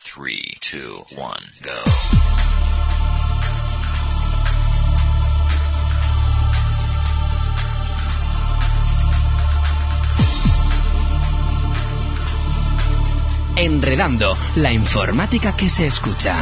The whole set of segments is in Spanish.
3, 2, 1, go. Enredando, la informática que se escucha.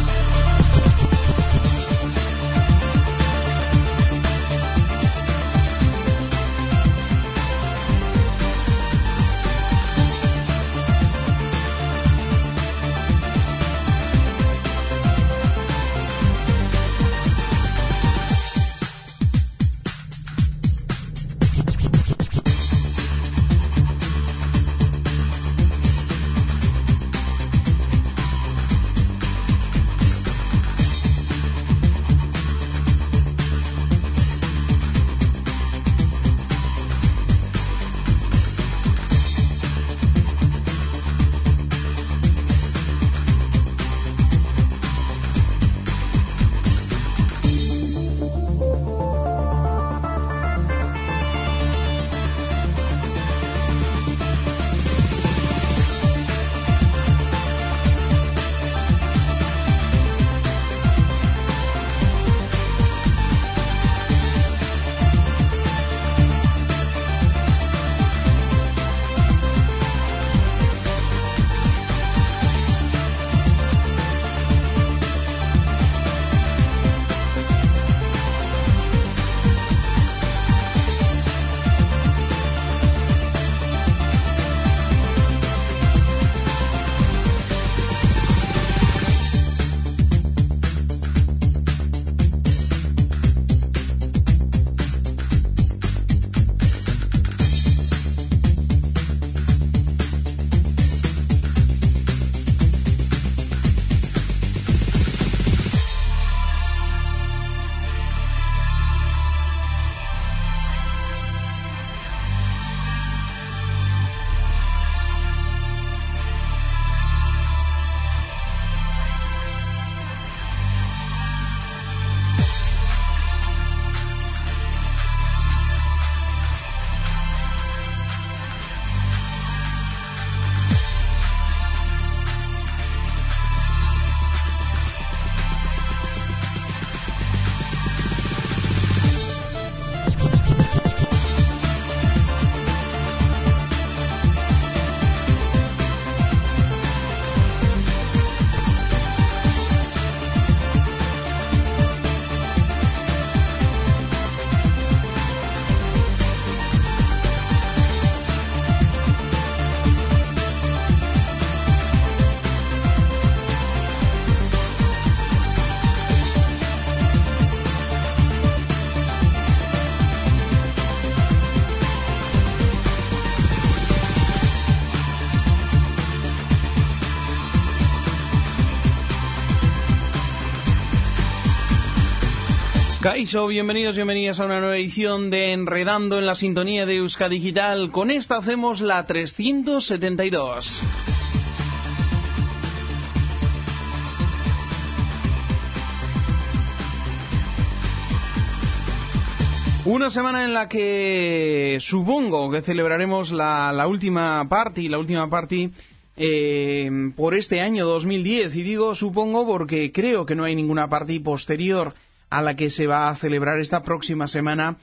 Kaixo, bienvenidos, bienvenidas a una nueva edición de Enredando en la sintonía de Euskadi Digital. Con esta hacemos la 372. Una semana en la que supongo que celebraremos la última party por este año 2010. Y digo supongo porque creo que no hay ninguna party posterior a la que se va a celebrar esta próxima semana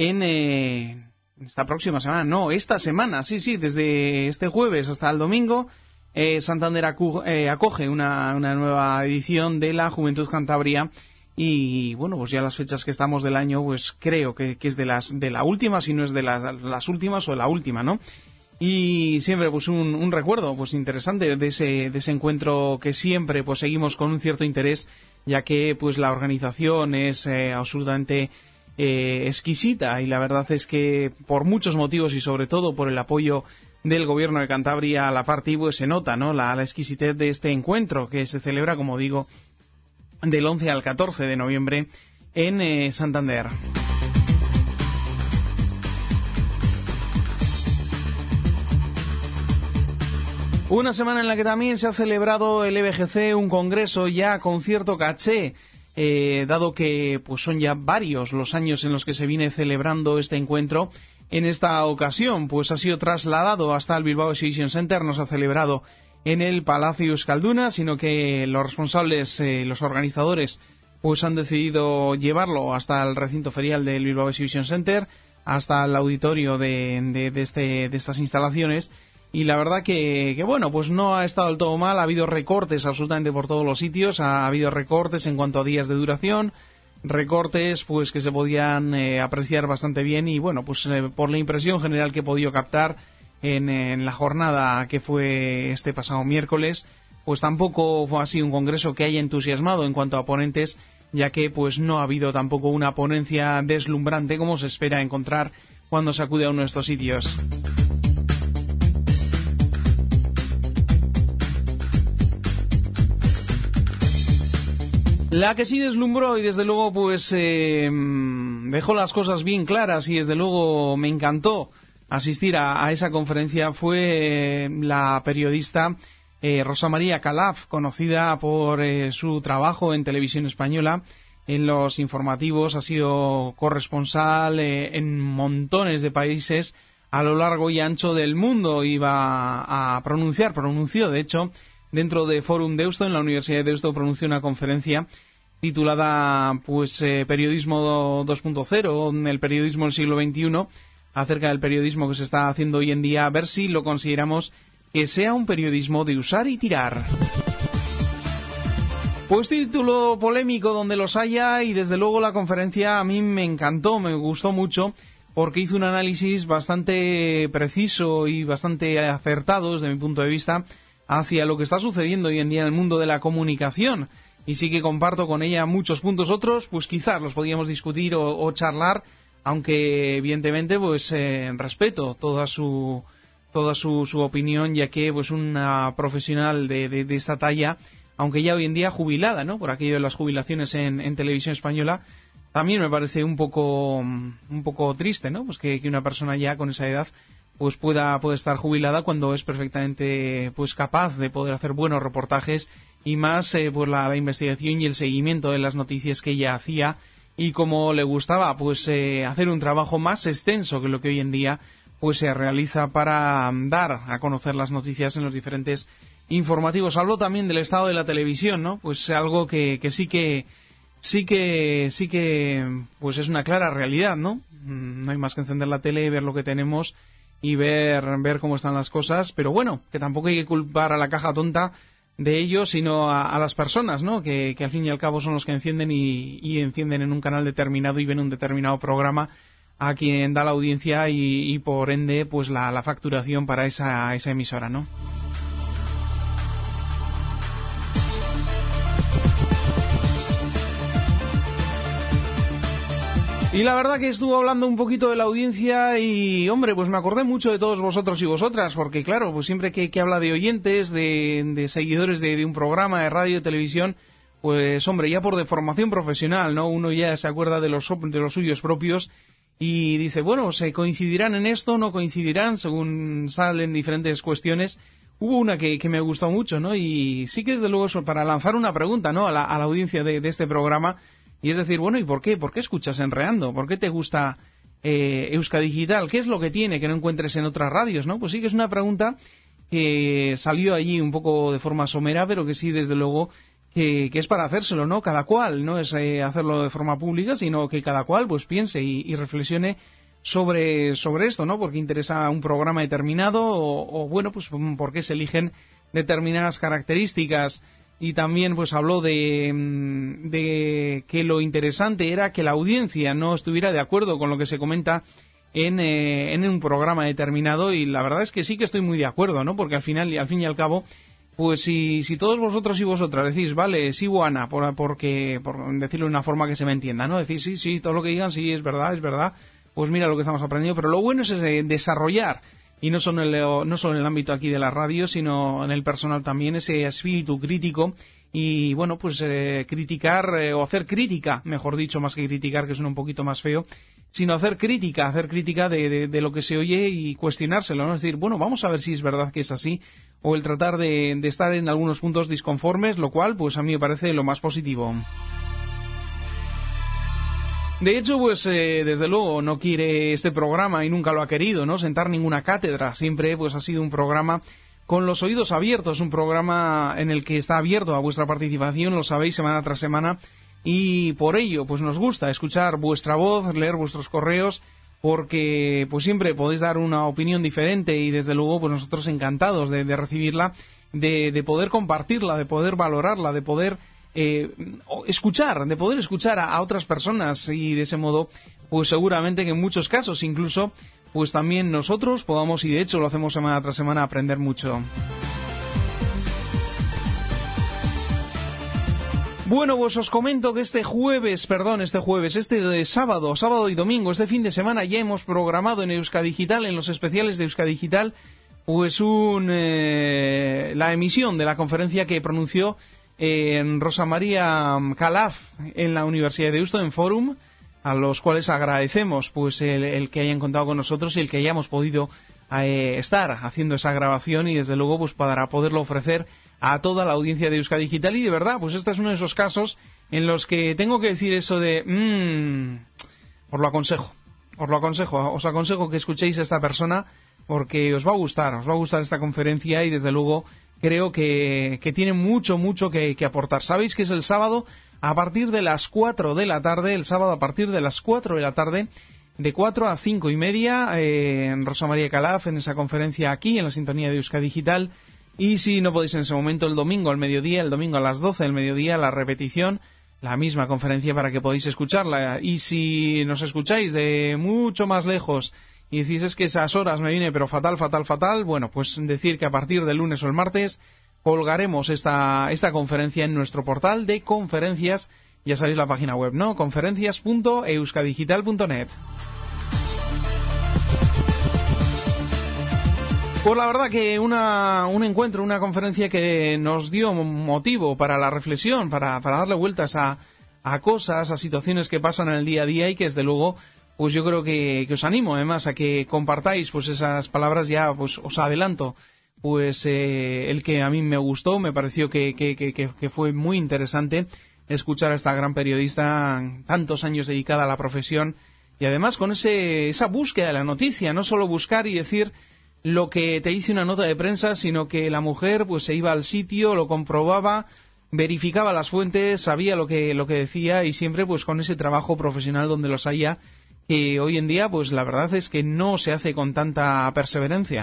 esta semana, sí, desde este jueves hasta el domingo, Santander acoge una nueva edición de la Juventud Cantabria. Y bueno, pues ya las fechas que estamos del año, pues creo que es de la última, si no es de las últimas o la última, ¿no? Y siempre pues un recuerdo pues interesante de ese encuentro que siempre pues seguimos con un cierto interés, ya que pues la organización es absolutamente exquisita, y la verdad es que por muchos motivos y sobre todo por el apoyo del Gobierno de Cantabria a la party, pues se nota, ¿no?, la exquisitez de este encuentro que se celebra, como digo, del 11 al 14 de noviembre en Santander. Una semana en la que también se ha celebrado el EBGC, un congreso ya con cierto caché, dado que pues son ya varios los años en los que se viene celebrando este encuentro. En esta ocasión pues ha sido trasladado hasta el Bilbao Exhibition Center, no se ha celebrado en el Palacio Euskalduna, sino que los responsables, los organizadores, pues han decidido llevarlo hasta el recinto ferial del Bilbao Exhibition Center, hasta el auditorio de estas instalaciones. Y la verdad que bueno, pues no ha estado del todo mal. Ha habido recortes absolutamente por todos los sitios. Ha habido recortes en cuanto a días de duración, recortes pues que se podían apreciar bastante bien. Y bueno, pues por la impresión general que he podido captar en la jornada que fue este pasado miércoles, pues tampoco fue así un congreso que haya entusiasmado en cuanto a ponentes, ya que pues no ha habido tampoco una ponencia deslumbrante como se espera encontrar cuando se acude a uno de estos sitios. La que sí deslumbró y desde luego pues dejó las cosas bien claras y desde luego me encantó asistir a esa conferencia fue la periodista Rosa María Calaf, conocida por su trabajo en Televisión Española, en los informativos, ha sido corresponsal en montones de países a lo largo y ancho del mundo. Iba a pronunció de hecho, dentro de Forum Deusto, en la Universidad de Deusto, pronunció una conferencia titulada pues Periodismo 2.0, el periodismo del siglo XXI, acerca del periodismo que se está haciendo hoy en día, a ver si lo consideramos que sea un periodismo de usar y tirar. Pues título polémico donde los haya, y desde luego la conferencia a mí me encantó, me gustó mucho, porque hizo un análisis bastante preciso y bastante acertado desde mi punto de vista hacia lo que está sucediendo hoy en día en el mundo de la comunicación. Y sí que comparto con ella muchos puntos, otros pues quizás los podíamos discutir o charlar, aunque evidentemente pues respeto toda su opinión, ya que pues una profesional de esta talla, aunque ya hoy en día jubilada, ¿no?, por aquello de las jubilaciones en Televisión Española, también me parece un poco triste, ¿no?, pues que una persona ya con esa edad pues puede estar jubilada cuando es perfectamente pues capaz de poder hacer buenos reportajes y más pues la investigación y el seguimiento de las noticias que ella hacía, y como le gustaba pues hacer un trabajo más extenso que lo que hoy en día pues se realiza para dar a conocer las noticias en los diferentes informativos. Habló también del estado de la televisión, ¿no?, pues algo que sí que pues es una clara realidad, ¿no? No hay más que encender la tele y ver lo que tenemos y ver cómo están las cosas, pero bueno, que tampoco hay que culpar a la caja tonta de ello, sino a las personas, ¿no?, que al fin y al cabo son los que encienden y encienden en un canal determinado y ven un determinado programa a quien da la audiencia y por ende pues la facturación para esa emisora, ¿no? Y la verdad que estuvo hablando un poquito de la audiencia y, hombre, pues me acordé mucho de todos vosotros y vosotras, porque claro, pues siempre que habla de oyentes, de seguidores de un programa de radio, de televisión, pues hombre, ya por deformación profesional, ¿no?, uno ya se acuerda de los suyos propios y dice, bueno, ¿se coincidirán en esto? ¿No coincidirán? Según salen diferentes cuestiones. Hubo una que me gustó mucho, ¿no?, y sí que desde luego eso, para lanzar una pregunta, ¿no?, a la audiencia de este programa. Y es decir, bueno, ¿y por qué? ¿Por qué escuchas Enreando? ¿Por qué te gusta Euskadigital? ¿Qué es lo que tiene que no encuentres en otras radios, no? Pues sí que es una pregunta que salió allí un poco de forma somera, pero que sí, desde luego, que es para hacérselo, ¿no? Cada cual, no es hacerlo de forma pública, sino que cada cual pues piense y reflexione sobre esto, ¿no? Porque interesa un programa determinado o bueno, pues por qué se eligen determinadas características. Y también pues habló de que lo interesante era que la audiencia no estuviera de acuerdo con lo que se comenta en un programa determinado, y la verdad es que sí que estoy muy de acuerdo, ¿no? Porque al fin y al cabo, pues si todos vosotros y vosotras decís, vale, sí, Juana, por decirlo de una forma que se me entienda, ¿no? Decir sí, todo lo que digan, sí, es verdad, pues mira lo que estamos aprendiendo, pero lo bueno es desarrollar. Y no solo en el ámbito aquí de la radio, sino en el personal también, ese espíritu crítico y, bueno, pues criticar o hacer crítica, mejor dicho, más que criticar, que suena un poquito más feo, sino hacer crítica de lo que se oye y cuestionárselo, ¿no? Es decir, bueno, vamos a ver si es verdad que es así, o el tratar de estar en algunos puntos disconformes, lo cual, pues a mí me parece lo más positivo. De hecho, pues desde luego no quiere este programa y nunca lo ha querido, ¿no?, sentar ninguna cátedra. Siempre pues ha sido un programa Con los oídos abiertos, un programa en el que está abierto a vuestra participación, lo sabéis, semana tras semana, y por ello pues nos gusta escuchar vuestra voz, leer vuestros correos, porque pues siempre podéis dar una opinión diferente y desde luego pues nosotros encantados de recibirla, de poder compartirla, de poder valorarla, de poder escuchar a otras personas, y de ese modo pues seguramente que en muchos casos incluso pues también nosotros podamos, y de hecho lo hacemos semana tras semana, aprender mucho. Bueno, pues os comento que este sábado y domingo, este fin de semana, ya hemos programado en Euskadigital, en los especiales de Euskadigital, pues la emisión de la conferencia que pronunció Rosa María Calaf en la Universidad de Deusto, en Fórum, a los cuales agradecemos pues el que hayan contado con nosotros y el que hayamos podido estar haciendo esa grabación, y desde luego pues para poderlo ofrecer a toda la audiencia de Euskadigital. Y de verdad, pues este es uno de esos casos en los que tengo que decir eso de os lo aconsejo, os aconsejo que escuchéis a esta persona, porque os va a gustar esta conferencia, y desde luego creo que tiene mucho que aportar. Sabéis que es el sábado a partir de las 4 de la tarde, de 4 a 5 y media, Rosa María Calaf en esa conferencia aquí en la sintonía de Euskadigital. Y si no podéis en ese momento, el domingo al mediodía, el domingo a las 12 del mediodía, la repetición, la misma conferencia para que podáis escucharla. Y si nos escucháis de mucho más lejos y decís es que esas horas me viene pero fatal, bueno, pues decir que a partir del lunes o el martes colgaremos esta conferencia en nuestro portal de conferencias. Ya sabéis la página web, ¿no? conferencias.euskadigital.net. Pues la verdad que un encuentro, una conferencia que nos dio motivo para la reflexión, para darle vueltas a cosas, a situaciones que pasan en el día a día, y que desde luego pues yo creo que os animo además a que compartáis pues esas palabras. Ya pues os adelanto pues el que a mí me gustó, me pareció que fue muy interesante escuchar a esta gran periodista, tantos años dedicada a la profesión, y además con esa búsqueda de la noticia, no solo buscar y decir lo que te dice una nota de prensa, sino que la mujer pues se iba al sitio, lo comprobaba, verificaba las fuentes, sabía lo que decía, y siempre pues con ese trabajo profesional donde los haya, que hoy en día pues la verdad es que no se hace con tanta perseverancia.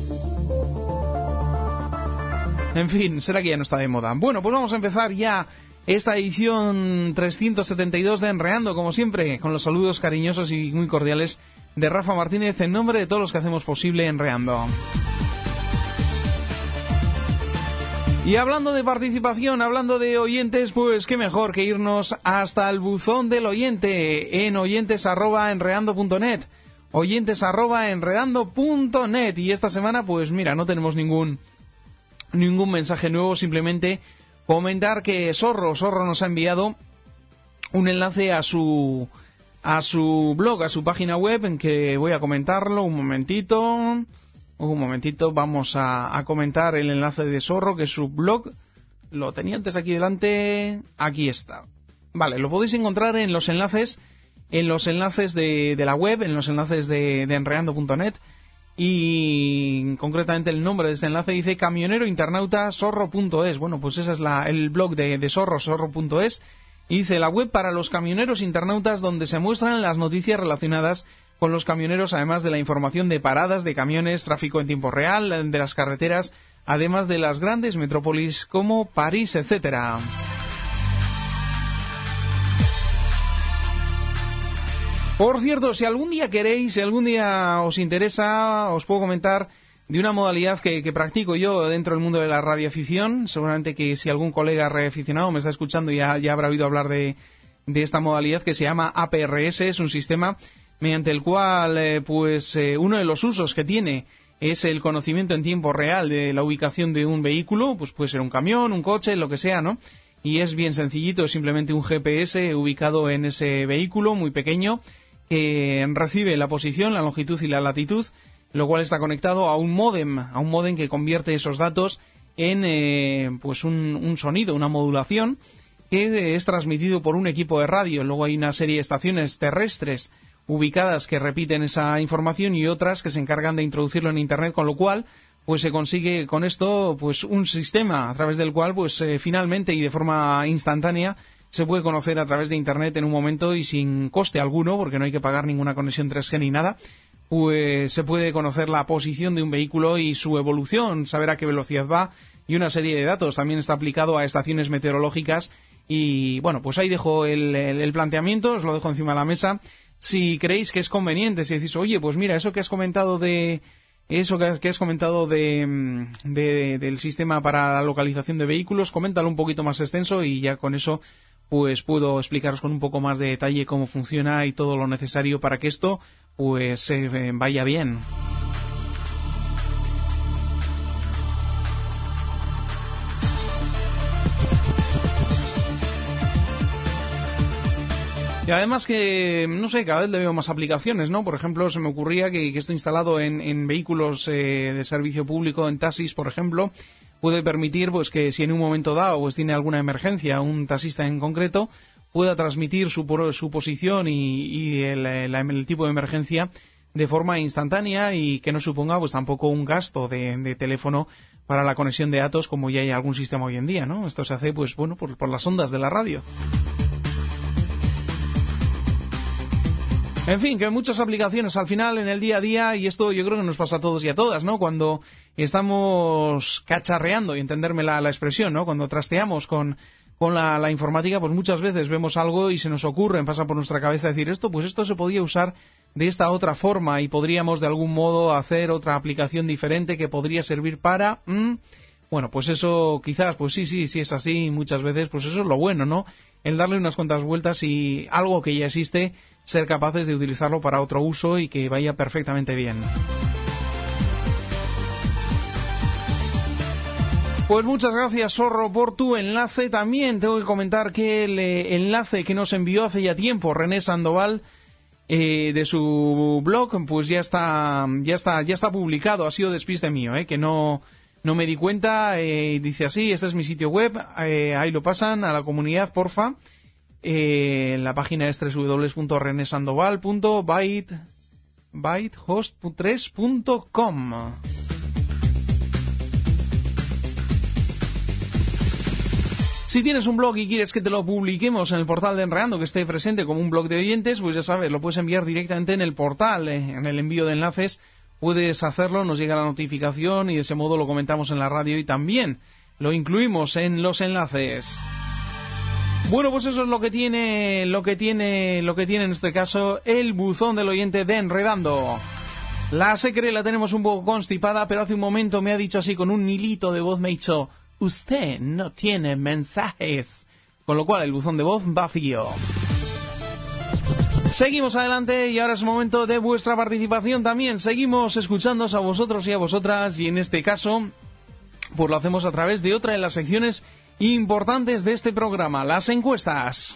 En fin, será que ya no está de moda. Bueno, pues vamos a empezar ya esta edición 372 de Enreando, como siempre, con los saludos cariñosos y muy cordiales de Rafa Martínez, en nombre de todos los que hacemos posible Enreando. Y hablando de participación, hablando de oyentes, pues qué mejor que irnos hasta el buzón del oyente en oyentes@enredando.net, oyentes@enredando.net. Y esta semana, pues mira, no tenemos ningún mensaje nuevo, simplemente comentar que Zorro nos ha enviado un enlace a su blog, a su página web, en que voy a comentarlo un momentito, vamos a comentar el enlace de Zorro, que es su blog. Lo tenía antes aquí delante, aquí está. Vale, lo podéis encontrar en los enlaces de la web, en los enlaces de enreando.net, y concretamente el nombre de este enlace dice camionerointernauta.zorro.es. Bueno, pues ese es el blog de Zorro, zorro.es. Y dice la web para los camioneros internautas, donde se muestran las noticias relacionadas con los camioneros, además de la información de paradas de camiones, tráfico en tiempo real, de las carreteras, además de las grandes metrópolis como París, etcétera. Por cierto, si algún día os interesa, os puedo comentar de una modalidad que practico yo dentro del mundo de la radioafición. Seguramente que si algún colega radioaficionado me está escuchando ya habrá oído hablar de esta modalidad, que se llama APRS. Es un sistema mediante el cual uno de los usos que tiene es el conocimiento en tiempo real de la ubicación de un vehículo, pues puede ser un camión, un coche, lo que sea, ¿no? Y es bien sencillito, es simplemente un GPS ubicado en ese vehículo muy pequeño, que recibe la posición, la longitud y la latitud, lo cual está conectado a un módem que convierte esos datos en un sonido, una modulación, que es transmitido por un equipo de radio. Luego hay una serie de estaciones terrestres ubicadas que repiten esa información, y otras que se encargan de introducirlo en Internet, con lo cual pues se consigue con esto pues un sistema a través del cual pues finalmente y de forma instantánea se puede conocer a través de Internet en un momento y sin coste alguno, porque no hay que pagar ninguna conexión 3G ni nada, pues se puede conocer la posición de un vehículo y su evolución, saber a qué velocidad va y una serie de datos. También está aplicado a estaciones meteorológicas y bueno, pues ahí dejo el planteamiento, os lo dejo encima de la mesa. Si creéis que es conveniente, si decís, oye, pues mira, eso que has comentado del sistema para la localización de vehículos, coméntalo un poquito más extenso y ya con eso pues puedo explicaros con un poco más de detalle cómo funciona y todo lo necesario para que esto pues vaya bien. Y además que, no sé, cada vez le veo más aplicaciones, ¿no? Por ejemplo, se me ocurría que esto instalado en vehículos de servicio público, en taxis, por ejemplo, puede permitir pues que si en un momento dado pues tiene alguna emergencia, un taxista en concreto, pueda transmitir su posición y el tipo de emergencia de forma instantánea y que no suponga pues tampoco un gasto de teléfono para la conexión de datos como ya hay algún sistema hoy en día, ¿no? Esto se hace pues bueno por las ondas de la radio. En fin, que hay muchas aplicaciones al final en el día a día y esto yo creo que nos pasa a todos y a todas, ¿no? Cuando estamos cacharreando, y entenderme la expresión, ¿no? Cuando trasteamos con la informática, pues muchas veces vemos algo y se nos ocurre, pasa por nuestra cabeza decir esto se podía usar de esta otra forma y podríamos de algún modo hacer otra aplicación diferente que podría servir para... Bueno, pues eso quizás, pues sí es así muchas veces, pues eso es lo bueno, ¿no? El darle unas cuantas vueltas y algo que ya existe, ser capaces de utilizarlo para otro uso y que vaya perfectamente bien. Pues muchas gracias, Zorro, por tu enlace. También tengo que comentar que el enlace que nos envió hace ya tiempo René Sandoval de su blog, pues ya está publicado. Ha sido despiste mío, que no me di cuenta. Dice así: este es mi sitio web, ahí lo pasan a la comunidad, porfa. La página es www.renesandoval.bytehost3.com. Si tienes un blog y quieres que te lo publiquemos en el portal de Enredando, que esté presente como un blog de oyentes, pues ya sabes, lo puedes enviar directamente en el portal, en el envío de enlaces. Puedes hacerlo, nos llega la notificación y de ese modo lo comentamos en la radio y también lo incluimos en los enlaces. Bueno, pues eso es lo que tiene en este caso el buzón del oyente de Enredando. La Secre la tenemos un poco constipada, pero hace un momento me ha dicho así con un hilito de voz, me ha dicho: usted no tiene mensajes, con lo cual el buzón de voz vacío. Seguimos adelante y ahora es momento de vuestra participación también. Seguimos escuchándoos a vosotros y a vosotras y en este caso pues lo hacemos a través de otra de las secciones importantes de este programa, las encuestas.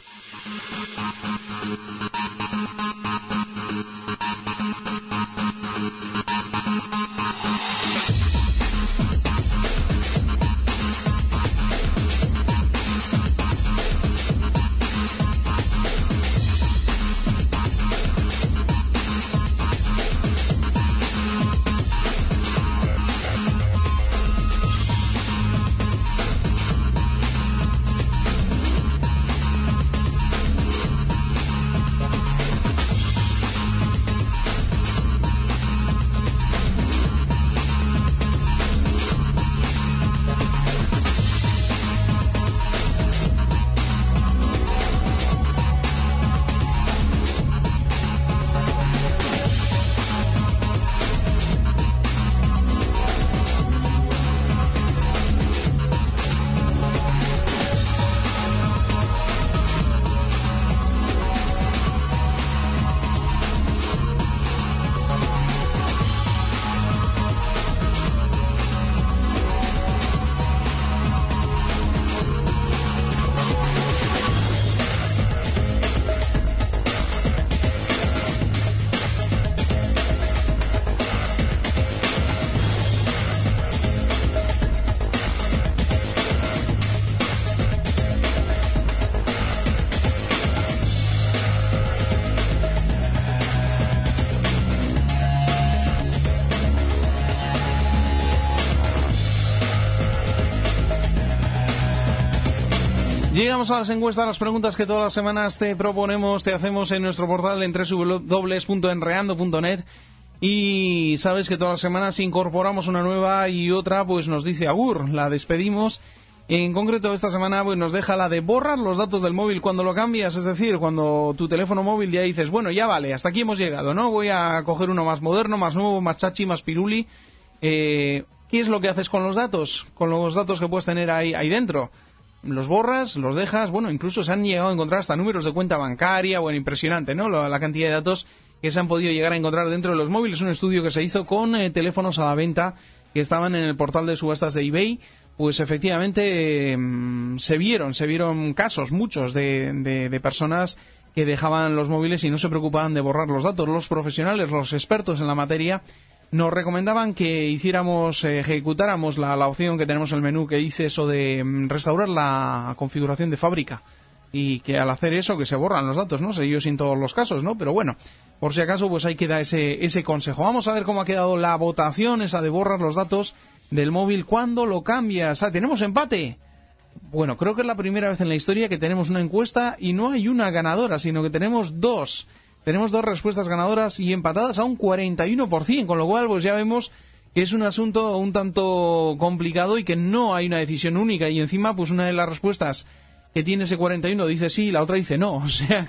Llegamos a las encuestas, las preguntas que todas las semanas te proponemos, te hacemos en nuestro portal en www.enreando.net. Y sabes que todas las semanas incorporamos una nueva y otra pues nos dice agur, la despedimos. En concreto esta semana pues nos deja la de borrar los datos del móvil cuando lo cambias, es decir, cuando tu teléfono móvil ya dices, bueno, ya vale, hasta aquí hemos llegado, ¿no? Voy a coger uno más moderno, más nuevo, más chachi, más piruli. ¿Qué es lo que haces con los datos? Con los datos que puedes tener ahí dentro. Los borras, los dejas, bueno, incluso se han llegado a encontrar hasta números de cuenta bancaria, bueno, impresionante, ¿no? La cantidad de datos que se han podido llegar a encontrar dentro de los móviles. Un estudio que se hizo con teléfonos a la venta que estaban en el portal de subastas de eBay. Pues efectivamente se vieron casos, muchos, de personas que dejaban los móviles y no se preocupaban de borrar los datos. Los profesionales, los expertos en la materia, nos recomendaban que ejecutáramos la opción que tenemos en el menú que dice eso de restaurar la configuración de fábrica. Y que al hacer eso, que se borran los datos, ¿no? Se dio sin todos los casos, ¿no? Pero bueno, por si acaso, pues ahí queda ese consejo. Vamos a ver cómo ha quedado la votación, esa de borrar los datos del móvil cuando lo cambias. ¿Tenemos empate? Bueno, creo que es la primera vez en la historia que tenemos una encuesta y no hay una ganadora, sino que tenemos dos. Tenemos dos respuestas ganadoras y empatadas a un 41%, con lo cual pues ya vemos que es un asunto un tanto complicado y que no hay una decisión única. Y encima, pues una de las respuestas que tiene ese 41 dice sí, la otra dice no, o sea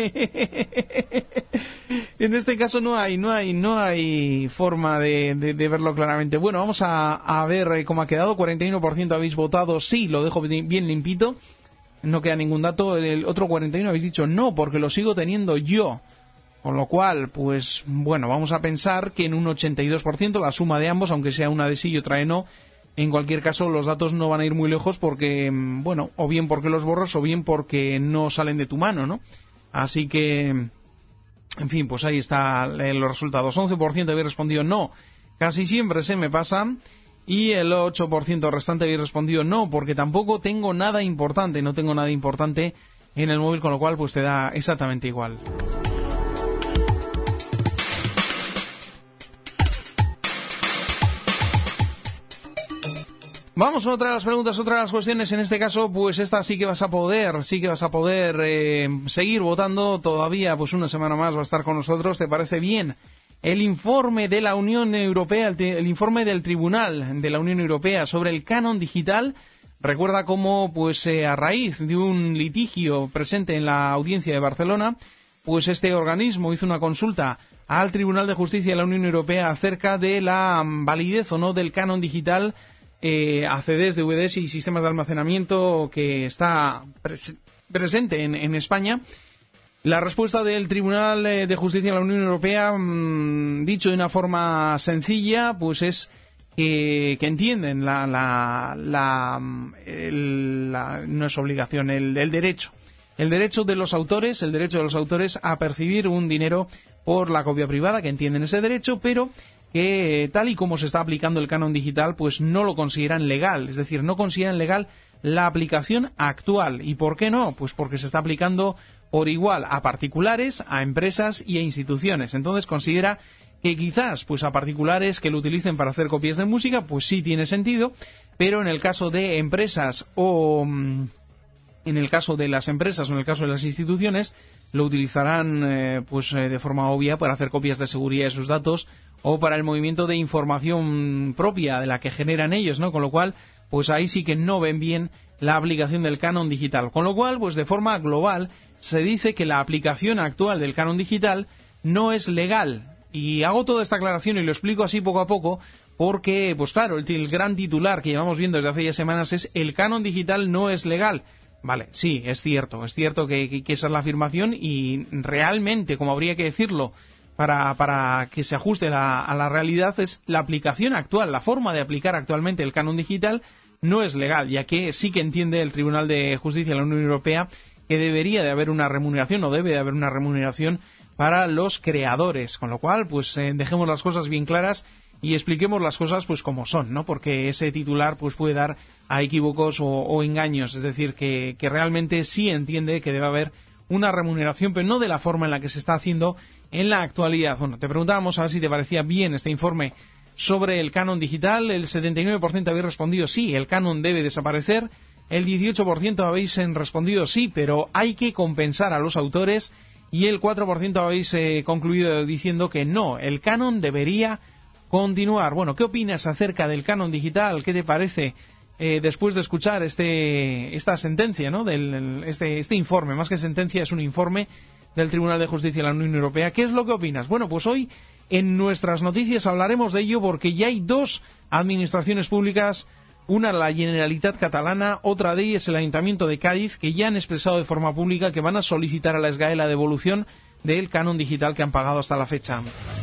que en este caso no hay forma de verlo claramente. Bueno, vamos a ver cómo ha quedado. 41% habéis votado sí, lo dejo bien limpito, no queda ningún dato. El otro 41 habéis dicho no, porque lo sigo teniendo yo. Con lo cual, pues bueno, vamos a pensar que en un 82% la suma de ambos, aunque sea una de sí y otra de no, en cualquier caso los datos no van a ir muy lejos porque, bueno, o bien porque los borras o bien porque no salen de tu mano, ¿no? Así que, en fin, pues ahí están los resultados. 11% habéis respondido no, casi siempre se me pasan. Y el 8% restante habéis respondido no, porque tampoco tengo nada importante, no tengo nada importante en el móvil, con lo cual pues te da exactamente igual. Vamos a otra de las preguntas, otra de las cuestiones. En este caso, pues esta sí que vas a poder seguir votando todavía, pues una semana más va a estar con nosotros. ¿Te parece bien? El informe de la Unión Europea, el informe del Tribunal de la Unión Europea sobre el canon digital. Recuerda cómo, pues a raíz de un litigio presente en la audiencia de Barcelona, pues este organismo hizo una consulta al Tribunal de Justicia de la Unión Europea acerca de la validez o no del canon digital a CDs, DVDs y sistemas de almacenamiento que está presente en España. La respuesta del Tribunal de Justicia de la Unión Europea, dicho de una forma sencilla, pues es que entienden no es obligación, el derecho. El derecho de los autores a percibir un dinero por la copia privada, que entienden ese derecho, pero que tal y como se está aplicando el canon digital, pues no lo consideran legal, es decir, no consideran legal la aplicación actual. ¿Y por qué no? Pues porque se está aplicando por igual a particulares, a empresas y a instituciones. Entonces considera que quizás pues a particulares que lo utilicen para hacer copias de música, pues sí tiene sentido, pero en el caso de empresas o en el caso de las empresas o en el caso de las instituciones, lo utilizarán de forma obvia para hacer copias de seguridad de sus datos o para el movimiento de información propia de la que generan ellos, ¿no? Con lo cual, pues ahí sí que no ven bien la aplicación del canon digital. Con lo cual, pues de forma global, se dice que la aplicación actual del canon digital no es legal. Y hago toda esta aclaración y lo explico así poco a poco porque, pues claro, el gran titular que llevamos viendo desde hace ya semanas es el canon digital no es legal. Vale, sí, es cierto que esa es la afirmación y realmente, como habría que decirlo, para que se ajuste a la realidad, es la aplicación actual, la forma de aplicar actualmente el canon digital no es legal, ya que sí que entiende el Tribunal de Justicia de la Unión Europea que debería de haber una remuneración o debe de haber una remuneración para los creadores, con lo cual pues dejemos las cosas bien claras y expliquemos las cosas pues como son, ¿no? Porque ese titular pues puede dar a equívocos o engaños, es decir, que realmente sí entiende que debe haber una remuneración, pero no de la forma en la que se está haciendo en la actualidad. Bueno, te preguntábamos a ver si te parecía bien este informe sobre el canon digital. El 79% había respondido sí, el canon debe desaparecer. el 18% habéis respondido sí, pero hay que compensar a los autores, y el 4% habéis concluido diciendo que no, el canon debería continuar. Bueno, ¿qué opinas acerca del canon digital? ¿Qué te parece después de escuchar esta sentencia, ¿no? Este informe? Más que sentencia, es un informe del Tribunal de Justicia de la Unión Europea. ¿Qué es lo que opinas? Bueno, pues hoy en nuestras noticias hablaremos de ello, porque ya hay dos administraciones públicas, una la Generalitat Catalana, otra de ellas el Ayuntamiento de Cádiz, que ya han expresado de forma pública que van a solicitar a la SGAE la devolución del canon digital que han pagado hasta la fecha.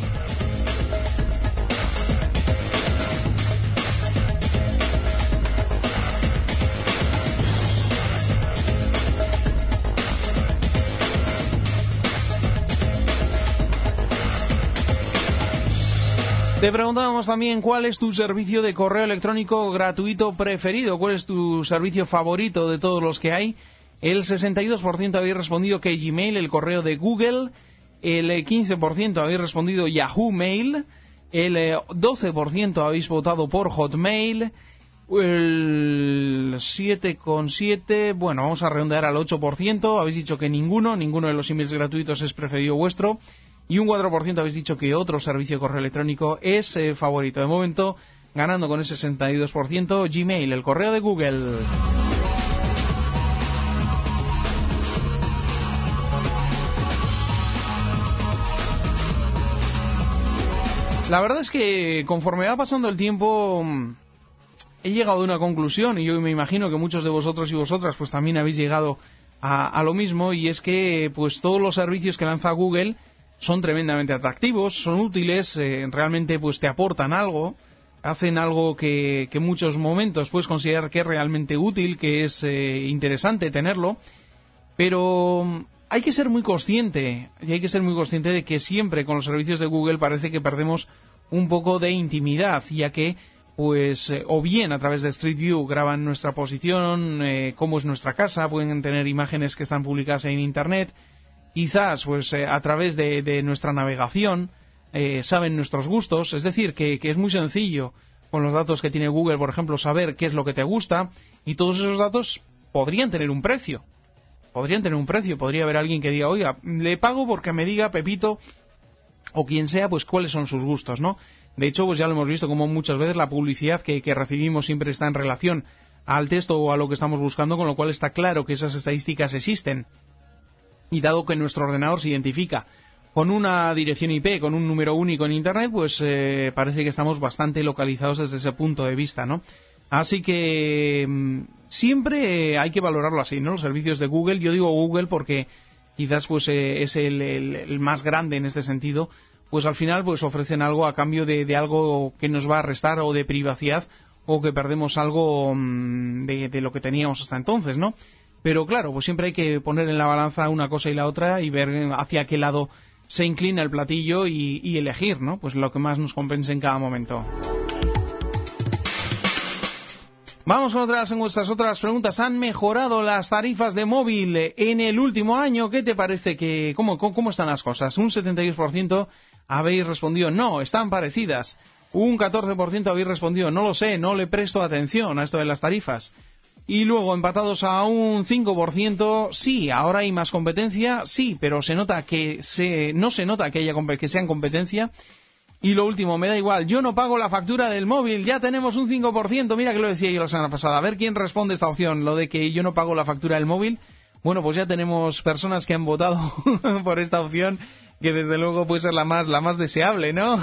Te preguntábamos también cuál es tu servicio de correo electrónico gratuito preferido, cuál es tu servicio favorito de todos los que hay. El 62% habéis respondido que Gmail, el correo de Google, el 15% habéis respondido Yahoo Mail, el 12% habéis votado por Hotmail, el 7,7%, bueno, vamos a redondear al 8%, habéis dicho que ninguno de los emails gratuitos es preferido vuestro, y un 4% habéis dicho que otro servicio de correo electrónico es favorito. De momento, ganando con ese 62%, Gmail, el correo de Google. La verdad es que conforme va pasando el tiempo, he llegado a una conclusión, y yo me imagino que muchos de vosotros y vosotras pues también habéis llegado a lo mismo, y es que pues todos los servicios que lanza Google son tremendamente atractivos, son útiles, realmente pues te aportan algo, hacen algo que en muchos momentos puedes considerar que es realmente útil, que es interesante tenerlo, pero hay que ser muy consciente, de que siempre con los servicios de Google parece que perdemos un poco de intimidad, ya que pues o bien a través de Street View graban nuestra posición, cómo es nuestra casa, pueden tener imágenes que están publicadas en Internet. Quizás pues a través de nuestra navegación saben nuestros gustos, es decir, que es muy sencillo con los datos que tiene Google, por ejemplo, saber qué es lo que te gusta, y todos esos datos podrían tener un precio. Podría haber alguien que diga, oiga, le pago porque me diga Pepito o quien sea, pues cuáles son sus gustos, ¿no? De hecho, pues ya lo hemos visto como muchas veces la publicidad que recibimos siempre está en relación al texto o a lo que estamos buscando, con lo cual está claro que esas estadísticas existen. Y dado que nuestro ordenador se identifica con una dirección IP, con un número único en Internet, pues parece que estamos bastante localizados desde ese punto de vista, ¿no? Así que siempre hay que valorarlo así, ¿no? Los servicios de Google, yo digo Google porque quizás pues es el más grande en este sentido, pues al final pues ofrecen algo a cambio de algo que nos va a restar, o de privacidad, o que perdemos algo de lo que teníamos hasta entonces, ¿no? Pero claro, pues siempre hay que poner en la balanza una cosa y la otra y ver hacia qué lado se inclina el platillo y elegir, ¿no? Pues lo que más nos compense en cada momento. Vamos con otras preguntas. ¿Han mejorado las tarifas de móvil en el último año? ¿Qué te parece que cómo están las cosas? Un 72% habéis respondido no, están parecidas. Un 14% habéis respondido no lo sé, no le presto atención a esto de las tarifas. Y luego empatados a un 5%, sí, ahora hay más competencia, sí, pero no se nota que sean competencia. Y lo último, me da igual, yo no pago la factura del móvil, ya tenemos un 5%, mira que lo decía yo la semana pasada. A ver quién responde esta opción, lo de que yo no pago la factura del móvil. Bueno, pues ya tenemos personas que han votado por esta opción, que desde luego puede ser la más deseable, ¿no?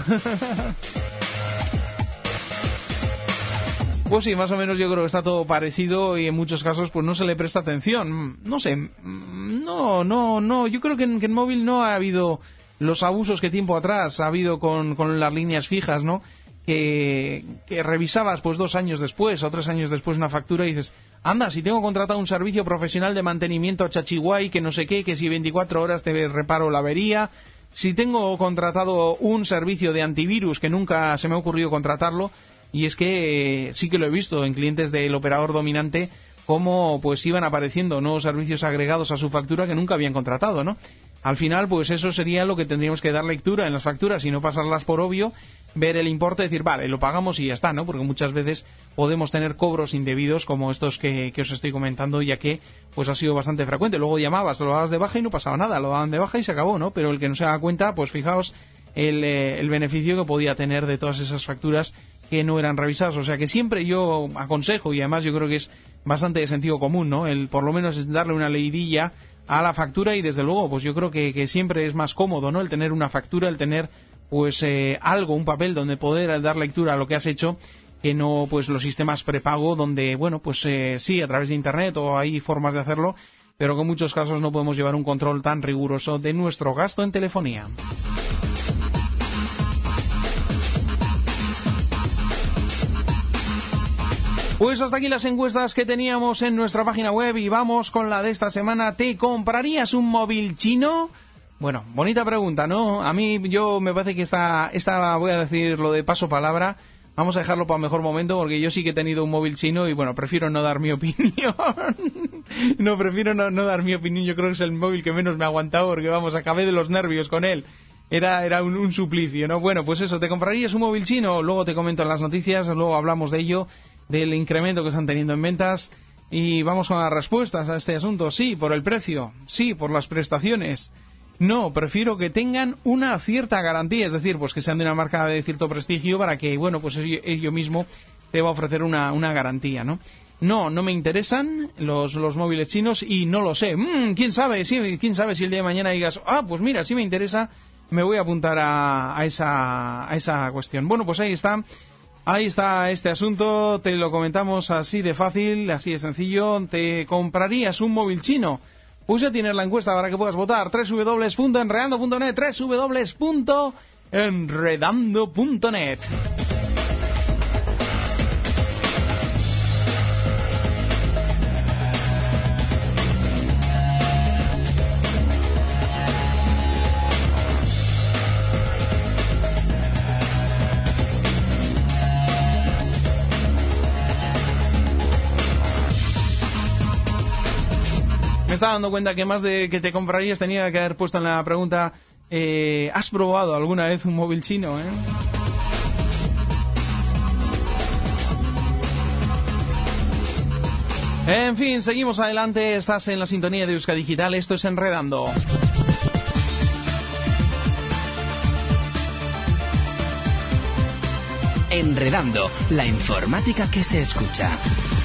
Pues sí, más o menos yo creo que está todo parecido, y en muchos casos pues no se le presta atención. No sé, no, yo creo que en móvil no ha habido los abusos que tiempo atrás ha habido con las líneas fijas, ¿no? Que revisabas pues 2 años después o 3 años después una factura y dices, anda, si tengo contratado un servicio profesional de mantenimiento a chachiguay, que no sé qué, que si 24 horas te reparo la avería, si tengo contratado un servicio de antivirus que nunca se me ha ocurrido contratarlo. Y es que sí que lo he visto en clientes del operador dominante, cómo pues iban apareciendo nuevos servicios agregados a su factura que nunca habían contratado, ¿no? Al final, pues eso sería lo que tendríamos que dar lectura en las facturas y no pasarlas por obvio, ver el importe, decir, vale, lo pagamos y ya está, ¿no? Porque muchas veces podemos tener cobros indebidos como estos que os estoy comentando, ya que pues ha sido bastante frecuente. Luego llamabas, lo dabas de baja y no pasaba nada, lo daban de baja y se acabó, ¿no? Pero el que no se da cuenta, pues fijaos el beneficio que podía tener de todas esas facturas que no eran revisadas. O sea que siempre yo aconsejo, y además yo creo que es bastante de sentido común, ¿no? El por lo menos darle una leidilla a la factura, y desde luego pues yo creo que siempre es más cómodo, ¿no? El tener una factura, el tener pues algo, un papel donde poder dar lectura a lo que has hecho, que no pues los sistemas prepago donde, bueno, pues sí, a través de internet o hay formas de hacerlo, pero que en muchos casos no podemos llevar un control tan riguroso de nuestro gasto en telefonía. Pues hasta aquí las encuestas que teníamos en nuestra página web y vamos con la de esta semana. ¿Te comprarías un móvil chino? Bueno, bonita pregunta, ¿no? A mí me parece que esta voy a decir lo de paso palabra. Vamos a dejarlo para mejor momento porque yo sí que he tenido un móvil chino y bueno, prefiero no dar mi opinión. Prefiero no dar mi opinión. Yo creo que es el móvil que menos me ha aguantado porque vamos, acabé de los nervios con él. Era un suplicio, ¿no? Bueno, pues eso, ¿te comprarías un móvil chino? Luego te comento en las noticias, luego hablamos de ello, del incremento que están teniendo en ventas, y vamos con las respuestas a este asunto. Sí, por el precio, sí, por las prestaciones, no, prefiero que tengan una cierta garantía, es decir, pues que sean de una marca de cierto prestigio para que, bueno, pues ello mismo te va a ofrecer una garantía, ¿no? No me interesan los móviles chinos y no lo sé. ¿Quién sabe? Sí, quién sabe si el día de mañana digas, pues mira, sí me interesa, me voy a apuntar a esa cuestión. Bueno, pues ahí está este asunto, te lo comentamos así de fácil, así de sencillo. ¿Te comprarías un móvil chino? Pues ya tienes la encuesta para que puedas votar. www.enredando.net, www.enredando.net. Me estaba dando cuenta que más de que te comprarías tenía que haber puesto en la pregunta, ¿has probado alguna vez un móvil chino? En fin, seguimos adelante, estás en la sintonía de Euskadi Digital, esto es Enredando. Enredando, la informática que se escucha.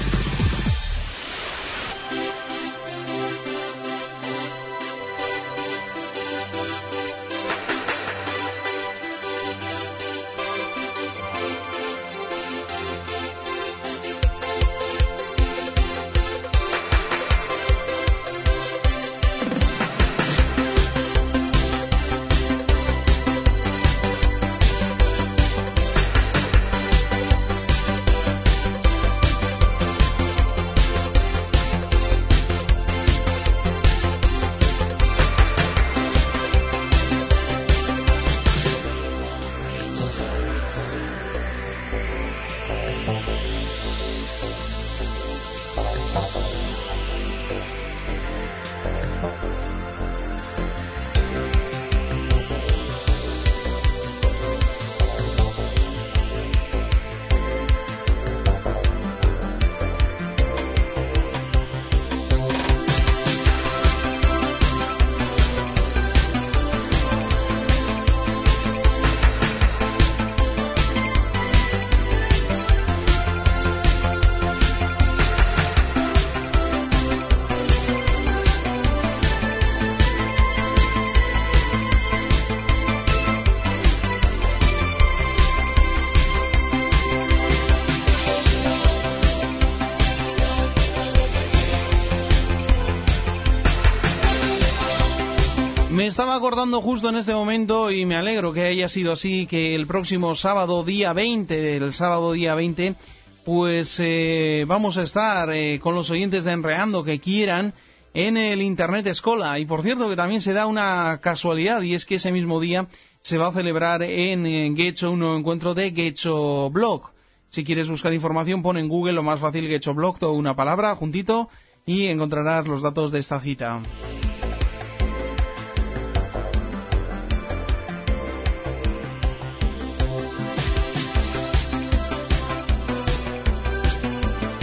Me estaba acordando justo en este momento, y me alegro que haya sido así, que el próximo sábado día 20, pues vamos a estar con los oyentes de Enredando que quieran en el Internet Escola. Y por cierto que también se da una casualidad, y es que ese mismo día se va a celebrar en Getxo un nuevo encuentro de Getxo Blog. Si quieres buscar información, pon en Google lo más fácil, Getxo Blog, toda una palabra juntito, y encontrarás los datos de esta cita.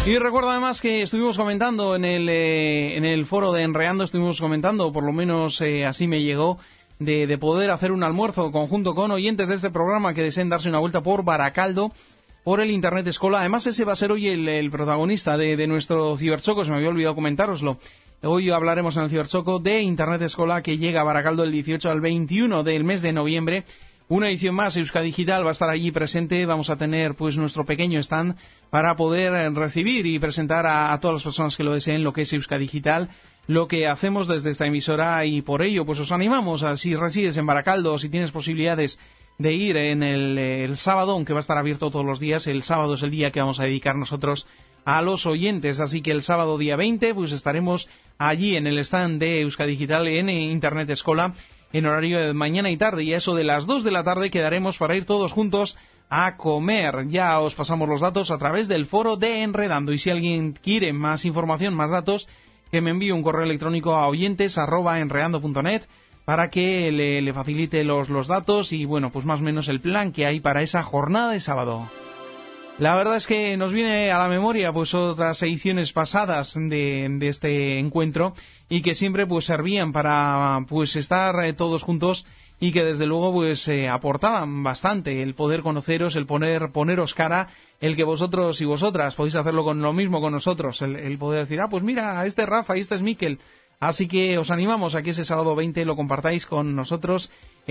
Y recuerdo además que estuvimos comentando en el foro de Enreando, estuvimos comentando, por lo menos así me llegó, de poder hacer un almuerzo conjunto con oyentes de este programa que deseen darse una vuelta por Baracaldo, por el Internet Escola. Además ese va a ser hoy el protagonista de nuestro Ciberchoco, se me había olvidado comentároslo. Hoy hablaremos en el Ciberchoco de Internet Escola, que llega a Baracaldo del 18 al 21 del mes de noviembre. Una edición más, Euskadigital va a estar allí presente. Vamos a tener pues nuestro pequeño stand para poder recibir y presentar a todas las personas que lo deseen lo que es Euskadigital, lo que hacemos desde esta emisora, y por ello pues os animamos a, si resides en Baracaldo o si tienes posibilidades de ir en el sábado, aunque va a estar abierto todos los días. El sábado es el día que vamos a dedicar nosotros a los oyentes, así que el sábado día 20 pues estaremos allí en el stand de Euskadigital en Internet Escola, en horario de mañana y tarde, y a eso de las 2 de la tarde quedaremos para ir todos juntos a comer. Ya os pasamos los datos a través del foro de Enredando, y si alguien quiere más información, más datos, que me envíe un correo electrónico a oyentes@enredando.net para que le facilite los datos y bueno, pues más o menos el plan que hay para esa jornada de sábado. La verdad es que nos viene a la memoria pues otras ediciones pasadas de este encuentro, y que siempre pues servían para pues estar todos juntos, y que desde luego pues aportaban bastante el poder conoceros, el poneros cara, el que vosotros y vosotras podéis hacerlo con lo mismo con nosotros, el poder decir, pues mira, este es Rafa y este es Miquel. Así que os animamos a que ese sábado 20 lo compartáis con nosotros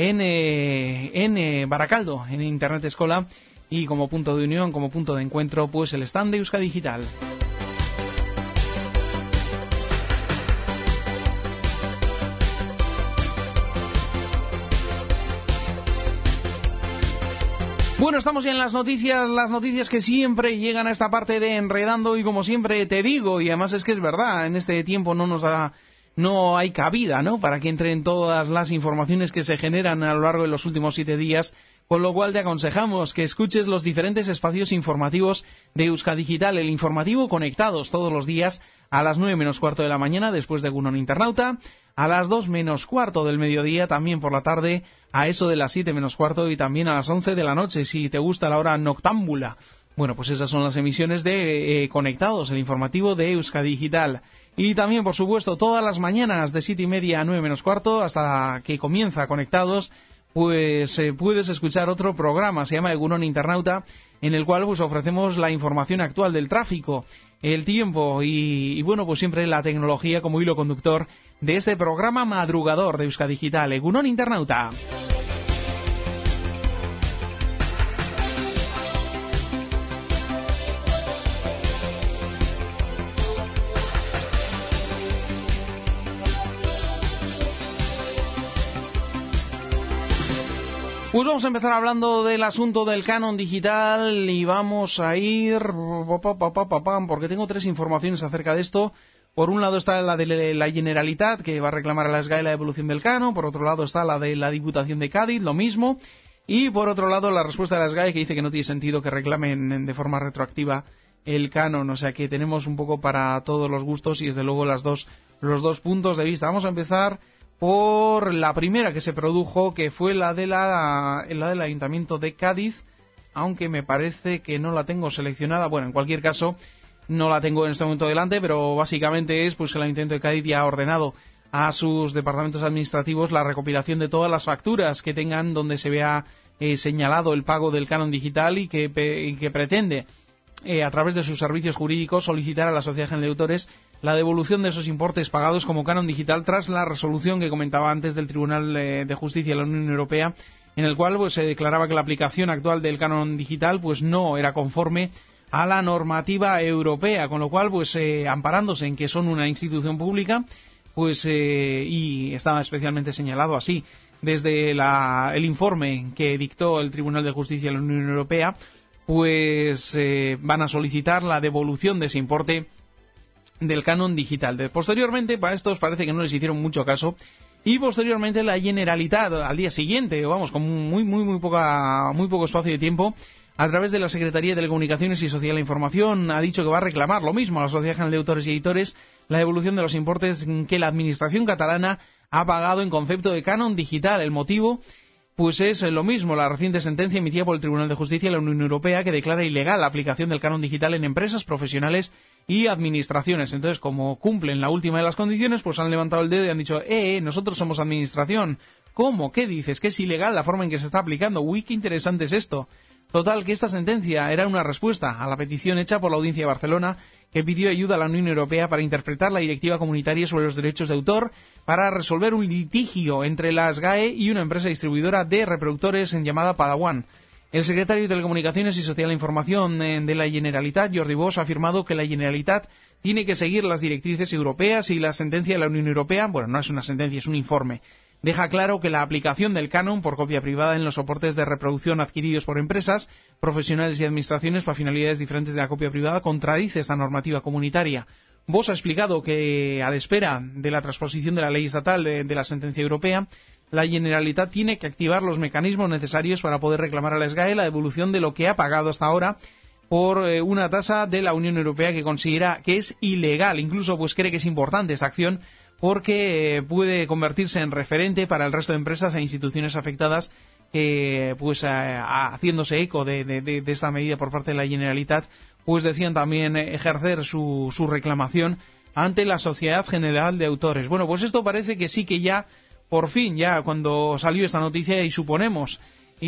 en Baracaldo, en Internet Escola, y como punto de unión, como punto de encuentro, pues el stand de Euskadigital. Bueno, estamos ya en las noticias que siempre llegan a esta parte de Enredando, y como siempre te digo, y además es que es verdad, en este tiempo no hay cabida, ¿no?, para que entren todas las informaciones que se generan a lo largo de los últimos 7 días, con lo cual te aconsejamos que escuches los diferentes espacios informativos de Euskadigital, el informativo Conectados, todos los días a las 9 menos cuarto de la mañana, después de Egunon Internauta, a las 2 menos cuarto del mediodía, también por la tarde, a eso de las 7 menos cuarto, y también a las 11 de la noche, si te gusta la hora noctámbula. Bueno, pues esas son las emisiones de Conectados, el informativo de Euskadigital. Y también, por supuesto, todas las mañanas de 7:30 a 9 menos cuarto, hasta que comienza Conectados, pues puedes escuchar otro programa, se llama Egunon Internauta, en el cual pues ofrecemos la información actual del tráfico, el tiempo y bueno, pues siempre la tecnología como hilo conductor de este programa madrugador de Euskadigital, Egunon Internauta. Pues vamos a empezar hablando del asunto del canon digital, y vamos a ir porque tengo 3 informaciones acerca de esto. Por un lado está la de la Generalitat, que va a reclamar a la SGAE la devolución del canon. Por otro lado está la de la Diputación de Cádiz, lo mismo. Y por otro lado la respuesta de la SGAE, que dice que no tiene sentido que reclamen de forma retroactiva el canon. O sea que tenemos un poco para todos los gustos y desde luego los dos puntos de vista. Vamos a empezar por la primera que se produjo, que fue la del Ayuntamiento de Cádiz, aunque me parece que no la tengo seleccionada. Bueno, en cualquier caso, no la tengo en este momento delante, pero básicamente es pues que el Ayuntamiento de Cádiz ya ha ordenado a sus departamentos administrativos la recopilación de todas las facturas que tengan donde se vea señalado el pago del canon digital, y que pretende, a través de sus servicios jurídicos, solicitar a la Sociedad General de Autores la devolución de esos importes pagados como canon digital, tras la resolución que comentaba antes del Tribunal de Justicia de la Unión Europea, en el cual pues se declaraba que la aplicación actual del canon digital pues no era conforme a la normativa europea, con lo cual pues amparándose en que son una institución pública, pues y estaba especialmente señalado así desde el informe que dictó el Tribunal de Justicia de la Unión Europea, pues van a solicitar la devolución de ese importe del canon digital. Posteriormente, para estos parece que no les hicieron mucho caso, y posteriormente la Generalitat, al día siguiente, vamos, con muy poco espacio de tiempo, a través de la Secretaría de Telecomunicaciones y Sociedad de la Información, ha dicho que va a reclamar lo mismo a la Sociedad General de Autores y Editores, la devolución de los importes que la Administración catalana ha pagado en concepto de canon digital. El motivo, pues es lo mismo, la reciente sentencia emitida por el Tribunal de Justicia de la Unión Europea que declara ilegal la aplicación del canon digital en empresas, profesionales y administraciones. Entonces, como cumplen la última de las condiciones, pues han levantado el dedo y han dicho, nosotros somos administración. ¿Cómo? ¿Qué dices? ¿Que es ilegal la forma en que se está aplicando? Uy, qué interesante es esto. Total, que esta sentencia era una respuesta a la petición hecha por la Audiencia de Barcelona, que pidió ayuda a la Unión Europea para interpretar la Directiva Comunitaria sobre los Derechos de Autor para resolver un litigio entre las GAE y una empresa distribuidora de reproductores en llamada Padawan. El secretario de Telecomunicaciones y Social e Información de la Generalitat, Jordi Bosch, ha afirmado que la Generalitat tiene que seguir las directrices europeas y la sentencia de la Unión Europea, bueno, no es una sentencia, es un informe, deja claro que la aplicación del canon por copia privada en los soportes de reproducción adquiridos por empresas, profesionales y administraciones para finalidades diferentes de la copia privada contradice esta normativa comunitaria. Bosch ha explicado que, a la espera de la transposición de la ley estatal de la sentencia europea, la Generalitat tiene que activar los mecanismos necesarios para poder reclamar a la SGAE la devolución de lo que ha pagado hasta ahora por una tasa de la Unión Europea que considera que es ilegal. Incluso pues cree que es importante esa acción porque puede convertirse en referente para el resto de empresas e instituciones afectadas pues haciéndose eco de esta medida por parte de la Generalitat, pues decían también ejercer su reclamación ante la Sociedad General de Autores. Bueno, pues esto parece que sí que ya, por fin, ya cuando salió esta noticia y suponemos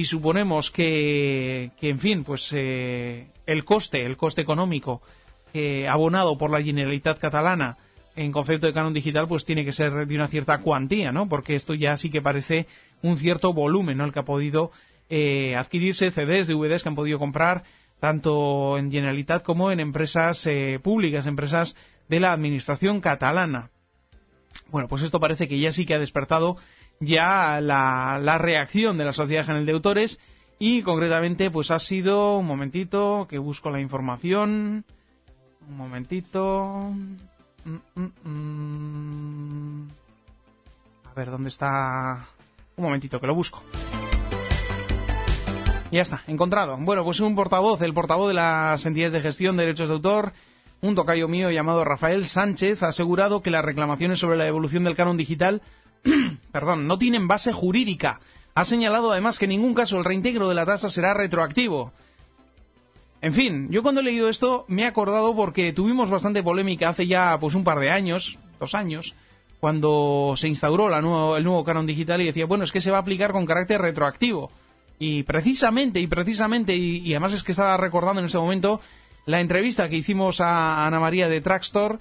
que en fin, pues el coste económico abonado por la Generalitat catalana en concepto de canon digital, pues tiene que ser de una cierta cuantía, ¿no? Porque esto ya sí que parece un cierto volumen, ¿no? El que ha podido adquirirse, CDs, DVDs que han podido comprar tanto en Generalitat como en empresas públicas, empresas de la administración catalana. Bueno, pues esto parece que ya sí que ha despertado ya la reacción de la Sociedad General de Autores y concretamente pues ha sido, un momentito, que busco la información, un momentito. A ver, ¿dónde está? Un momentito, que lo busco. Ya está, encontrado. Bueno, pues el portavoz de las entidades de gestión de derechos de autor, un tocayo mío llamado Rafael Sánchez, ha asegurado que las reclamaciones sobre la devolución del canon digital no tienen base jurídica. Ha señalado además que en ningún caso el reintegro de la tasa será retroactivo. En fin, yo cuando he leído esto me he acordado porque tuvimos bastante polémica hace ya pues un par de años, 2 años, cuando se instauró el nuevo canon digital y decía, bueno, es que se va a aplicar con carácter retroactivo. Y precisamente, y además es que estaba recordando en ese momento la entrevista que hicimos a Ana María de Traxtor,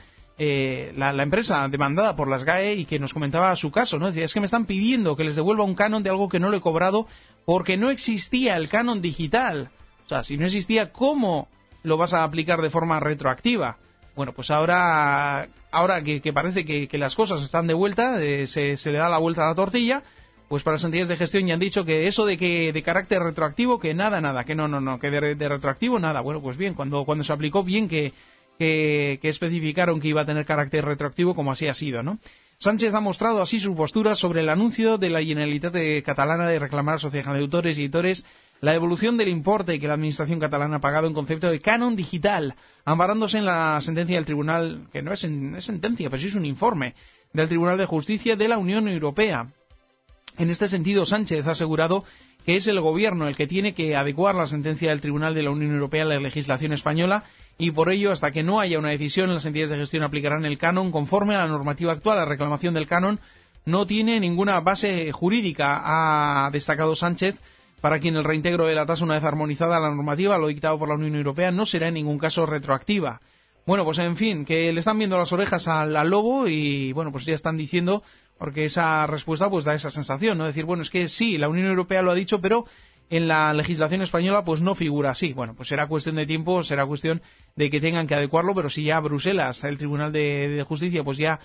la empresa demandada por las GAE, y que nos comentaba su caso, ¿no? Decía, es que me están pidiendo que les devuelva un canon de algo que no lo he cobrado porque no existía el canon digital. O sea, si no existía, ¿cómo lo vas a aplicar de forma retroactiva? Bueno, pues ahora que parece que las cosas están de vuelta, se le da la vuelta a la tortilla, pues para las entidades de gestión ya han dicho que eso de carácter retroactivo, que nada, que no, que de retroactivo nada. Bueno, pues bien, cuando se aplicó bien que especificaron que iba a tener carácter retroactivo, como así ha sido, ¿no? Sánchez ha mostrado así su postura sobre el anuncio de la Generalitat catalana de reclamar a Sociedad de Autores y Editores la devolución del importe que la Administración catalana ha pagado en concepto de canon digital, amparándose en la sentencia del Tribunal, que no es sentencia, pero sí es un informe, del Tribunal de Justicia de la Unión Europea. En este sentido, Sánchez ha asegurado que es el Gobierno el que tiene que adecuar la sentencia del Tribunal de la Unión Europea a la legislación española y por ello, hasta que no haya una decisión, las entidades de gestión aplicarán el canon conforme a la normativa actual. La reclamación del canon no tiene ninguna base jurídica, ha destacado Sánchez, para quien el reintegro de la tasa, una vez armonizada la normativa, lo dictado por la Unión Europea, no será en ningún caso retroactiva. Bueno, pues en fin, que le están viendo las orejas al lobo y, bueno, pues ya están diciendo, porque esa respuesta pues da esa sensación, ¿no? Decir, bueno, es que sí, la Unión Europea lo ha dicho, pero en la legislación española pues no figura así. Bueno, pues será cuestión de tiempo, será cuestión de que tengan que adecuarlo, pero si ya Bruselas, el Tribunal de Justicia, pues ya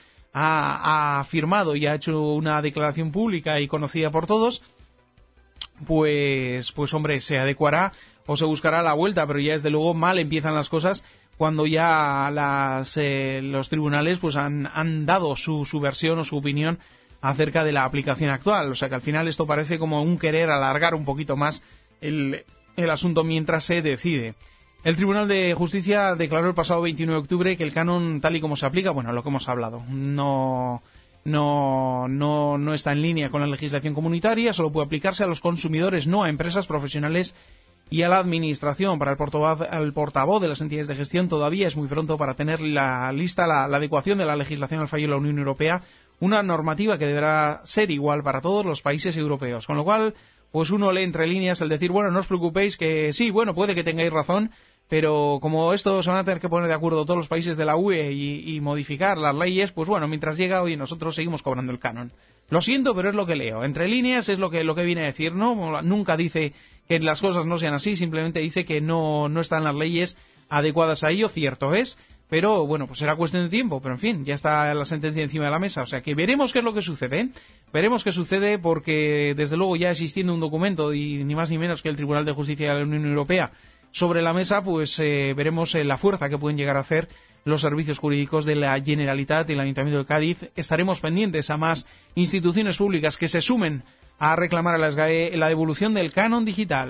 ha firmado y ha hecho una declaración pública y conocida por todos, pues hombre, se adecuará o se buscará la vuelta, pero ya desde luego mal empiezan las cosas cuando ya los tribunales pues han dado su versión o su opinión acerca de la aplicación actual. O sea que al final esto parece como un querer alargar un poquito más el asunto mientras se decide. El Tribunal de Justicia declaró el pasado 29 de octubre que el canon tal y como se aplica, bueno, lo que hemos hablado, no no está en línea con la legislación comunitaria, solo puede aplicarse a los consumidores, no a empresas profesionales y a la administración. Para el portavoz de las entidades de gestión todavía es muy pronto para tener la adecuación de la legislación al fallo de la Unión Europea, una normativa que deberá ser igual para todos los países europeos. Con lo cual, pues uno lee entre líneas el decir, bueno, no os preocupéis que sí, bueno, puede que tengáis razón, pero como esto se van a tener que poner de acuerdo todos los países de la UE y modificar las leyes, pues bueno, mientras llega hoy nosotros seguimos cobrando el canon. Lo siento, pero es lo que leo. Entre líneas es lo que viene a decir, ¿no? Nunca dice que las cosas no sean así, simplemente dice que no están las leyes adecuadas a ello, cierto es, pero bueno, pues será cuestión de tiempo, pero en fin, ya está la sentencia encima de la mesa, o sea que veremos qué es lo que sucede, ¿eh? Veremos qué sucede porque desde luego ya existiendo un documento y ni más ni menos que el Tribunal de Justicia de la Unión Europea sobre la mesa, pues veremos la fuerza que pueden llegar a hacer los servicios jurídicos de la Generalitat y el Ayuntamiento de Cádiz. Estaremos pendientes a más instituciones públicas que se sumen a reclamar a la SGAE la devolución del canon digital.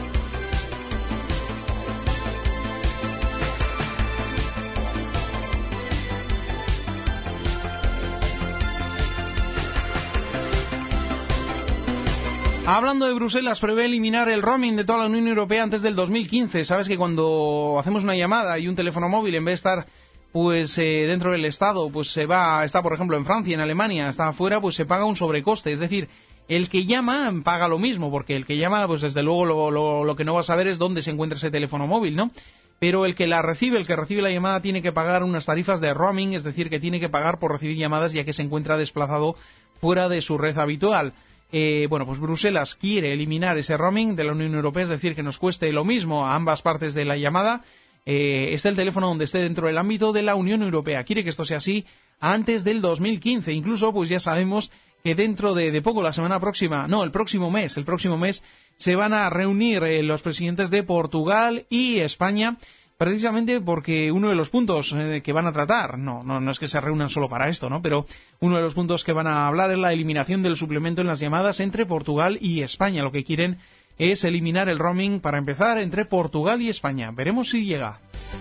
Hablando de Bruselas, prevé eliminar el roaming de toda la Unión Europea antes del 2015. Sabes que cuando hacemos una llamada y un teléfono móvil, en vez de estar pues dentro del Estado, pues está por ejemplo en Francia, en Alemania, está afuera, pues se paga un sobrecoste. Es decir, el que llama paga lo mismo, porque el que llama, pues desde luego lo que no va a saber es dónde se encuentra ese teléfono móvil, ¿no? Pero el que recibe la llamada tiene que pagar unas tarifas de roaming, es decir, que tiene que pagar por recibir llamadas ya que se encuentra desplazado fuera de su red habitual. Bueno, pues Bruselas quiere eliminar ese roaming de la Unión Europea, es decir, que nos cueste lo mismo a ambas partes de la llamada, esté el teléfono donde esté dentro del ámbito de la Unión Europea. Quiere que esto sea así antes del 2015. Incluso, pues ya sabemos que dentro de poco, el próximo mes, se van a reunir los presidentes de Portugal y España, precisamente porque uno de los puntos que van a tratar, no es que se reúnan solo para esto, ¿no? Pero uno de los puntos que van a hablar es la eliminación del suplemento en las llamadas entre Portugal y España. Lo que quieren es eliminar el roaming para empezar entre Portugal y España. Veremos si llega.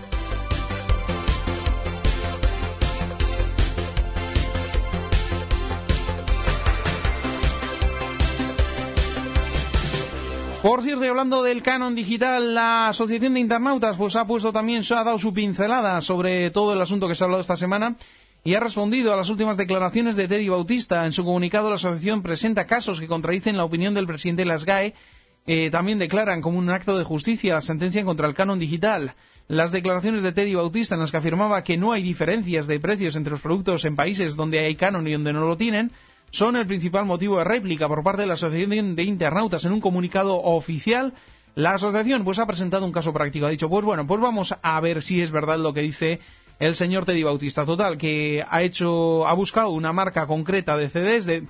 Por cierto, y hablando del canon digital, la Asociación de Internautas pues ha dado su pincelada sobre todo el asunto que se ha hablado esta semana y ha respondido a las últimas declaraciones de Teddy Bautista. En su comunicado, la asociación presenta casos que contradicen la opinión del presidente de la SGAE. También declaran como un acto de justicia la sentencia contra el canon digital. Las declaraciones de Teddy Bautista, en las que afirmaba que no hay diferencias de precios entre los productos en países donde hay canon y donde no lo tienen, son el principal motivo de réplica por parte de la Asociación de Internautas. En un comunicado oficial, la asociación pues ha presentado un caso práctico. Ha dicho, pues bueno, pues vamos a ver si es verdad lo que dice el señor Teddy Bautista. Total, que ha buscado una marca concreta de CDs, de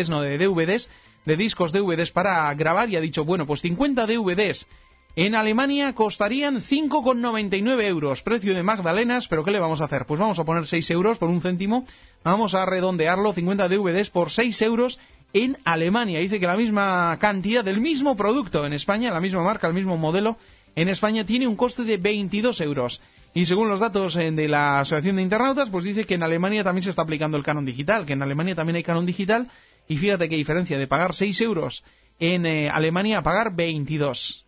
DVDs, de discos DVDs para grabar, y ha dicho, bueno, pues 50 DVDs en Alemania costarían 5,99 euros, precio de magdalenas, pero ¿qué le vamos a hacer? Pues vamos a poner 6 euros por un céntimo, vamos a redondearlo, 50 DVDs por 6 euros en Alemania. Dice que la misma cantidad del mismo producto en España, la misma marca, el mismo modelo, en España tiene un coste de 22 euros. Y según los datos de la Asociación de Internautas, pues dice que en Alemania también se está aplicando el canon digital, que en Alemania también hay canon digital, y fíjate qué diferencia de pagar 6 euros en Alemania a pagar 22.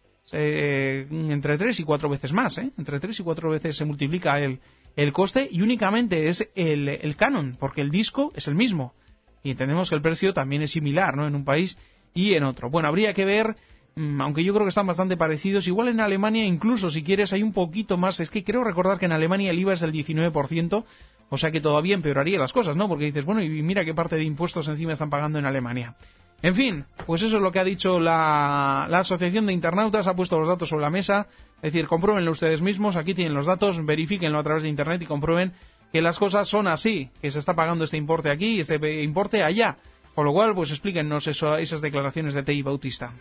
Entre 3 y 4 veces más, entre 3 y 4 veces se multiplica el coste, y únicamente es el canon, porque el disco es el mismo, y entendemos que el precio también es similar, ¿no?, en un país y en otro. Bueno, habría que ver, aunque yo creo que están bastante parecidos. Igual en Alemania, incluso si quieres, hay un poquito más. Es que creo recordar que en Alemania el IVA es del 19%, o sea que todavía empeoraría las cosas, ¿no?, porque dices, bueno, y mira qué parte de impuestos encima están pagando en Alemania. En fin, pues eso es lo que ha dicho la Asociación de Internautas. Ha puesto los datos sobre la mesa, es decir, compruébenlo ustedes mismos, aquí tienen los datos, verifíquenlo a través de Internet y comprueben que las cosas son así, que se está pagando este importe aquí y este importe allá. Con lo cual, pues explíquennos esas declaraciones de Teddy Bautista.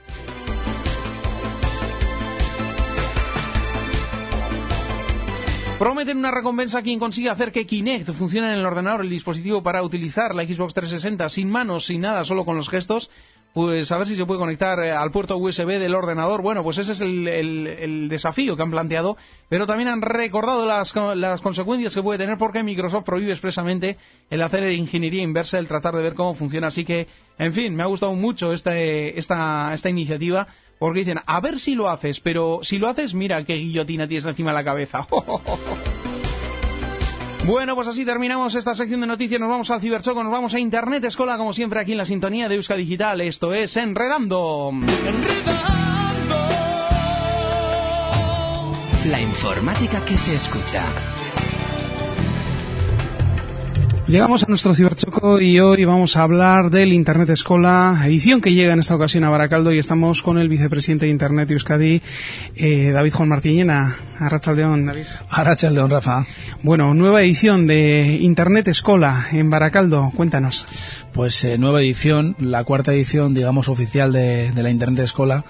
Prometen una recompensa a quien consiga hacer que Kinect funcione en el ordenador, el dispositivo para utilizar la Xbox 360 sin manos, sin nada, solo con los gestos. pues a ver si se puede conectar al puerto USB del ordenador. Bueno, pues ese es el desafío que han planteado, pero también han recordado las consecuencias que puede tener, porque Microsoft prohíbe expresamente el hacer ingeniería inversa, el tratar de ver cómo funciona. Así que, en fin, me ha gustado mucho esta iniciativa, porque dicen, a ver si lo haces, pero si lo haces, mira qué guillotina tienes encima de la cabeza. Bueno, pues así terminamos esta sección de noticias. Nos vamos al Ciberchoco, nos vamos a Internet Escola, como siempre, aquí en la sintonía de Euskadi Digital. Esto es Enredando. La informática que se escucha. Llegamos a nuestro Ciberchoco y hoy vamos a hablar del Internet Escola, edición que llega en esta ocasión a Barakaldo, y estamos con el vicepresidente de Internet de Euskadi, David Juan Martiñena. Arratsaldeon, David. Arratsaldeon, Rafa. Bueno, nueva edición de Internet Escola en Barakaldo, cuéntanos. Pues nueva edición, la cuarta edición, digamos, oficial de la Internet Escola,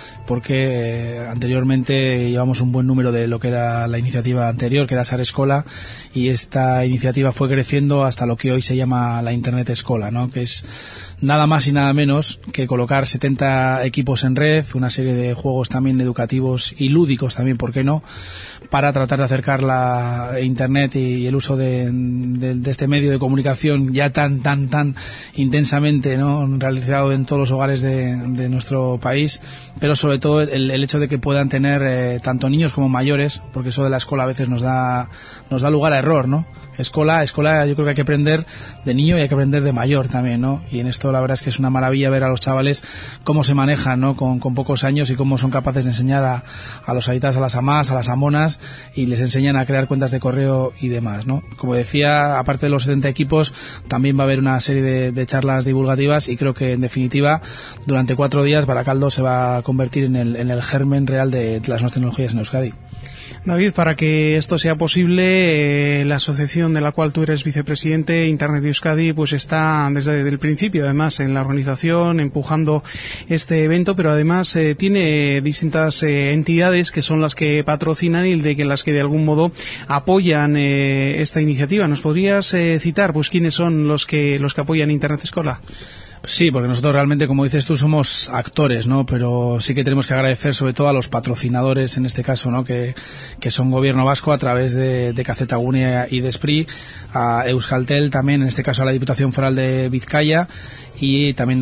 porque anteriormente llevamos un buen número de lo que era la iniciativa anterior, que era SAR Escola, y esta iniciativa fue creciendo hasta lo que hoy se llama la Internet Escola, ¿no? Que es nada más y nada menos que colocar 70 equipos en red, una serie de juegos también educativos y lúdicos también, ¿por qué no?, para tratar de acercar la Internet y el uso de este medio de comunicación ya tan intensamente, ¿no?, realizado en todos los hogares de nuestro país, pero sobre todo el hecho de que puedan tener tanto niños como mayores, porque eso de la escuela a veces nos da lugar a error, ¿no? Escola, yo creo que hay que aprender de niño y hay que aprender de mayor también, ¿no? Y en esto la verdad es que es una maravilla ver a los chavales cómo se manejan, ¿no?, con pocos años, y cómo son capaces de enseñar a los aitas, a las amás, a las amonas, y les enseñan a crear cuentas de correo y demás, ¿no? Como decía, aparte de los 70 equipos, también va a haber una serie de charlas divulgativas, y creo que en definitiva durante 4 días Barakaldo se va a convertir en el germen real de las nuevas tecnologías en Euskadi. David, para que esto sea posible, la asociación de la cual tú eres vicepresidente, Internet de Euskadi, pues está desde el principio, además, en la organización, empujando este evento, pero además tiene distintas entidades que son las que patrocinan y las que de algún modo apoyan esta iniciativa. ¿Nos podrías citar, pues, quiénes son los que apoyan Internet Escola? Sí, porque nosotros realmente, como dices tú, somos actores, ¿no? Pero sí que tenemos que agradecer sobre todo a los patrocinadores, en este caso, ¿no?, que son Gobierno Vasco a través de Kacetagunea y de SPRI, a Euskaltel también, en este caso a la Diputación Foral de Vizcaya, y también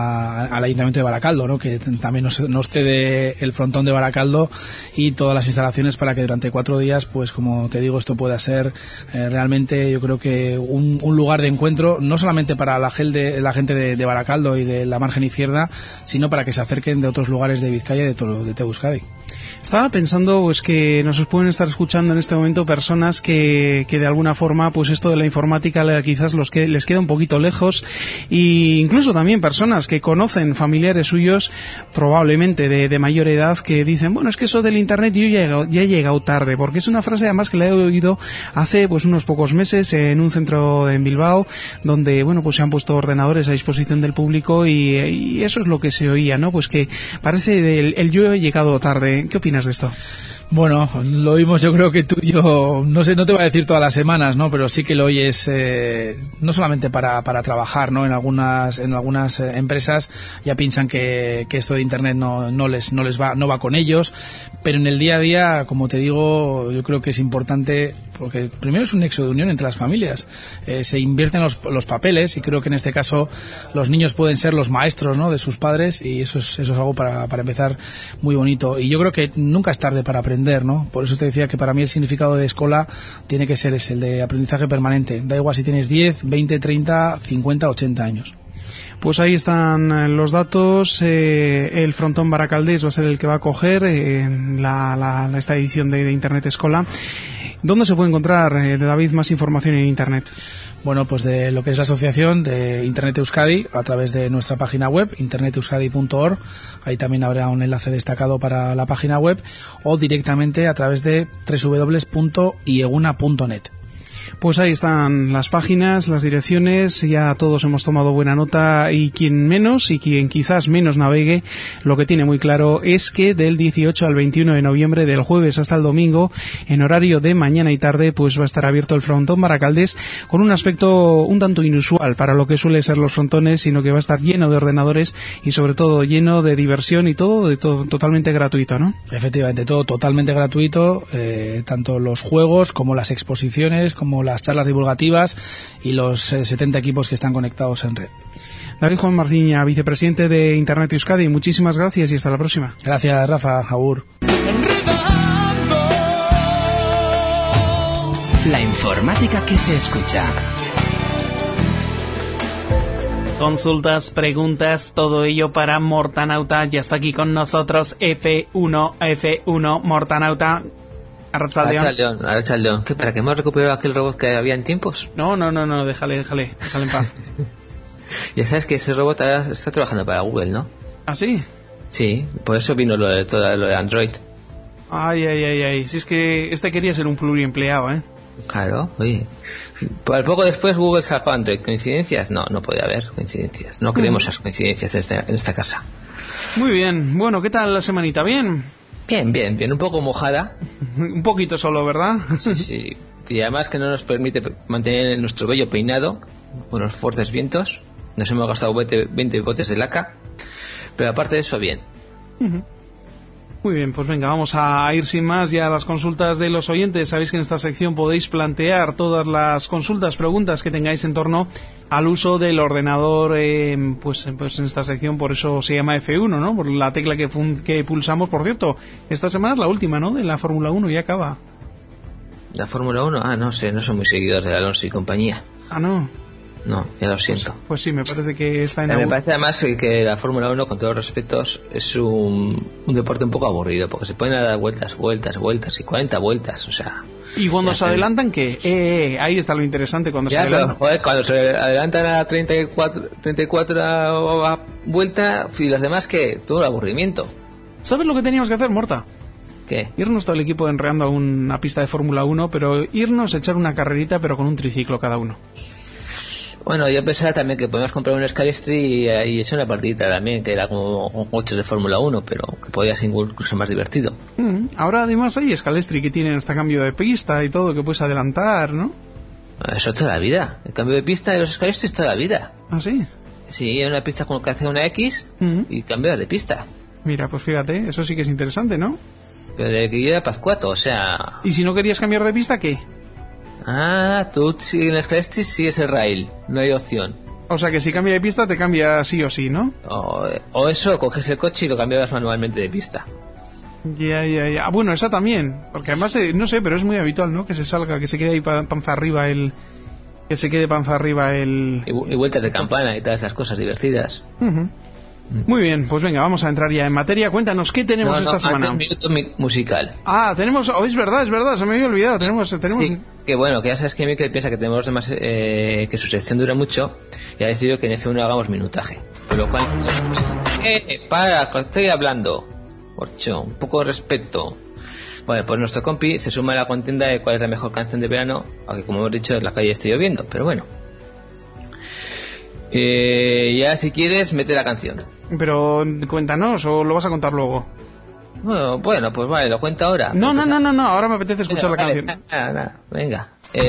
al Ayuntamiento de Barakaldo, ¿no?, que también nos cede el frontón de Barakaldo y todas las instalaciones para que durante 4 días, pues como te digo, esto pueda ser realmente, yo creo que un lugar de encuentro, no solamente para la gente de Barakaldo y de la margen izquierda, sino para que se acerquen de otros lugares de Vizcaya y de todo Euskadi. Estaba pensando, pues, que nos pueden estar escuchando en este momento personas que de alguna forma, pues esto de la informática quizás les queda un poquito lejos, e incluso también personas que conocen familiares suyos, probablemente de mayor edad, que dicen, bueno, es que eso del Internet yo ya he llegado tarde, porque es una frase además que la he oído hace pues unos pocos meses en un centro en Bilbao, donde, bueno, pues se han puesto ordenadores a disposición del público, y eso es lo que se oía, ¿no? Pues que parece el yo he llegado tarde. ¿Qué opinas de esto? Bueno, lo oímos, yo creo que tú y yo, no sé, no te voy a decir todas las semanas, ¿no?, pero sí que lo oyes, no solamente para trabajar, ¿no?, en algunas empresas ya piensan que esto de Internet no va con ellos, pero en el día a día, como te digo, yo creo que es importante, porque primero es un nexo de unión entre las familias, se invierten los papeles, y creo que en este caso los niños pueden ser los maestros, ¿no?, de sus padres, y eso es algo para empezar muy bonito, y yo creo que nunca es tarde para aprender, ¿no? Por eso te decía que para mí el significado de escuela tiene que ser el de aprendizaje permanente. Da igual si tienes 10, 20, 30, 50, 80 años. Pues ahí están los datos. El frontón baracaldés va a ser el que va a acoger esta edición de Internet Escola. ¿Dónde se puede encontrar, David, más información en Internet? Bueno, pues de lo que es la asociación de Internet Euskadi, a través de nuestra página web, interneteuskadi.org, ahí también habrá un enlace destacado para la página web, o directamente a través de www.ieguna.net. Pues ahí están las páginas, las direcciones, ya todos hemos tomado buena nota y quien menos y quien quizás menos navegue, lo que tiene muy claro es que del 18 al 21 de noviembre, del jueves hasta el domingo, en horario de mañana y tarde, pues va a estar abierto el frontón Baracaldes con un aspecto un tanto inusual para lo que suele ser los frontones, sino que va a estar lleno de ordenadores y sobre todo lleno de diversión y todo totalmente gratuito, ¿no? Efectivamente, todo totalmente gratuito, tanto los juegos como las exposiciones, como las charlas divulgativas y los 70 equipos que están conectados en red. David Juan Marciña, vicepresidente de Internet Euskadi, muchísimas gracias y hasta la próxima. Gracias, Rafa. Agur. La informática que se escucha. Consultas, preguntas, todo ello para Mortanauta. Ya está aquí con nosotros F1 Mortanauta. Arrachaldeón. ¿Qué, para que hemos recuperado aquel robot que había en tiempos? No, déjale en paz. Ya sabes que ese robot ahora está trabajando para Google, ¿no? ¿Ah, sí? Sí, por eso vino lo de Android. Ay, si es que quería ser un pluriempleado, ¿eh? Claro, oye. Por poco después Google sacó Android. ¿Coincidencias? No podía haber coincidencias. No queremos esas coincidencias en esta casa. Muy bien. Bueno, ¿qué tal la semanita? ¿Bien? Bien. Un poco mojada. Un poquito solo, ¿verdad? Sí. Y además que no nos permite mantener nuestro vello peinado con los fuertes vientos. Nos hemos gastado 20 botes de laca. Pero aparte de eso, bien. Muy bien, pues venga, vamos a ir sin más ya a las consultas de los oyentes. Sabéis que en esta sección podéis plantear todas las consultas, preguntas que tengáis en torno al uso del ordenador, pues en esta sección, por eso se llama F1, ¿no? Por la tecla que pulsamos. Por cierto, esta semana es la última, ¿no? De la Fórmula 1, ya acaba. ¿La Fórmula 1? No sé, no soy muy seguidor de Alonso y compañía. No, ya lo siento. Pues sí, me parece que está en me parece además que la Fórmula 1, con todos los respetos, es un deporte un poco aburrido, porque se ponen a dar vueltas y 40 vueltas, o sea... ¿Y cuando se adelantan qué? Ahí está lo interesante, cuando se adelantan. Cuando se adelantan a 34 vueltas, y los demás, ¿qué? Todo el aburrimiento. ¿Sabes lo que teníamos que hacer, Morta? ¿Qué? Irnos todo el equipo enreando a una pista de Fórmula 1, pero irnos a echar una carrerita, pero con un triciclo cada uno. Bueno, yo pensaba también que podíamos comprar un Scalestri y echar una partidita también, que era como coches de Fórmula 1, pero que podía ser incluso más divertido. Ahora además hay Scalestri que tienen hasta cambio de pista y todo, que puedes adelantar, ¿no? Eso toda la vida. El cambio de pista de los Scalestri es toda la vida. ¿Ah, sí? Sí, hay una pista con que hace una X y cambias de pista. Mira, pues fíjate, eso sí que es interesante, ¿no? Pero de que yo era Pascuato, o sea... ¿Y si no querías cambiar de pista, qué? Tú en el Scalestri sigues el rail, no hay opción. O sea que si cambia de pista te cambia sí o sí, ¿no? O eso, coges el coche y lo cambias manualmente de pista. Ya. Bueno, esa también, porque además, no sé, pero es muy habitual, ¿no? Que se salga, que se quede ahí panza arriba el... Y vueltas de campana y todas esas cosas divertidas. Muy bien, pues venga, vamos a entrar ya en materia. Cuéntanos, ¿qué tenemos esta semana? Minuto musical. Tenemos... es verdad, se me había olvidado. Tenemos... Sí, que bueno, que ya sabes que Mikel piensa que tenemos demás, que su sección dura mucho y ha decidido que en F1 hagamos minutaje. Por lo cual... para, que estoy hablando. Ocho, un poco de respeto. Bueno, pues nuestro compi se suma a la contienda de cuál es la mejor canción de verano, aunque como hemos dicho, en la calle está lloviendo, pero bueno. Ya si quieres, mete la canción. Pero cuéntanos, o lo vas a contar luego. Bueno, pues vale, lo cuento ahora. No, ahora me apetece escuchar la canción. Nada, venga.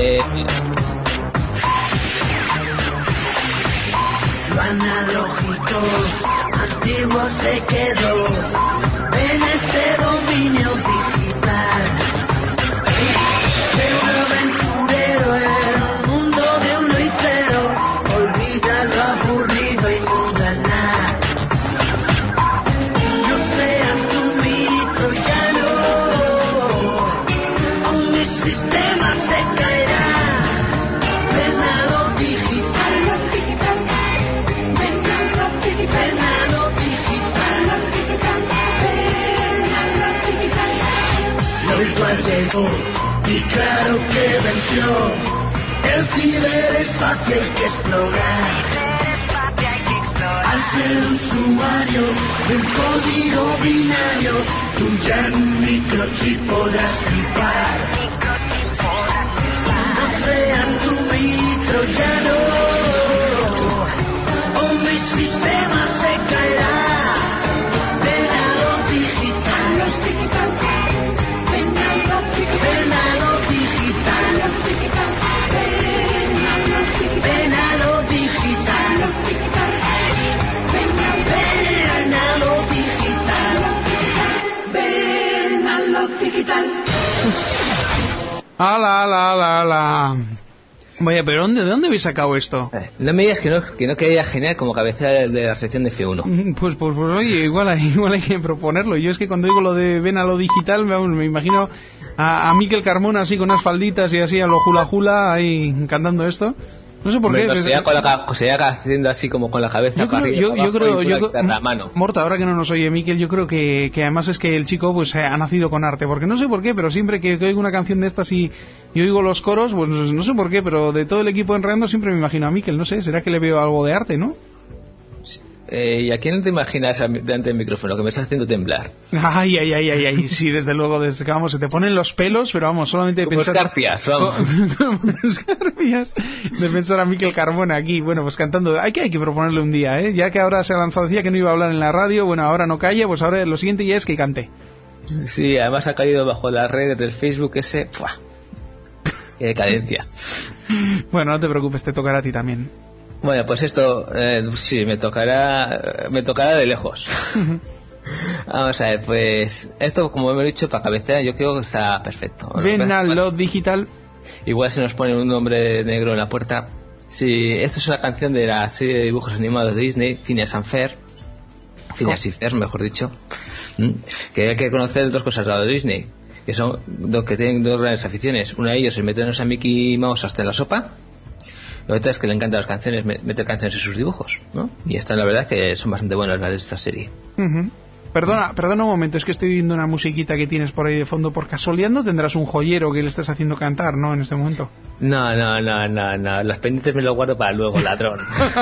Lo analógico, antiguo se quedó en este dominio digital. Ser un aventurero en un mundo de 1 y 0, olvida lo aburrido y mundanal. No seas tu mito, ya no, aún mi sistema se caerá. Venado digital, venado digital, lo virtual llegó y claro que venció. El ciberespacio hay que explorar. Al ser usuario del código binario, tú ya en un microchip podrás flipar. No seas ¡Ala! Vaya, pero ¿de dónde habéis sacado esto? No me digas que no quedaría genial como cabecera de la sección de F1. Pues oye, igual hay que proponerlo. Yo es que cuando digo lo de ven a lo digital, me imagino a Miquel Carmona así con unas falditas y así a lo hula hula ahí cantando esto. No sé por qué. Sería haciendo así como con la cabeza para arriba, yo creo la mano. Morta, ahora que no nos oye Miquel, yo creo que además es que el chico pues ha nacido con arte, porque no sé por qué, pero siempre que oigo una canción de estas y oigo los coros, pues no sé por qué, pero de todo el equipo enredando siempre me imagino a Miquel, no sé, será que le veo algo de arte, ¿no? ¿Y a quién te imaginas delante del micrófono? Que me estás haciendo temblar. Ay, sí, desde luego, desde que vamos, se te ponen los pelos, pero vamos, solamente de como pensar... escarpias, vamos. Como escarpias, de pensar a Miquel Carmona aquí, bueno, pues cantando, hay que proponerle un día, ya que ahora se ha lanzado, decía que no iba a hablar en la radio, bueno, ahora no calla, pues ahora lo siguiente ya es que cante. Sí, además ha caído bajo las redes del Facebook ese, ¡pua! ¡Qué decadencia! Bueno, no te preocupes, te tocará a ti también. Bueno, pues esto sí, me tocará de lejos. Vamos a ver, pues esto, como hemos dicho, para cabecera yo creo que está perfecto. Ven a lo digital. Igual se nos pone un nombre negro en la puerta. Sí, esta es una canción de la serie de dibujos animados de Disney, Phineas and Ferb. Phineas y Ferb, mejor dicho. Que hay que conocer dos cosas de Disney, que son que tienen dos grandes aficiones. Una de ellos es meternos a Mickey Mouse hasta en la sopa. La otra es que le encantan las canciones, meter canciones en sus dibujos, ¿no? Y esta la verdad que son bastante buenas las de esta serie. Perdona un momento, es que estoy viendo una musiquita que tienes por ahí de fondo. Por casualidad no tendrás un joyero que le estés haciendo cantar, ¿no? En este momento. No, las pendientes me lo guardo para luego, ladrón.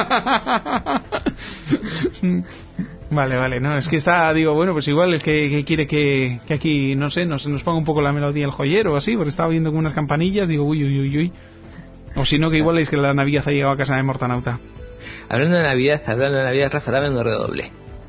Vale, no, es que digo, bueno, pues igual es que quiere que aquí, no sé, nos ponga un poco la melodía el joyero o así, porque estaba viendo con unas campanillas, digo, uy. O si no, que igual es que la Navidad ha llegado a casa de Mortanauta. Hablando de Navidad, Rafa, dame un redoble.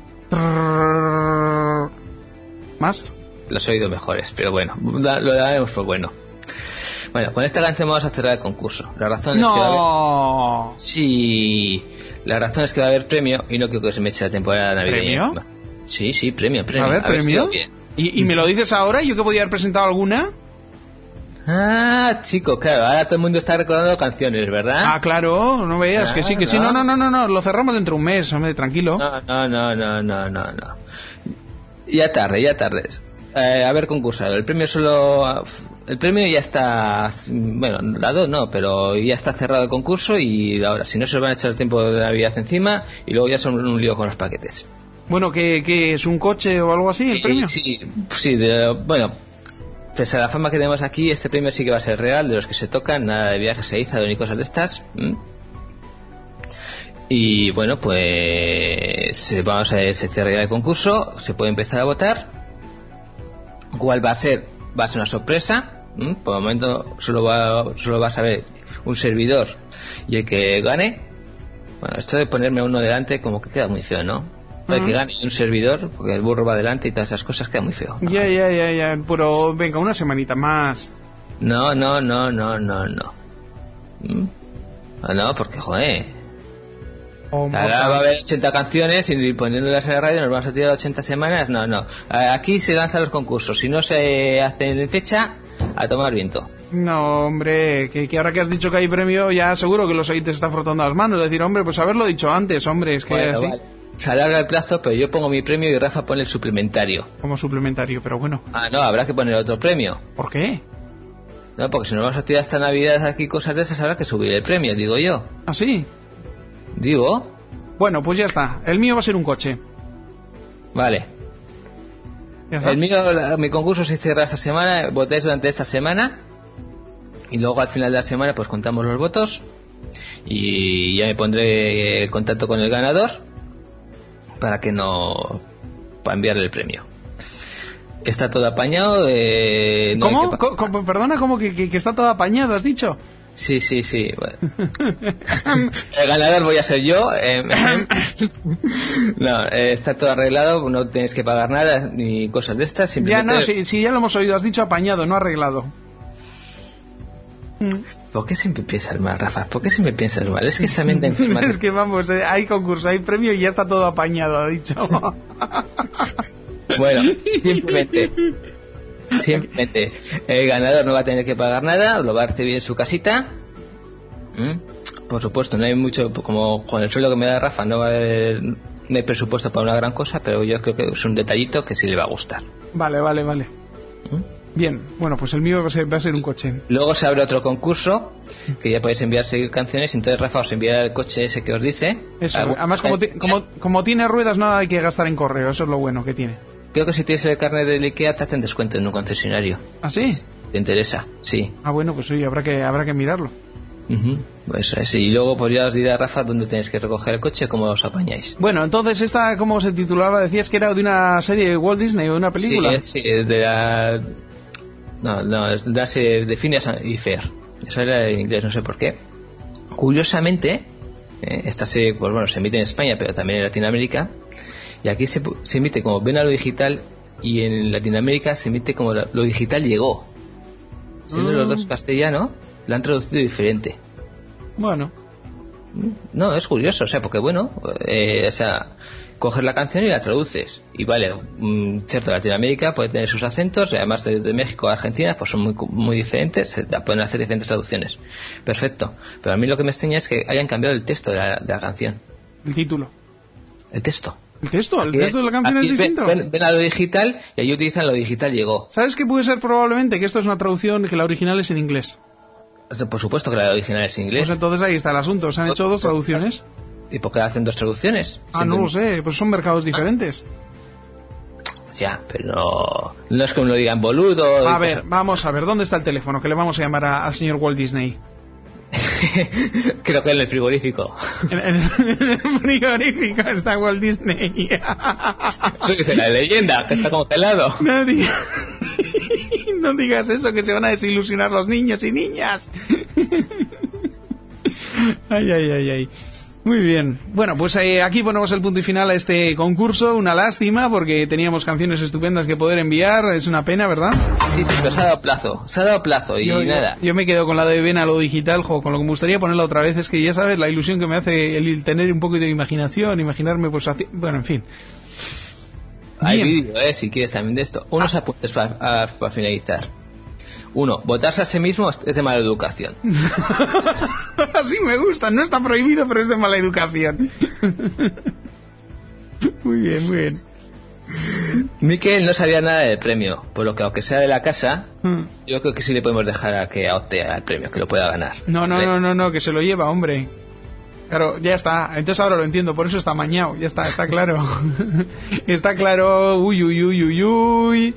¿Más? Los he oído mejores, pero bueno, lo daremos por bueno. Bueno, con esta canción vamos a cerrar el concurso. La razón es que va a haber... Sí, la razón es que va a haber premio y no creo que se me eche la temporada navideña. ¿Premio? Sí, premio. A ver, premio. ¿Y me lo dices ahora? ¿Yo que podía haber presentado alguna? Ah, chico, claro, ahora todo el mundo está recordando canciones, ¿verdad? Ah, claro, no veas, que sí. No, lo cerramos dentro de un mes, hombre, tranquilo. No. Ya tardes. A ver, concursado, el premio ya está, bueno, dado no, pero ya está cerrado el concurso y ahora, si no se os van a echar el tiempo de Navidad encima y luego ya son un lío con los paquetes. Bueno, ¿qué es un coche o algo así el premio? Sí, bueno, pese a la fama que tenemos aquí, este premio sí que va a ser real, de los que se tocan, nada de viajes a Iza ni cosas de estas. Y bueno, pues se cierra ya el concurso, se puede empezar a votar. ¿Cuál va a ser? Va a ser una sorpresa. Por el momento solo va a saber un servidor y el que gane. Bueno, esto de ponerme a uno delante como que queda muy feo, ¿no? El que gane un servidor, porque el burro va adelante y todas esas cosas, queda muy feo, ¿no? Ya, pero venga, una semanita más. No, porque joder, ahora va a haber 80 canciones y poniéndolas en la radio nos vamos a tirar 80 semanas. No, aquí se lanzan los concursos, si no se hacen en fecha, a tomar viento. No, hombre, que ahora que has dicho que hay premio, ya seguro que los oyentes están frotando las manos, decir, hombre, pues haberlo dicho antes, hombre, es que bueno, así. Vale. Se alarga el plazo, pero yo pongo mi premio y Rafa pone el suplementario. Como suplementario, pero bueno. Ah, no, habrá que poner otro premio. ¿Por qué? No, porque si nos vamos a tirar hasta Navidad aquí cosas de esas, habrá que subir el premio, digo yo. ¿Ah, sí? Digo. Bueno, pues ya está. El mío va a ser un coche. Vale. Mi concurso se cierra esta semana, votáis durante esta semana y luego al final de la semana pues contamos los votos y ya me pondré en contacto con el ganador para enviarle el premio. Está todo apañado. ¿Cómo? Perdona, ¿cómo que está todo apañado, has dicho? Sí. Bueno. El ganador voy a ser yo. No, está todo arreglado, no tenéis que pagar nada ni cosas de estas. Simplemente... Ya lo hemos oído, has dicho apañado, no arreglado. ¿Por qué siempre piensas mal, Rafa? ¿Por qué siempre piensas mal? Es que esa mente enferma. Es que vamos, hay concurso, hay premio y ya está todo apañado, ha dicho. Bueno, simplemente Simplemente el ganador no va a tener que pagar nada, lo va a recibir en su casita. Por supuesto, no hay mucho, como con el sueldo que me da Rafa, no hay presupuesto para una gran cosa, pero yo creo que es un detallito que sí le va a gustar. Vale. Bien, bueno, pues el mío va a ser un coche. Luego se abre otro concurso que ya podéis enviar seguir canciones, y entonces Rafa os enviará el coche ese que os dice. Eso, además como tiene ruedas no hay que gastar en correo, eso es lo bueno que tiene. Creo que si tienes el carnet del IKEA te hacen descuento en un concesionario. ¿Ah, sí? ¿Te interesa? Sí. Ah, bueno, pues sí, habrá que mirarlo. Pues sí, y luego pues ya os dirá Rafa dónde tenéis que recoger el coche, cómo os apañáis. Bueno, entonces esta, ¿cómo se titulaba? Decías que era de una serie de Walt Disney o de una película. Sí, de la... No, es de la serie de Phineas y Ferb. Eso era en inglés, no sé por qué. Curiosamente, esta serie, pues bueno, se emite en España, pero también en Latinoamérica. Y aquí se emite como Ven a lo digital, y en Latinoamérica se emite como Lo digital llegó. Siendo los dos castellanos, lo han traducido diferente. Bueno. No, es curioso, o sea, porque bueno, o sea, coges la canción y la traduces. Y vale, cierto, Latinoamérica puede tener sus acentos, y además de México a Argentina, pues son muy diferentes, se pueden hacer diferentes traducciones. Perfecto. Pero a mí lo que me extraña es que hayan cambiado el texto de la canción. El título. El texto. ¿El texto de la canción es distinto? Ven a lo digital, y ahí utilizan lo digital llegó. ¿Sabes qué puede ser probablemente? Que esto es una traducción, que la original es en inglés. Por supuesto que la original es en inglés. Pues entonces ahí está el asunto. Se han hecho dos traducciones. ¿Y por qué hacen dos traducciones? No lo sé, pues son mercados diferentes. Ya, pero no es que uno diga en boludo. A ver, vamos a ver, ¿dónde está el teléfono? Que le vamos a llamar al señor Walt Disney. Creo que en el frigorífico. En el frigorífico está Walt Disney. Eso dice la leyenda, que está congelado. No digas eso, que se van a desilusionar los niños y niñas. Ay. Muy bien. Bueno, pues aquí ponemos el punto y final a este concurso. Una lástima porque teníamos canciones estupendas que poder enviar. Es una pena, ¿verdad? Sí, pero se ha dado plazo y nada. Yo me quedo con la de Ven a lo digital, con lo que me gustaría ponerla otra vez es que ya sabes la ilusión que me hace el tener un poco de imaginación, imaginarme pues bueno, en fin. Hay vídeo, si quieres también de esto. Unos apuntes para finalizar. 1. Votarse a sí mismo es de mala educación. Así me gusta. No está prohibido, pero es de mala educación. Muy bien. Miquel no sabía nada del premio, por lo que aunque sea de la casa, yo creo que sí le podemos dejar a que opte al premio, que lo pueda ganar. No, que se lo lleva, hombre. Claro, ya está. Entonces ahora lo entiendo, por eso está amañado. Ya está claro. Está claro. Uy,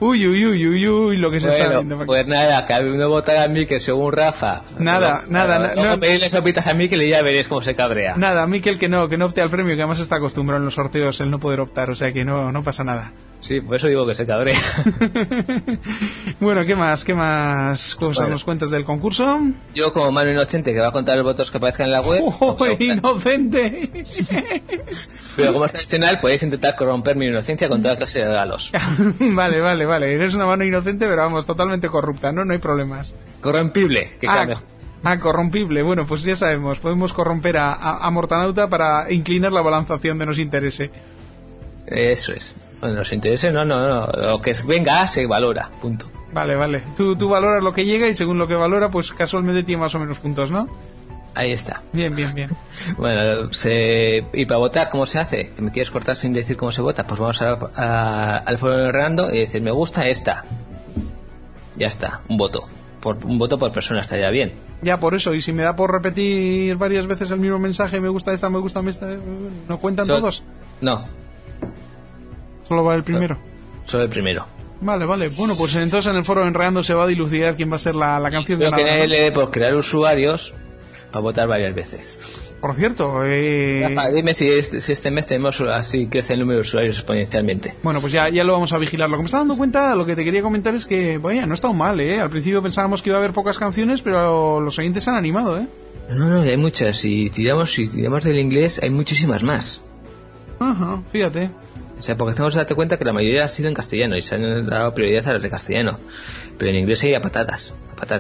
lo que se está viendo. Pues nada, cada uno votará a Miquel según Rafa. Nada. No pedirle sopitas a Miquel y ya veréis cómo se cabrea. Nada, Miquel que no opte al premio, que además está acostumbrado en los sorteos el no poder optar, o sea que no pasa nada. Sí, por eso digo que se cabrea. Bueno, ¿qué más cosas nos cuentas del concurso? Yo como mano inocente que va a contar los votos que aparezcan en la web. ¡Inocente! Pero como es tradicional podéis intentar corromper mi inocencia con toda clase de regalos. Vale, eres una mano inocente pero vamos, totalmente corrupta, no hay problemas. Corrompible, que cambia. Corrompible, bueno, pues ya sabemos, podemos corromper a Mortanauta para inclinar la balanza hacia donde nos interese. Eso es. Bueno, nos interese, no, lo que venga se valora, punto. Vale. Tú valoras lo que llega y según lo que valora, pues casualmente tiene más o menos puntos, ¿no? Ahí está. Bien. Bueno, y para votar, ¿cómo se hace? ¿Que me quieres cortar sin decir cómo se vota? Pues vamos al foro de Rando y decir, me gusta esta. Ya está, un voto por persona estaría bien. Ya, por eso, y si me da por repetir varias veces el mismo mensaje, me gusta esta, ¿no cuentan todos? No. ¿Solo va el primero? Solo el primero. Vale. Bueno, pues entonces en el foro de Enredando se va a dilucidar quién va a ser la canción de ganadora. Lo que nadie le dé por crear usuarios para votar varias veces. Por cierto, dime si este mes tenemos así crece el número de usuarios exponencialmente. Bueno, pues ya lo vamos a vigilar. Lo que me está dando cuenta, lo que te quería comentar es que, vaya, no está mal, Al principio pensábamos que iba a haber pocas canciones, pero los oyentes se han animado, No, hay muchas. Si tiramos del inglés, hay muchísimas más. Ajá, fíjate. O sea, porque tenemos que darte cuenta que la mayoría ha sido en castellano y se han dado prioridad a las de castellano. Pero en inglés hay a patatas.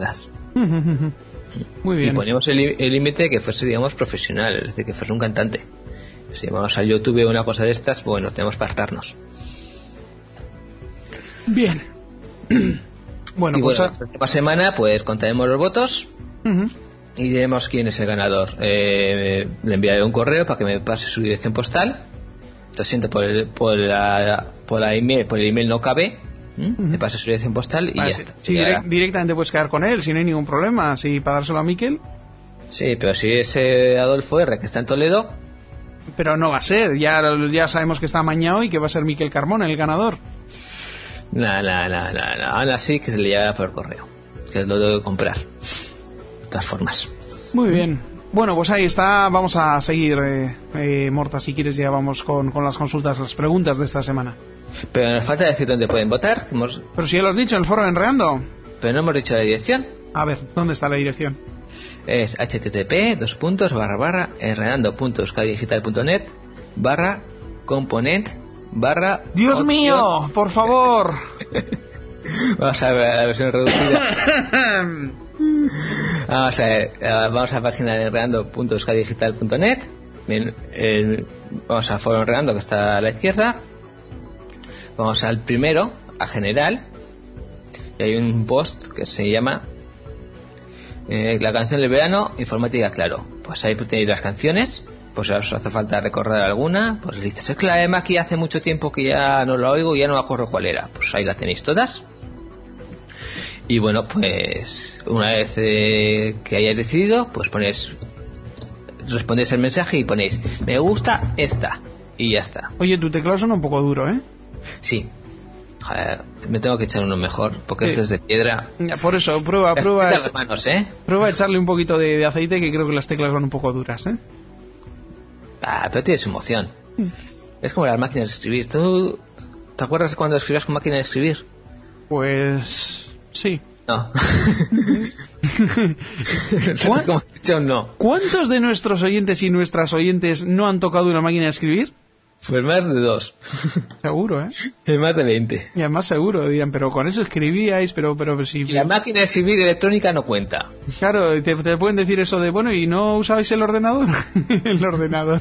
Muy bien. Y ponemos el límite que fuese, digamos, profesional, es decir, que fuese un cantante. Si vamos al YouTube o una cosa de estas, bueno, tenemos para hartarnos. Bien. Bueno, Y pues... la próxima semana pues contaremos los votos Ujú. y diremos quién es el ganador. Le enviaré un correo para que me pase su dirección postal. Lo siento por el email no cabe. Me pase su dirección postal y Vale, ya sí. está. Sí, directamente puedes quedar con él, si no hay ningún problema. Sí, para dárselo a Miquel. Sí, pero si es Adolfo R, que está en Toledo, Pero no va a ser, ya sabemos que está amañado y que va a ser Miquel Carmona el ganador. no. Aún así que se le llegará por correo, que lo debo comprar. De todas formas. Muy bien. Bueno, pues ahí está. Vamos a seguir, Morta, si quieres ya vamos con las consultas, las preguntas de esta semana. Pero nos falta decir dónde pueden votar. Pero si ya lo has dicho, en el foro de Enreando. Pero no hemos dicho la dirección. A ver, ¿dónde está la dirección? Es http://enredando.euskadigital.net/component/ ¡Dios mío! ¡Por favor! Vamos a ver la versión reducida. Vamos a ver, vamos a la página de enredando.euskadigital.net. Bien, vamos al foro Enredando, que está a la izquierda. Vamos al primero, a general, y hay un post que se llama la canción del verano, informática claro. Pues ahí tenéis las canciones. Pues si os hace falta recordar alguna, pues dices, es que la de Maki hace mucho tiempo que ya no la oigo y ya no me acuerdo cuál era. Pues ahí la tenéis todas. Y bueno, pues una vez que hayáis decidido, pues respondéis el mensaje y ponéis me gusta esta y ya está. Oye, tu teclado suena un poco duro, ¿eh? Sí. Joder, me tengo que echar uno mejor porque esto es de piedra. Ya, por eso, prueba las manos, prueba a echarle un poquito de aceite, que creo que las teclas van un poco duras, ¿eh? Pero tiene su emoción. Es como las máquinas de escribir. ¿Tú te acuerdas cuando escribías con máquina de escribir? Pues... sí. No. Como he dicho, no. ¿Cuántos de nuestros oyentes y nuestras oyentes no han tocado una máquina de escribir? Pues más de 2. Seguro, ¿eh? Es más de 20. Y además seguro, dirán, pero con eso escribíais, pero si... Y la máquina de escribir electrónica no cuenta. Claro, te pueden decir eso de, bueno, ¿y no usabais el ordenador? El ordenador.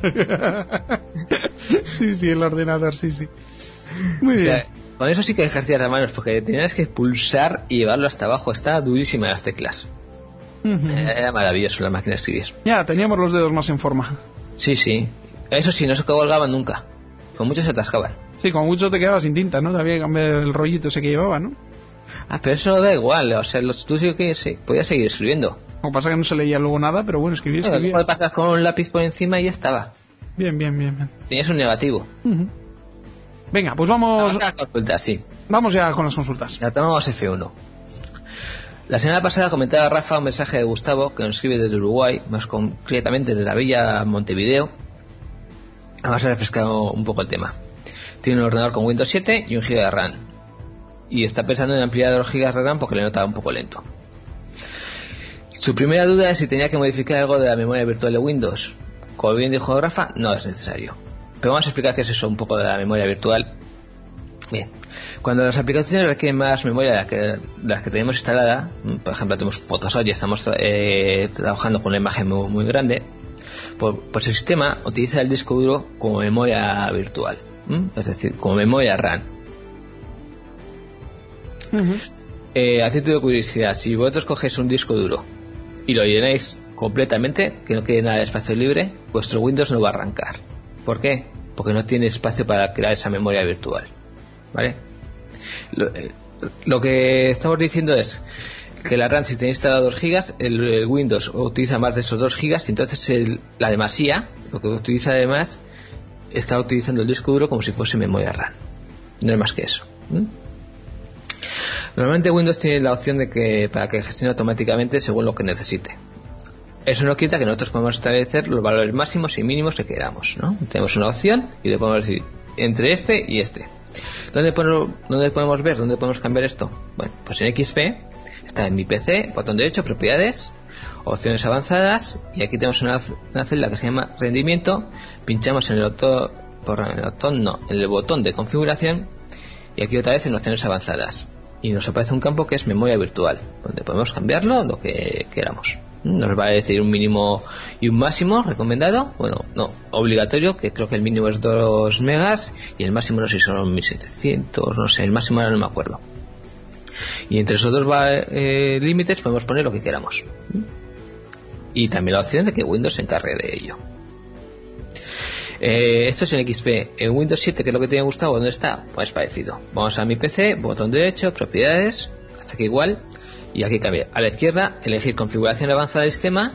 Sí, el ordenador, sí. Muy bien. Sea, con eso sí que ejercías las manos, porque tenías que pulsar y llevarlo hasta abajo. Estaba durísima las teclas. Era maravilloso la máquina de escribir. Ya, teníamos los dedos más en forma. Sí. Eso sí, no se colgaban nunca. Con muchos se atascaban. Sí, como mucho te quedaba sin tinta, ¿no? Te había que cambiar el rollito ese que llevaba, ¿no? Pero eso da igual. O sea, tú sí que podías seguir escribiendo. Lo que pasa es que no se leía luego nada, pero bueno, escribía. Lo pasas con un lápiz por encima y ya estaba. Bien. Tenías un negativo. Venga, pues vamos... Sí. Vamos ya con las consultas. La tomamos F1. La semana pasada comentaba Rafa un mensaje de Gustavo, que nos escribe desde Uruguay, más concretamente desde la bella Montevideo. Vamos a refrescar un poco el tema. Tiene un ordenador con Windows 7 y 1 GB de RAM. Y está pensando en ampliar 2 GB de RAM porque le nota un poco lento. Su primera duda es si tenía que modificar algo de la memoria virtual de Windows. Como bien dijo Rafa, no es necesario. Pero vamos a explicar qué es eso un poco de la memoria virtual. Bien, cuando las aplicaciones requieren más memoria de las que tenemos instalada, por ejemplo tenemos Photoshop y estamos trabajando con una imagen muy grande, pues el sistema utiliza el disco duro como memoria virtual, es decir, como memoria RAM. A título de curiosidad, si vosotros cogéis un disco duro y lo llenáis completamente, que no quede nada de espacio libre, vuestro Windows no va a arrancar. ¿Por qué? Porque no tiene espacio para crear esa memoria virtual. ¿Vale? Lo que estamos diciendo es que la RAM, si tenéis instalado 2 GB, el Windows utiliza más de esos 2 GB, y entonces la demasía, lo que utiliza además, está utilizando el disco duro como si fuese memoria RAM. No es más que eso. Normalmente Windows tiene la opción de que para que gestione automáticamente según lo que necesite. Eso no quita que nosotros podemos establecer los valores máximos y mínimos que queramos, ¿no? Tenemos una opción y le podemos decir entre este y este. ¿Dónde podemos ver? ¿Dónde podemos cambiar esto? Bueno, pues en XP está en mi PC, botón derecho, propiedades, opciones avanzadas, y aquí tenemos una celda que se llama rendimiento. Pinchamos en el botón de configuración, y aquí otra vez en opciones avanzadas, y nos aparece un campo que es memoria virtual, donde podemos cambiarlo lo que queramos. Nos va a decir un mínimo y un máximo recomendado. Bueno, no, obligatorio, que creo que el mínimo es 2 megas y el máximo no sé si son 1700, no sé, el máximo ahora no me acuerdo. Y entre esos dos límites podemos poner lo que queramos. Y también la opción de que Windows se encargue de ello. Esto es en XP. En Windows 7, que es lo que te ha gustado, ¿dónde está? Pues parecido. Vamos a mi PC, botón derecho, propiedades, hasta aquí igual, y aquí cambia. A la izquierda, elegir configuración avanzada del sistema,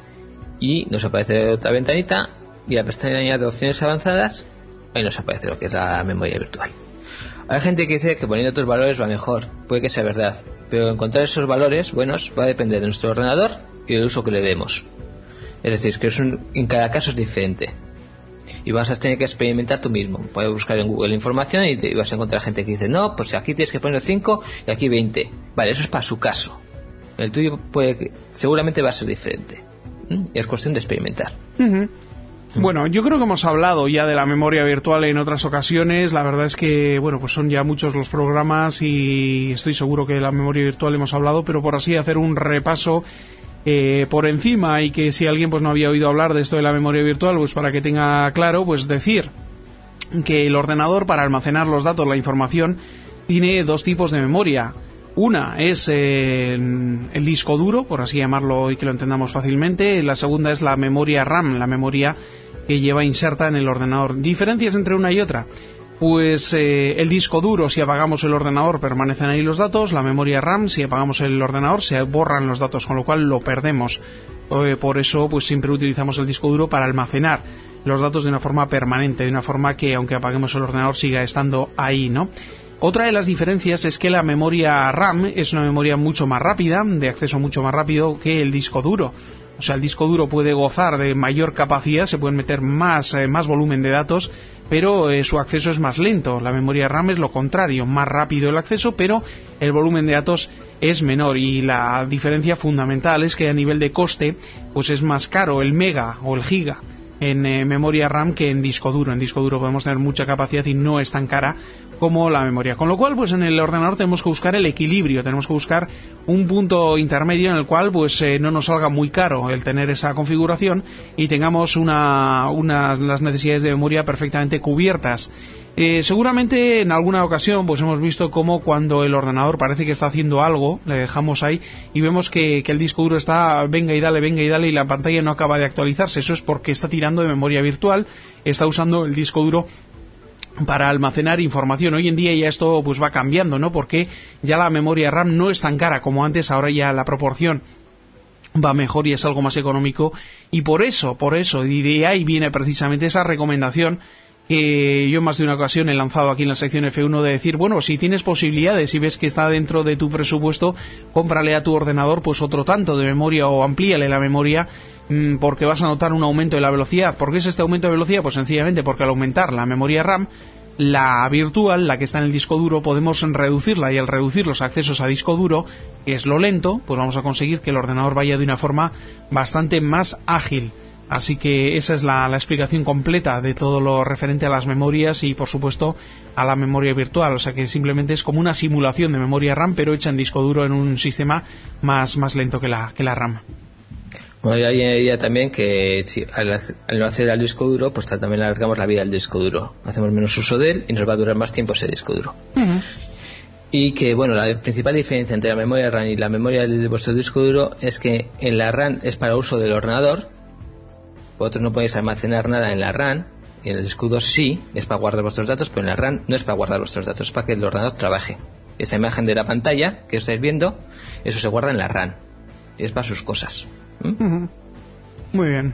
y nos aparece otra ventanita, y la pestaña de opciones avanzadas, ahí nos aparece lo que es la memoria virtual. Hay gente que dice que poniendo otros valores va mejor, puede que sea verdad, pero encontrar esos valores buenos va a depender de nuestro ordenador y del uso que le demos. Es decir, que en cada caso es diferente. Y vas a tener que experimentar tú mismo. Puedes buscar en Google información y vas a encontrar gente que dice, no, pues aquí tienes que poner 5 y aquí 20. Vale, eso es para su caso. El tuyo seguramente va a ser diferente. Y es cuestión de experimentar. Bueno, yo creo que hemos hablado ya de la memoria virtual en otras ocasiones. La verdad es que, bueno, pues son ya muchos los programas y estoy seguro que de la memoria virtual hemos hablado, pero por así hacer un repaso por encima, y que si alguien pues no había oído hablar de esto de la memoria virtual, pues para que tenga claro, pues decir que el ordenador, para almacenar los datos, la información, tiene dos tipos de memoria. Una es el disco duro, por así llamarlo y que lo entendamos fácilmente. La segunda es la memoria RAM, la memoria que lleva inserta en el ordenador. ¿Diferencias entre una y otra? Pues el disco duro, si apagamos el ordenador, permanecen ahí los datos. La memoria RAM, si apagamos el ordenador, se borran los datos, con lo cual lo perdemos. Por eso pues siempre utilizamos el disco duro para almacenar los datos de una forma permanente, de una forma que aunque apaguemos el ordenador siga estando ahí, ¿no? Otra de las diferencias es que la memoria RAM es una memoria mucho más rápida, de acceso mucho más rápido que el disco duro. O sea, el disco duro puede gozar de mayor capacidad, se pueden meter más volumen de datos, pero su acceso es más lento. La memoria RAM es lo contrario, más rápido el acceso, pero el volumen de datos es menor. Y la diferencia fundamental es que a nivel de coste, pues es más caro el mega o el giga en memoria RAM que en disco duro. En disco duro podemos tener mucha capacidad y no es tan cara como la memoria. Con lo cual, pues en el ordenador tenemos que buscar el equilibrio, tenemos que buscar un punto intermedio en el cual pues no nos salga muy caro el tener esa configuración y tengamos las necesidades de memoria perfectamente cubiertas. Seguramente en alguna ocasión pues hemos visto cómo cuando el ordenador parece que está haciendo algo, le dejamos ahí y vemos que el disco duro está venga y dale y la pantalla no acaba de actualizarse. Eso es porque está tirando de memoria virtual, está usando el disco duro para almacenar información. Hoy en día ya esto pues va cambiando, ¿no? Porque ya la memoria RAM no es tan cara como antes, ahora ya la proporción va mejor y es algo más económico, y por eso, y de ahí viene precisamente esa recomendación que yo en más de una ocasión he lanzado aquí en la sección F1 de decir, bueno, si tienes posibilidades y ves que está dentro de tu presupuesto, cómprale a tu ordenador pues otro tanto de memoria o amplíale la memoria, porque vas a notar un aumento de la velocidad. ¿Por qué es este aumento de velocidad? Pues sencillamente porque al aumentar la memoria RAM, la virtual, la que está en el disco duro, podemos reducirla, y al reducir los accesos a disco duro, que es lo lento, pues vamos a conseguir que el ordenador vaya de una forma bastante más ágil. Así que esa es la explicación completa de todo lo referente a las memorias y, por supuesto, a la memoria virtual. O sea que simplemente es como una simulación de memoria RAM, pero hecha en disco duro en un sistema más lento que la RAM. Bueno, yo añadiría también que si al no hacer al disco duro, pues también alargamos la vida del disco duro. Hacemos menos uso de él y nos va a durar más tiempo ese disco duro. Y que, bueno, la principal diferencia entre la memoria RAM y la memoria de vuestro disco duro es que en la RAM es para uso del ordenador. Vosotros no podéis almacenar nada en la RAM, y en el disco duro sí, es para guardar vuestros datos, pero en la RAM no es para guardar vuestros datos, es para que el ordenador trabaje. Esa imagen de la pantalla que estáis viendo, eso se guarda en la RAM, y es para sus cosas. Muy bien.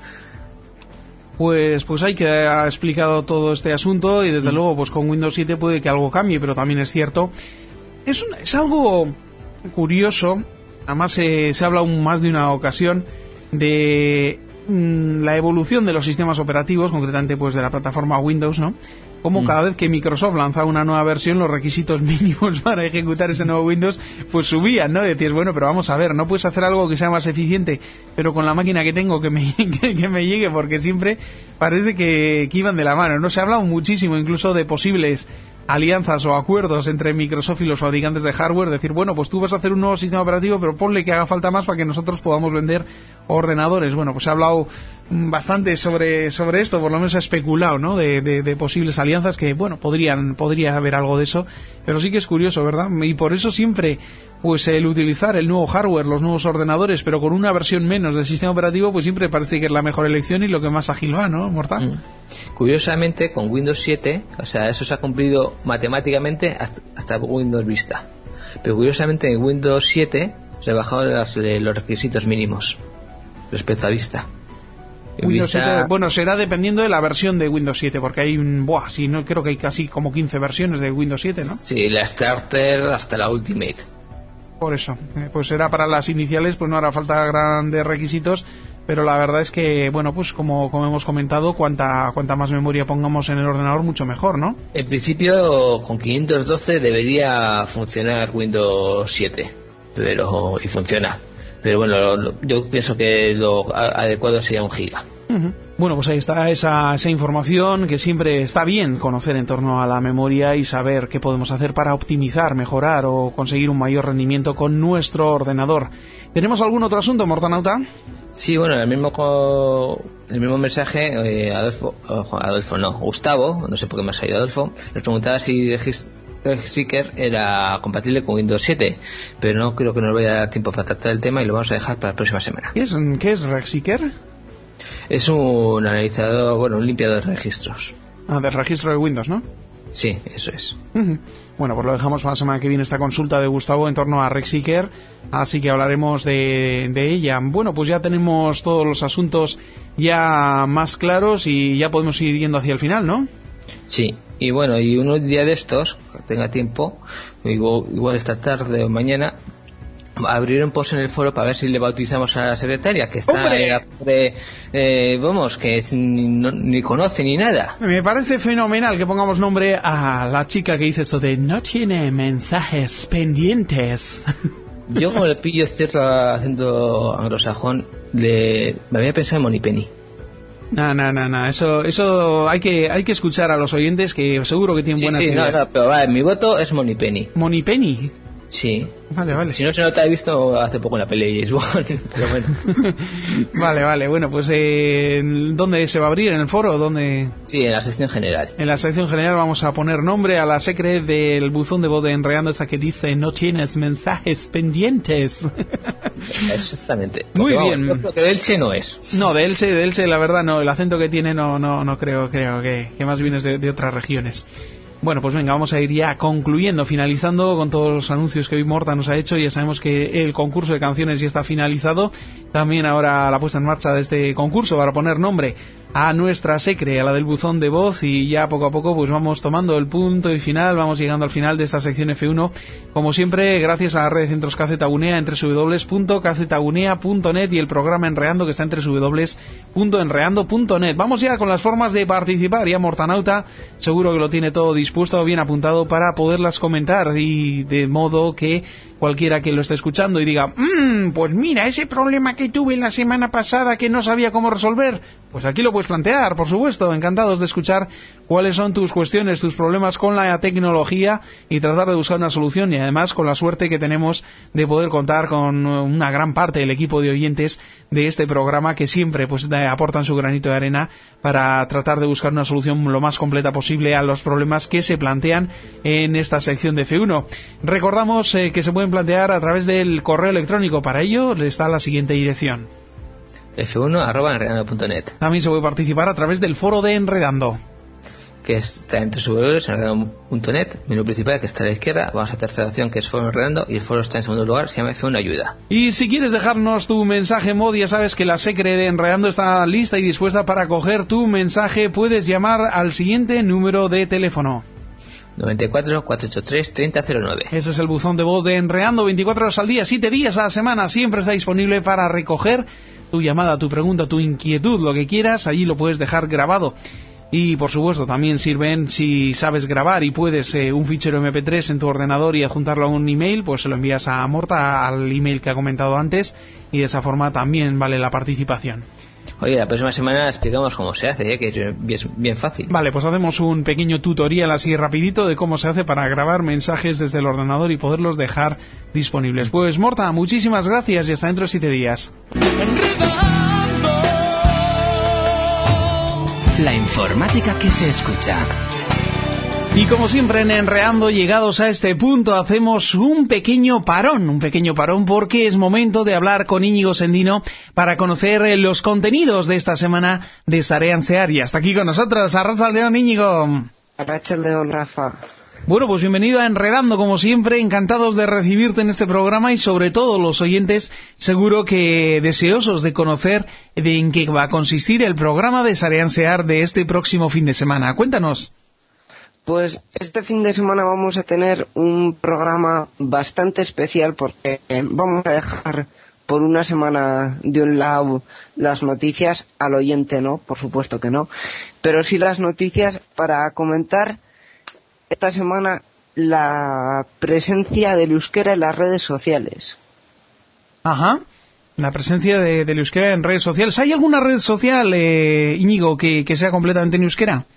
Pues ahí queda explicado todo este asunto, y desde luego pues con Windows 7 puede que algo cambie, pero también es cierto, es algo curioso. Además se habla aún más de una ocasión de la evolución de los sistemas operativos, concretamente pues de la plataforma Windows, ¿no? Como cada vez que Microsoft lanzaba una nueva versión, los requisitos mínimos para ejecutar ese nuevo Windows pues subían, ¿no? Decías, bueno, pero vamos a ver, no puedes hacer algo que sea más eficiente, pero con la máquina que tengo que me llegue, porque siempre parece que iban de la mano, ¿no? Se ha hablado muchísimo incluso de posibles alianzas o acuerdos entre Microsoft y los fabricantes de hardware, decir, bueno, pues tú vas a hacer un nuevo sistema operativo, pero ponle que haga falta más para que nosotros podamos vender ordenadores. Bueno, pues se ha hablado bastante sobre esto, por lo menos se ha especulado, ¿no? De posibles alianzas que, bueno, podría haber algo de eso, pero sí que es curioso, ¿verdad? Y por eso siempre, pues el utilizar el nuevo hardware, los nuevos ordenadores, pero con una versión menos del sistema operativo, pues siempre parece que es la mejor elección y lo que más ágil va, ¿no, Mortal? Curiosamente, con Windows 7, o sea, eso se ha cumplido matemáticamente hasta Windows Vista, pero curiosamente en Windows 7 se bajaron los requisitos mínimos respecto a Vista. Windows 7, bueno, será dependiendo de la versión de Windows 7, porque hay no creo que hay casi como 15 versiones de Windows 7, ¿no? Sí, la Starter hasta la Ultimate. Por eso, pues será para las iniciales, pues no hará falta grandes requisitos, pero la verdad es que, bueno, pues como hemos comentado, cuanta más memoria pongamos en el ordenador, mucho mejor, ¿no? En principio, con 512 debería funcionar Windows 7, y funciona. Pero bueno, yo pienso que lo adecuado sería 1 giga. Bueno, pues ahí está esa información que siempre está bien conocer en torno a la memoria y saber qué podemos hacer para optimizar, mejorar o conseguir un mayor rendimiento con nuestro ordenador. ¿Tenemos algún otro asunto, Mortanauta? Sí, bueno, el mismo mensaje, Gustavo, no sé por qué me ha salido Adolfo, nos preguntaba si RegSeeker era compatible con Windows 7, pero no creo que nos vaya a dar tiempo para tratar el tema y lo vamos a dejar para la próxima semana. ¿Qué es RegSeeker? Es un analizador, un limpiador de registros. Del registro de Windows, ¿no? Sí, eso es. Bueno, pues lo dejamos para la semana que viene, esta consulta de Gustavo en torno a RegSeeker, así que hablaremos de ella. Bueno, pues ya tenemos todos los asuntos ya más claros y ya podemos ir yendo hacia el final, ¿no? Sí, y bueno, y un día de estos, que tenga tiempo, igual esta tarde o mañana, abrir un post en el foro para ver si le bautizamos a la secretaria, que está que ni conoce ni nada. Me parece fenomenal que pongamos nombre a la chica que dice eso de no tiene mensajes pendientes. Yo, como le pillo cierto acento anglosajón, me había pensado en Monipenny. No, eso hay que escuchar a los oyentes, que seguro que tienen buenas ideas. No, pero mi voto es Monipenny. ¿Monipenny? Sí. Vale. Si no se nota, he visto hace poco en la peli de James Bond, pero bueno. Vale, bueno, pues ¿dónde se va a abrir? ¿En el foro? ¿Dónde? Sí, en la sección general. En la sección general vamos a poner nombre a la secre del buzón de voz de Enredando, esa que dice no tienes mensajes pendientes. Exactamente. Muy bien. Yo creo que de Elche no es. No, de Elche la verdad no, el acento que tiene no creo que más bien es de otras regiones. Bueno, pues venga, vamos a ir ya finalizando con todos los anuncios que hoy Morta nos ha hecho. Ya sabemos que el concurso de canciones ya está finalizado. También ahora la puesta en marcha de este concurso para poner nombre a nuestra secre, a la del buzón de voz, y ya poco a poco pues vamos tomando el punto y final, vamos llegando al final de esta sección F1, como siempre gracias a la red de centros Kzgunea en www.kzgunea.net y el programa Enreando, que está en www.enreando.net. Vamos ya con las formas de participar. Ya Mortanauta seguro que lo tiene todo dispuesto, bien apuntado para poderlas comentar, y de modo que cualquiera que lo esté escuchando y diga pues mira, ese problema que tuve la semana pasada que no sabía cómo resolver, pues aquí lo puedes plantear, por supuesto. Encantados de escuchar cuáles son tus cuestiones, tus problemas con la tecnología, y tratar de buscar una solución, y además con la suerte que tenemos de poder contar con una gran parte del equipo de oyentes de este programa, que siempre pues aportan su granito de arena para tratar de buscar una solución lo más completa posible a los problemas que se plantean en esta sección de F1. Recordamos que se pueden plantear a través del correo electrónico. Para ello está la siguiente dirección: f1@enredando.net. También se puede participar a través del foro de Enredando, que está en www.enredando.net, menú principal que está a la izquierda. Vamos a tercera opción, que es foro Enredando, y el foro está en segundo lugar, se llama F1 Ayuda. Y si quieres dejarnos tu mensaje mod, ya sabes que la secre de Enredando está lista y dispuesta para coger tu mensaje. Puedes llamar al siguiente número de teléfono: 94 483 3009. Ese es el buzón de voz de Enredando, 24 horas al día, 7 días a la semana. Siempre está disponible para recoger tu llamada, tu pregunta, tu inquietud, lo que quieras. Allí lo puedes dejar grabado. Y por supuesto también sirven, si sabes grabar y puedes, un fichero MP3 en tu ordenador y adjuntarlo a un email, pues se lo envías a Morta al email que ha comentado antes, y de esa forma también vale la participación. Oye, la próxima semana explicamos cómo se hace, que es bien fácil. Vale, pues hacemos un pequeño tutorial así rapidito de cómo se hace para grabar mensajes desde el ordenador y poderlos dejar disponibles. Pues Morta, muchísimas gracias y hasta dentro de 7 días. La informática que se escucha. Y como siempre en Enreando, llegados a este punto, hacemos un pequeño parón porque es momento de hablar con Íñigo Sendino para conocer los contenidos de esta semana de Sarean-Sear. Y hasta aquí con nosotros, Arratsaldeon, Íñigo. Arratsaldeon, Rafa. Bueno, pues bienvenido a Enredando, como siempre, encantados de recibirte en este programa y sobre todo los oyentes seguro que deseosos de conocer en qué va a consistir el programa de Sarean-Sear de este próximo fin de semana. Cuéntanos. Pues este fin de semana vamos a tener un programa bastante especial porque vamos a dejar por una semana de un lado las noticias, al oyente no, por supuesto que no, pero sí las noticias para comentar esta semana la presencia del euskera en las redes sociales. Ajá, la presencia del euskera en redes sociales. ¿Hay alguna red social, Íñigo, que sea completamente en euskera?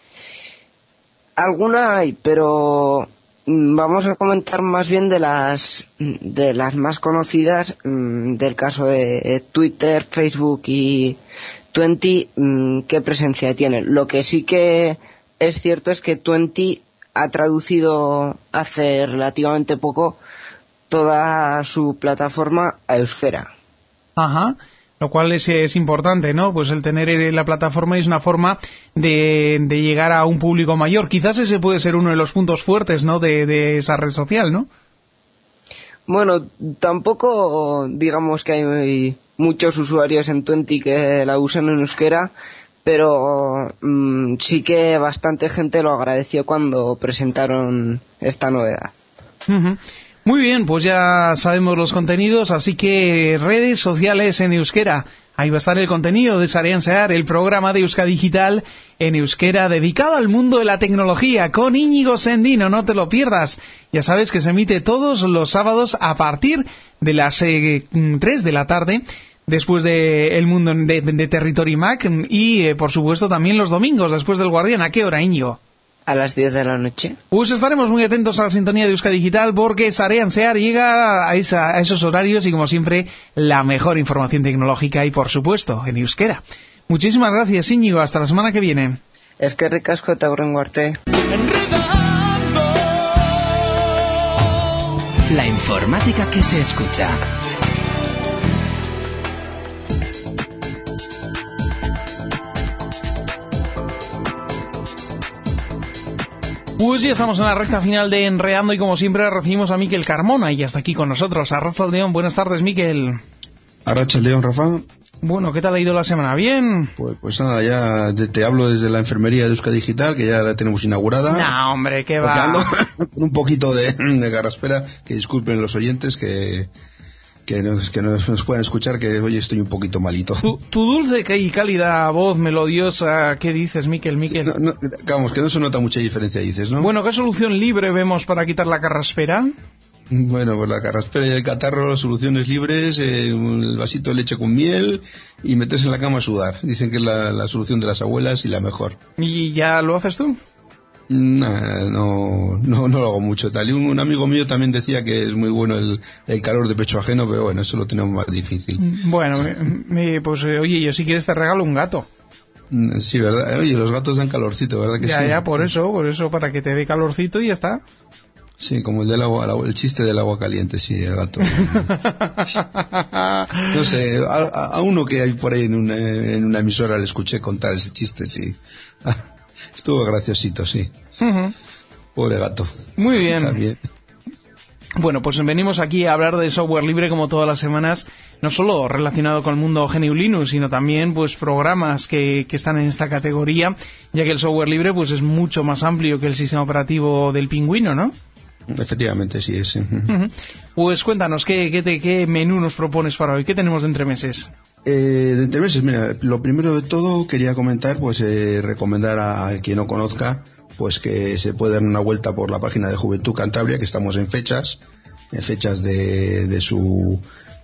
Alguna hay, pero vamos a comentar más bien de las más conocidas, del caso de Twitter, Facebook y Twenty, qué presencia tienen. Lo que sí que es cierto es que Twenty ha traducido hace relativamente poco toda su plataforma a euskera. Ajá, lo cual es importante, ¿no? Pues el tener la plataforma es una forma de llegar a un público mayor. Quizás ese puede ser uno de los puntos fuertes, ¿no? De esa red social, ¿no? Bueno, tampoco digamos que hay muchos usuarios en Twenty que la usen en euskera, pero sí que bastante gente lo agradeció cuando presentaron esta novedad. Uh-huh. Muy bien, pues ya sabemos los contenidos, así que redes sociales en euskera. Ahí va a estar el contenido de Sarean-Sear, el programa de Euskadi Digital en euskera dedicado al mundo de la tecnología con Íñigo Sendino, no te lo pierdas. Ya sabes que se emite todos los sábados a partir de las 3 de la tarde. Después de El Mundo de Territory Mac y, por supuesto, también los domingos, después del Guardián. ¿A qué hora, Íñigo? A las 10 de la noche. Pues estaremos muy atentos a la sintonía de Euskadi Digital porque Sarean-Sear llega a esos horarios y, como siempre, la mejor información tecnológica y, por supuesto, en euskera. Muchísimas gracias, Íñigo. Hasta la semana que viene. Es que ricasco eta hurrengo arte. La informática que se escucha. Pues ya estamos en la recta final de Enreando y como siempre recibimos a Miquel Carmona y hasta aquí con nosotros. Arratsaldeon, buenas tardes, Miquel. Arratsaldeon, Rafa. Bueno, ¿qué tal ha ido la semana? ¿Bien? Pues nada, ya te hablo desde la enfermería de Euskadi Digital, que ya la tenemos inaugurada. No, hombre, ¿qué va? Ando con un poquito de garraspera, que disculpen los oyentes que nos puedan escuchar, que hoy estoy un poquito malito. Tu dulce y cálida voz melodiosa, ¿qué dices, Miquel? No, vamos, que no se nota mucha diferencia, dices, ¿no? Bueno, ¿qué solución libre vemos para quitar la carraspera? Bueno, pues la carraspera y el catarro, soluciones libres, el vasito de leche con miel y meterse en la cama a sudar. Dicen que es la solución de las abuelas y la mejor. ¿Y ya lo haces tú? No lo hago mucho tal. Y un amigo mío también decía que es muy bueno el calor de pecho ajeno, pero bueno, eso lo tenemos más difícil. Bueno, pues oye, yo si quieres te regalo un gato. Sí, ¿verdad? Oye, los gatos dan calorcito, ¿verdad que sí? Ya, por eso, para que te dé calorcito y ya está. Sí, como el del agua, el chiste del agua caliente, sí, el gato. No sé, a uno que hay por ahí en una emisora le escuché contar ese chiste, sí. Estuvo graciosito, sí. Uh-huh. Pobre gato. Muy bien. También. Bueno, pues venimos aquí a hablar de software libre como todas las semanas, no solo relacionado con el mundo GNU Linux, sino también pues programas que están en esta categoría, ya que el software libre pues es mucho más amplio que el sistema operativo del pingüino, ¿no? Efectivamente, sí es. Uh-huh. Pues cuéntanos, ¿qué menú nos propones para hoy? ¿Qué tenemos de entremeses? De entremeses, mira, lo primero de todo quería comentar, pues recomendar a quien no conozca, pues que se puede dar una vuelta por la página de Juventud Cantabria, que estamos en fechas de su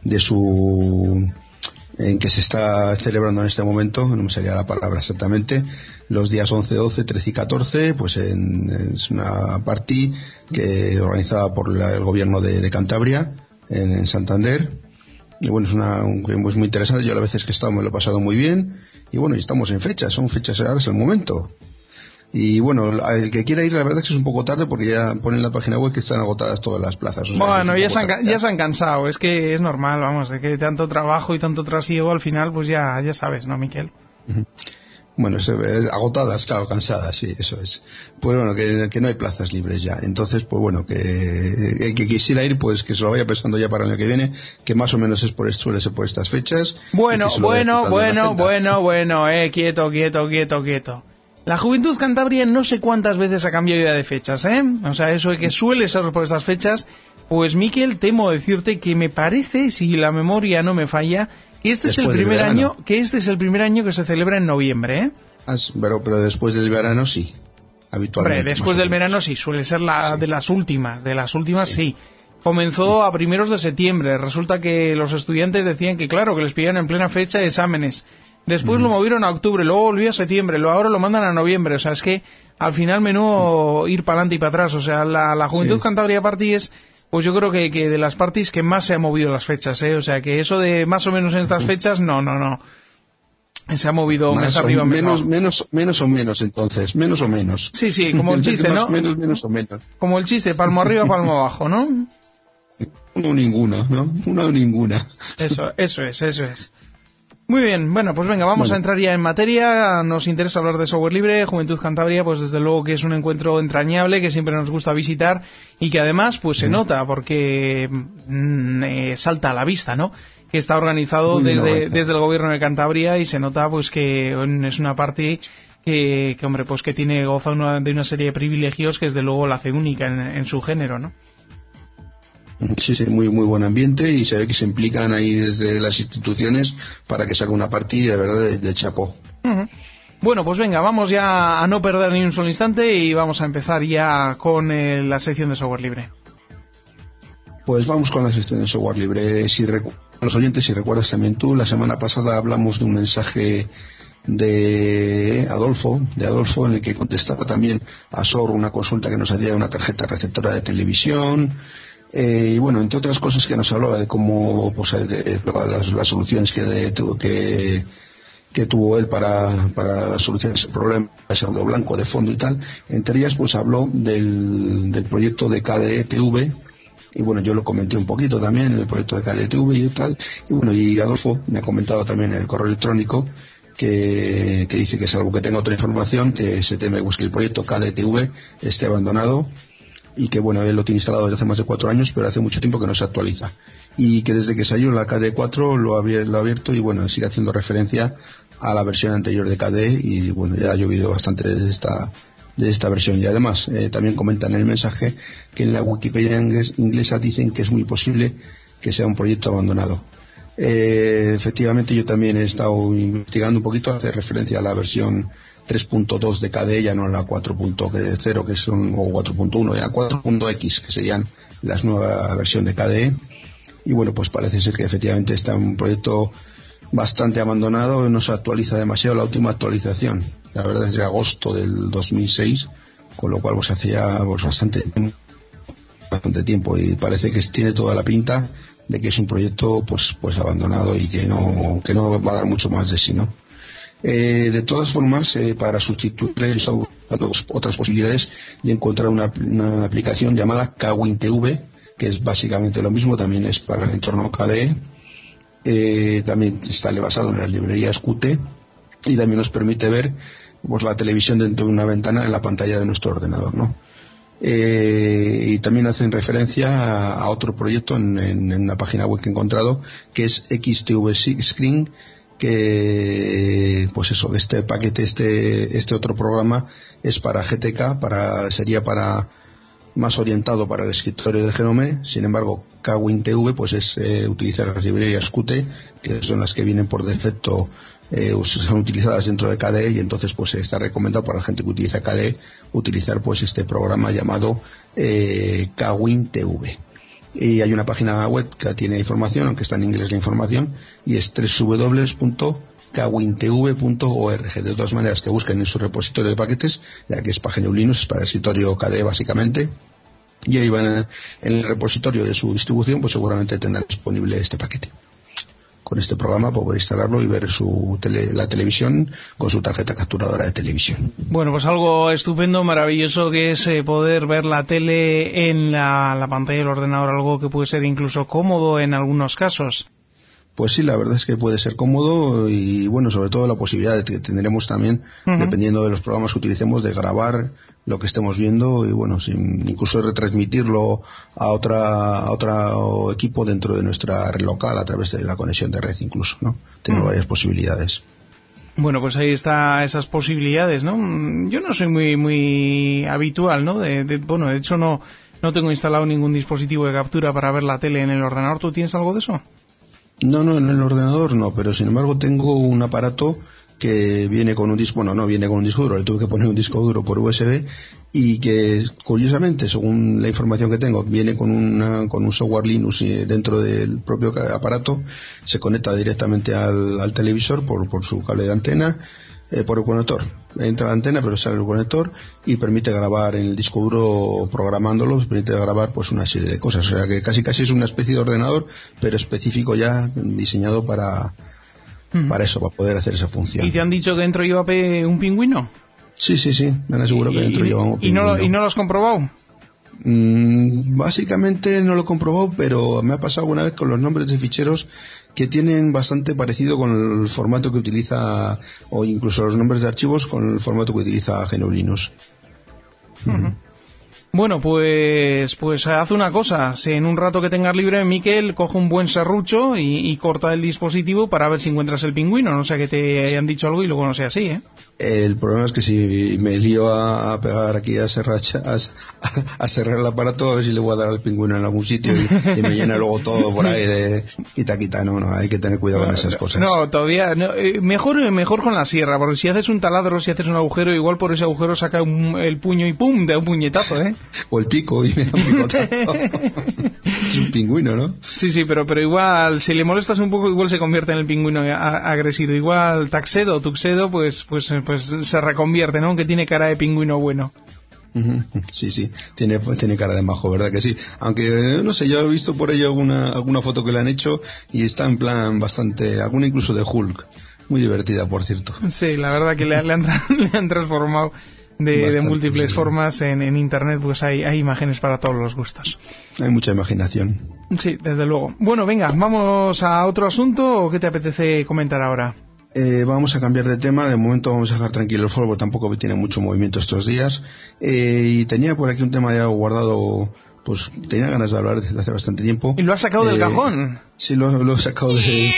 en que se está celebrando en este momento, no me salía la palabra exactamente, los días 11, 12, 13 y 14, pues es una party organizada por el gobierno de Cantabria en Santander. Y bueno, es muy interesante. Yo las veces que he estado me lo he pasado muy bien y bueno, y estamos en fechas, son fechas, ahora es el momento. Y bueno, el que quiera ir, la verdad es que es un poco tarde porque ya ponen en la página web que están agotadas todas las plazas. O sea, bueno, ya se han cansado, es que es normal, vamos, de que tanto trabajo y tanto trasiego al final, pues ya sabes, ¿no, Miquel? Bueno, agotadas, claro, cansadas, sí, eso es. Pues bueno, que no hay plazas libres ya. Entonces, pues bueno, que el que quisiera ir, pues que se lo vaya pensando ya para el año que viene, que más o menos suele ser por estas fechas. Bueno, quieto. La Juventud Cantabria no sé cuántas veces ha cambiado ya de fechas, ¿eh? O sea, eso de que suele ser por estas fechas, pues Miquel, temo decirte que me parece, si la memoria no me falla, que este es el primer año que se celebra en noviembre, ¿eh? Pero después del verano sí, habitualmente. Hombre, después del verano sí, suele ser de las últimas sí. Comenzó a primeros de septiembre, resulta que los estudiantes decían que claro, que les pidieron en plena fecha de exámenes. Después lo movieron a octubre, luego volvió a septiembre, ahora lo mandan a noviembre, o sea, es que al final menudo ir para adelante y para atrás, o sea, la Juventud Cantabria Party es, pues yo creo que de las parties que más se han movido las fechas, o sea, que eso de más o menos en estas fechas, no, se ha movido mes arriba, menos o menos, entonces, menos o menos. Sí, como el chiste, ¿no? Menos o menos. Como el chiste, palmo arriba, palmo abajo, ¿no? Una o ninguna. Eso es. Muy bien, bueno, pues venga, vamos a entrar ya en materia. Nos interesa hablar de software libre. Juventud Cantabria, pues desde luego que es un encuentro entrañable que siempre nos gusta visitar y que además pues se nota porque salta a la vista, ¿no? Que está organizado desde el gobierno de Cantabria y se nota pues que es una parte que hombre, pues que goza de una serie de privilegios que desde luego la hace única en su género, ¿no? Sí, muy buen ambiente y se ve que se implican ahí desde las instituciones para que salga una partida de verdad de chapó. Bueno, pues venga, vamos ya a no perder ni un solo instante y vamos a empezar ya con la sección de software libre. Pues vamos con la sección de software libre. Los oyentes, si recuerdas también tú, la semana pasada hablamos de un mensaje de Adolfo en el que contestaba también a SOR una consulta que nos hacía de una tarjeta receptora de televisión. Y bueno, entre otras cosas que nos hablaba de cómo pues, las soluciones que tuvo él para solucionar ese problema, ese ruido blanco de fondo y tal. Entre ellas pues habló del proyecto de KDE-TV, y bueno, yo lo comenté un poquito también, el proyecto de KDE-TV y tal. Y bueno, y Adolfo me ha comentado también en el correo electrónico que dice que salvo que tenga otra información, que se teme pues, que el proyecto KDE-TV esté abandonado, y que bueno, él lo tiene instalado desde hace más de 4 años, pero hace mucho tiempo que no se actualiza, y que desde que salió la KDE 4 lo ha abierto y bueno, sigue haciendo referencia a la versión anterior de KDE, y bueno, ya ha llovido bastante de esta versión. Y además también comentan en el mensaje que en la Wikipedia inglesa dicen que es muy posible que sea un proyecto abandonado. Efectivamente, yo también he estado investigando un poquito, hace referencia a la versión 3.2 de KDE, ya no la 4.0 que son, o 4.1, ya 4.x que serían las nuevas versión de KDE. Y bueno, pues parece ser que efectivamente está un proyecto bastante abandonado, no se actualiza demasiado. La última actualización, la verdad, es de agosto del 2006, con lo cual pues hacía pues, bastante tiempo, y parece que tiene toda la pinta de que es un proyecto pues abandonado y que no va a dar mucho más de sí, ¿no? De todas formas, para sustituirle otras posibilidades de encontrar una aplicación llamada KWinTV, que es básicamente lo mismo, también es para el entorno KDE, también está basado en las librerías Qt, y también nos permite ver pues la televisión dentro de una ventana en la pantalla de nuestro ordenador, ¿no? Y también hacen referencia a otro proyecto en una página web que he encontrado, que es XTV Screen, que pues eso, este paquete, este otro programa es para GTK, sería para más orientado para el escritorio de Genome. Sin embargo, KWinTV pues es utilizar las librerías Qt, que son las que vienen por defecto, son utilizadas dentro de KDE, y entonces pues está recomendado para la gente que utiliza KDE utilizar pues este programa llamado KWinTV. Y hay una página web que tiene información, aunque está en inglés la información, y es www.kwintv.org. De todas maneras, que busquen en su repositorio de paquetes, ya que es para GNU Linux, es para el escritorio KDE básicamente, y ahí van en el repositorio de su distribución, pues seguramente tendrán disponible este paquete. con este programa para poder instalarlo y ver la televisión con su tarjeta capturadora de televisión. Bueno, pues algo estupendo, maravilloso, que es poder ver la tele en la pantalla del ordenador, algo que puede ser incluso cómodo en algunos casos. Pues sí, la verdad es que puede ser cómodo y bueno, sobre todo la posibilidad de que tendremos también, dependiendo de los programas que utilicemos, de grabar lo que estemos viendo y bueno, incluso retransmitirlo a otro equipo dentro de nuestra red local a través de la conexión de red incluso, ¿no? Tiene varias posibilidades. Bueno, pues ahí está esas posibilidades, ¿no? Yo no soy muy habitual, ¿no? Bueno, de hecho no tengo instalado ningún dispositivo de captura para ver la tele en el ordenador. ¿Tú tienes algo de eso? No, en el ordenador no, pero sin embargo tengo un aparato que viene con un disco, bueno, no viene con un disco duro, le tuve que poner un disco duro por USB y que curiosamente, según la información que tengo, viene con un software Linux dentro del propio aparato, se conecta directamente al televisor por su cable de antena, por el conector. Entra la antena pero sale el conector y permite grabar en el disco duro, programándolo, permite grabar pues una serie de cosas, o sea que casi es una especie de ordenador pero específico ya diseñado para eso, para poder hacer esa función. ¿Y te han dicho que dentro lleva un pingüino? Sí, me han asegurado que dentro lleva un pingüino. ¿Y no lo has comprobado? Básicamente no lo he comprobado, pero me ha pasado alguna vez con los nombres de ficheros que tienen bastante parecido con el formato que utiliza, o incluso los nombres de archivos con el formato que utiliza GNU Linux. Bueno, pues haz una cosa. Si en un rato que tengas libre, Miquel, coge un buen serrucho y corta el dispositivo para ver si encuentras el pingüino. No sea que te hayan dicho algo y luego no sea así, ¿eh? El problema es que si me lío a pegar aquí a cerrar el aparato, a ver si le voy a dar al pingüino en algún sitio y me llena luego todo por ahí de quita. No, hay que tener cuidado con esas cosas. No, todavía no, mejor con la sierra, porque si haces un taladro, si haces un agujero, igual por ese agujero saca el puño y ¡pum!, de un puñetazo, ¿eh? O el pico y me da un picotazo. Es un pingüino, ¿no? Sí, pero igual, si le molestas un poco, igual se convierte en el pingüino agresivo. Igual Tuxedo, pues se reconvierte, ¿no? Aunque tiene cara de pingüino bueno. Sí, tiene cara de majo, ¿verdad que sí? Aunque, no sé, yo he visto por ello alguna foto que le han hecho y está en plan bastante, alguna incluso de Hulk. Muy divertida, por cierto. Sí, la verdad que le han transformado de múltiples formas en internet, pues hay imágenes para todos los gustos. Hay mucha imaginación. Sí, desde luego. Bueno, venga, ¿vamos a otro asunto o qué te apetece comentar ahora? Vamos a cambiar de tema. De momento vamos a dejar tranquilo el fútbol, porque tampoco tiene mucho movimiento estos días. Y tenía por aquí un tema ya guardado, pues tenía ganas de hablar desde hace bastante tiempo. ¿Y lo has sacado del cajón? Sí, lo he sacado del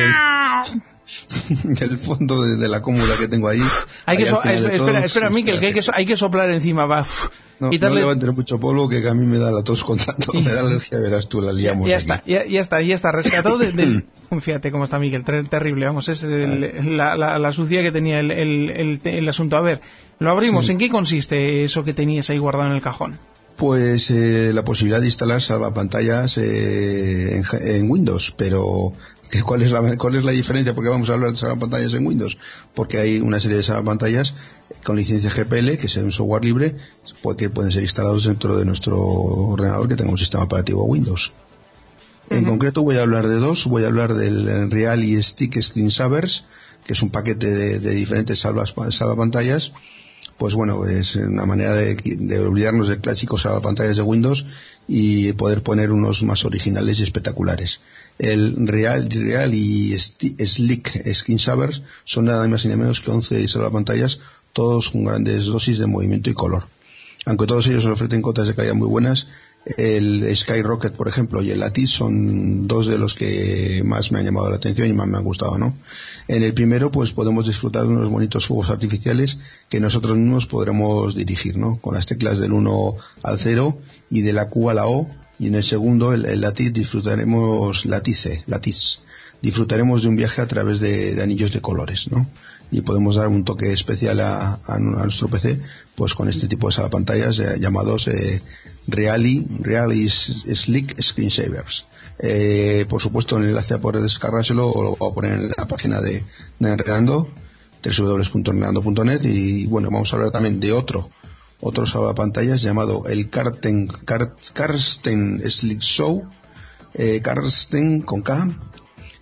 fondo de la cómoda que tengo ahí. Espera, Miquel, que hay que soplar encima, va. No levantes mucho polvo, que a mí me da la tos con tanto, me da alergia, verás tú, la liamos. Ya está, rescatado del... Fíjate cómo está Miquel, terrible, vamos, es la sucia que tenía el asunto. A ver, lo abrimos, ¿en qué consiste eso que tenías ahí guardado en el cajón? Pues la posibilidad de instalar salvapantallas en Windows, pero ¿cuál es la diferencia? Porque vamos a hablar de salvapantallas en Windows, porque hay una serie de salvapantallas con licencia GPL, que es un software libre, que pueden ser instalados dentro de nuestro ordenador que tenga un sistema operativo Windows. En concreto voy a hablar de dos. Voy a hablar del Real y Stick Screensavers, que es un paquete de diferentes salvapantallas. Pues bueno, es una manera de olvidarnos del clásico salvapantallas de Windows y poder poner unos más originales y espectaculares. El Real y Slick Screensavers son nada más y nada menos que 11 salvapantallas, todos con grandes dosis de movimiento y color. Aunque todos ellos ofrecen cotas de calidad muy buenas, el Skyrocket, por ejemplo, y el Lattice son dos de los que más me han llamado la atención y más me han gustado, ¿no? En el primero, pues podemos disfrutar de unos bonitos fuegos artificiales que nosotros mismos podremos dirigir, ¿no? Con las teclas del 1 al 0 y de la Q a la O. Y en el segundo, el Lattice, disfrutaremos disfrutaremos de un viaje a través de anillos de colores, ¿no? Y podemos dar un toque especial a nuestro PC, pues con este tipo de salvapantallas llamados Real y Slick Screensavers. Por supuesto, el enlace a poder descargárselo o lo voy a poner en la página de Enredando, www.enredando.net. Y bueno, vamos a hablar también de otro salvapantallas llamado el Karsten Slick Show, Karsten con K,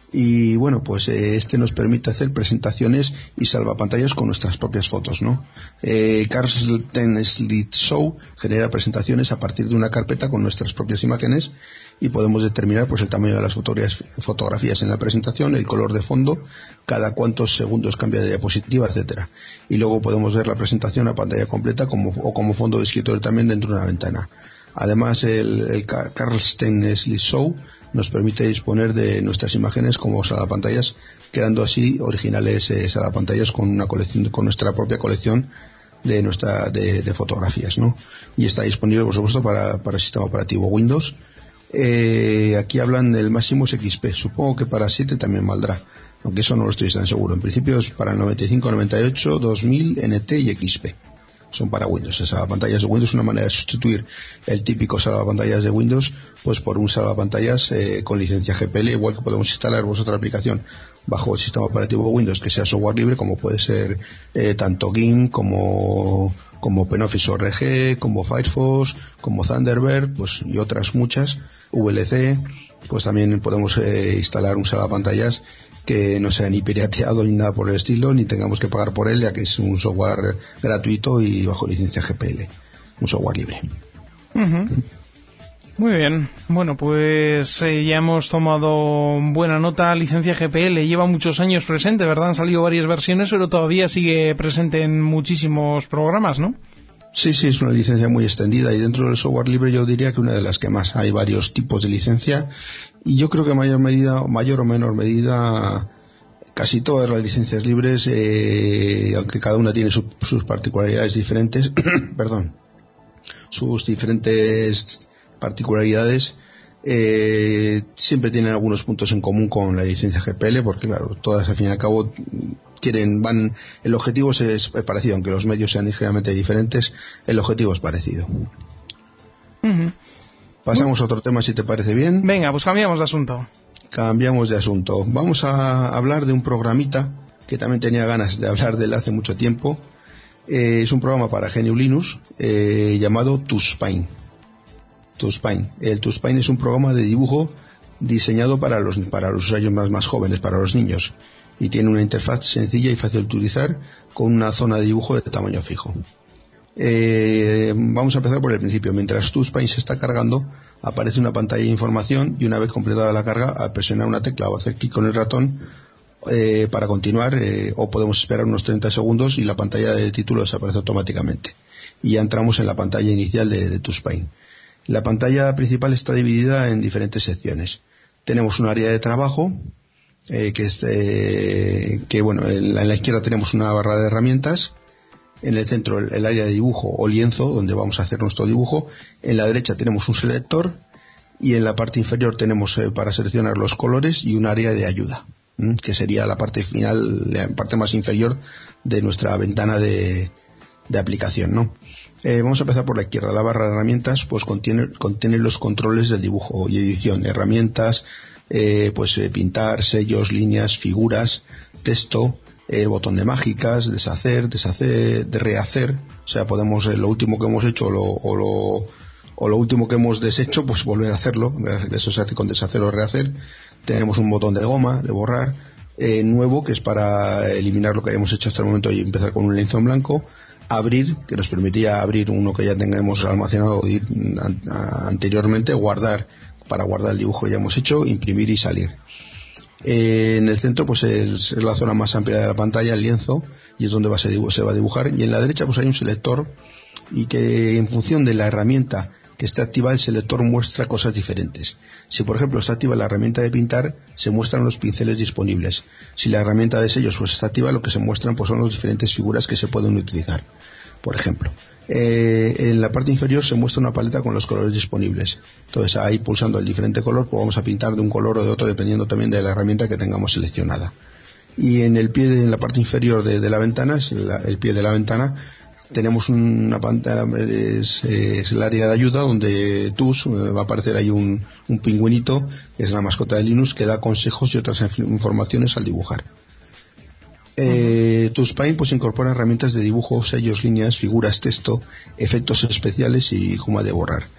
Y bueno, pues este nos permite hacer presentaciones y salvapantallas con nuestras propias fotos, ¿no? Carlsen Slideshow genera presentaciones a partir de una carpeta con nuestras propias imágenes y podemos determinar pues el tamaño de las fotografías en la presentación, el color de fondo, cada cuántos segundos cambia de diapositiva, etcétera. Y luego podemos ver la presentación a pantalla completa o como fondo de escritorio también dentro de una ventana. Además, el Carlsen Slideshow nos permite disponer de nuestras imágenes como salapantallas, creando así originales salapantallas con nuestra propia colección de fotografías, ¿no? Y está disponible, por supuesto, para el sistema operativo Windows. Aquí hablan del Maximus XP, supongo que para 7 también valdrá, aunque eso no lo estoy tan seguro. En principio es para el 95, 98, 2000, NT y XP. Son para Windows. El salvapantallas de Windows es una manera de sustituir el típico salvapantallas de Windows pues por un salvapantallas con licencia GPL, igual que podemos instalar otra aplicación bajo el sistema operativo Windows que sea software libre, como puede ser tanto GIMP como OpenOffice ORG, como Firefox, como Thunderbird, pues y otras muchas, VLC. Pues también podemos instalar un salvapantallas que no sea ni pirateado ni nada por el estilo, ni tengamos que pagar por él, ya que es un software gratuito y bajo licencia GPL, un software libre. Muy bien, bueno, pues ya hemos tomado buena nota. Licencia GPL lleva muchos años presente, ¿verdad? Han salido varias versiones, pero todavía sigue presente en muchísimos programas, ¿no? Sí, es una licencia muy extendida y dentro del software libre yo diría que una de las que más. Hay varios tipos de licencia y yo creo que en mayor o menor medida, casi todas las licencias libres, aunque cada una tiene sus particularidades diferentes, perdón, sus diferentes particularidades, siempre tienen algunos puntos en común con la licencia GPL, porque claro, todas al fin y al cabo el objetivo es parecido, aunque los medios sean ligeramente diferentes, el objetivo es parecido. Pasamos a otro tema, si te parece bien. Venga, pues cambiamos de asunto. Vamos a hablar de un programita que también tenía ganas de hablar de él hace mucho tiempo. Es un programa para GNU Linux llamado TouchSpaint. El TouchSpaint es un programa de dibujo diseñado para los usuarios más jóvenes, para los niños, y tiene una interfaz sencilla y fácil de utilizar con una zona de dibujo de tamaño fijo. Vamos a empezar por el principio. Mientras TouchSpaint se está cargando, aparece una pantalla de información y una vez completada la carga, al presionar una tecla o hacer clic con el ratón para continuar, o podemos esperar unos 30 segundos y la pantalla de título desaparece automáticamente y ya entramos en la pantalla inicial de TouchSpaint. La pantalla principal está dividida en diferentes secciones. Tenemos un área de trabajo que bueno, en la izquierda tenemos una barra de herramientas. En el centro el área de dibujo o lienzo donde vamos a hacer nuestro dibujo. En la derecha tenemos un selector y en la parte inferior tenemos para seleccionar los colores y un área de ayuda, que sería la parte final, la parte más inferior de nuestra ventana de aplicación, ¿no? Vamos a empezar por la izquierda. La barra de herramientas pues contiene los controles del dibujo y edición, herramientas, pintar, sellos, líneas, figuras, texto, el botón de mágicas, deshacer, de rehacer, o sea, podemos lo último que hemos hecho o lo último que hemos deshecho, pues volver a hacerlo. Eso se hace con deshacer o rehacer. Tenemos un botón de goma, de borrar, nuevo, que es para eliminar lo que hayamos hecho hasta el momento y empezar con un lienzo en blanco. Abrir, que nos permitiría abrir uno que ya tengamos almacenado anteriormente. Guardar, para guardar el dibujo que ya hemos hecho. Imprimir y salir. En el centro pues es la zona más amplia de la pantalla, el lienzo, y es donde se va a dibujar. Y en la derecha pues hay un selector, y que en función de la herramienta que esté activa, el selector muestra cosas diferentes. Si por ejemplo está activa la herramienta de pintar, se muestran los pinceles disponibles. Si la herramienta de sellos pues está activa, lo que se muestran pues son las diferentes figuras que se pueden utilizar. Por ejemplo, en la parte inferior se muestra una paleta con los colores disponibles. Entonces ahí, pulsando el diferente color, pues vamos a pintar de un color o de otro dependiendo también de la herramienta que tengamos seleccionada. Y en la parte inferior de la ventana, el pie de la ventana, tenemos una pantalla, es el área de ayuda, donde va a aparecer ahí un pingüinito, que es la mascota de Linux, que da consejos y otras informaciones al dibujar. TouchSpaint pues incorpora herramientas de dibujo, sellos, líneas, figuras, texto, efectos especiales y goma de borrar.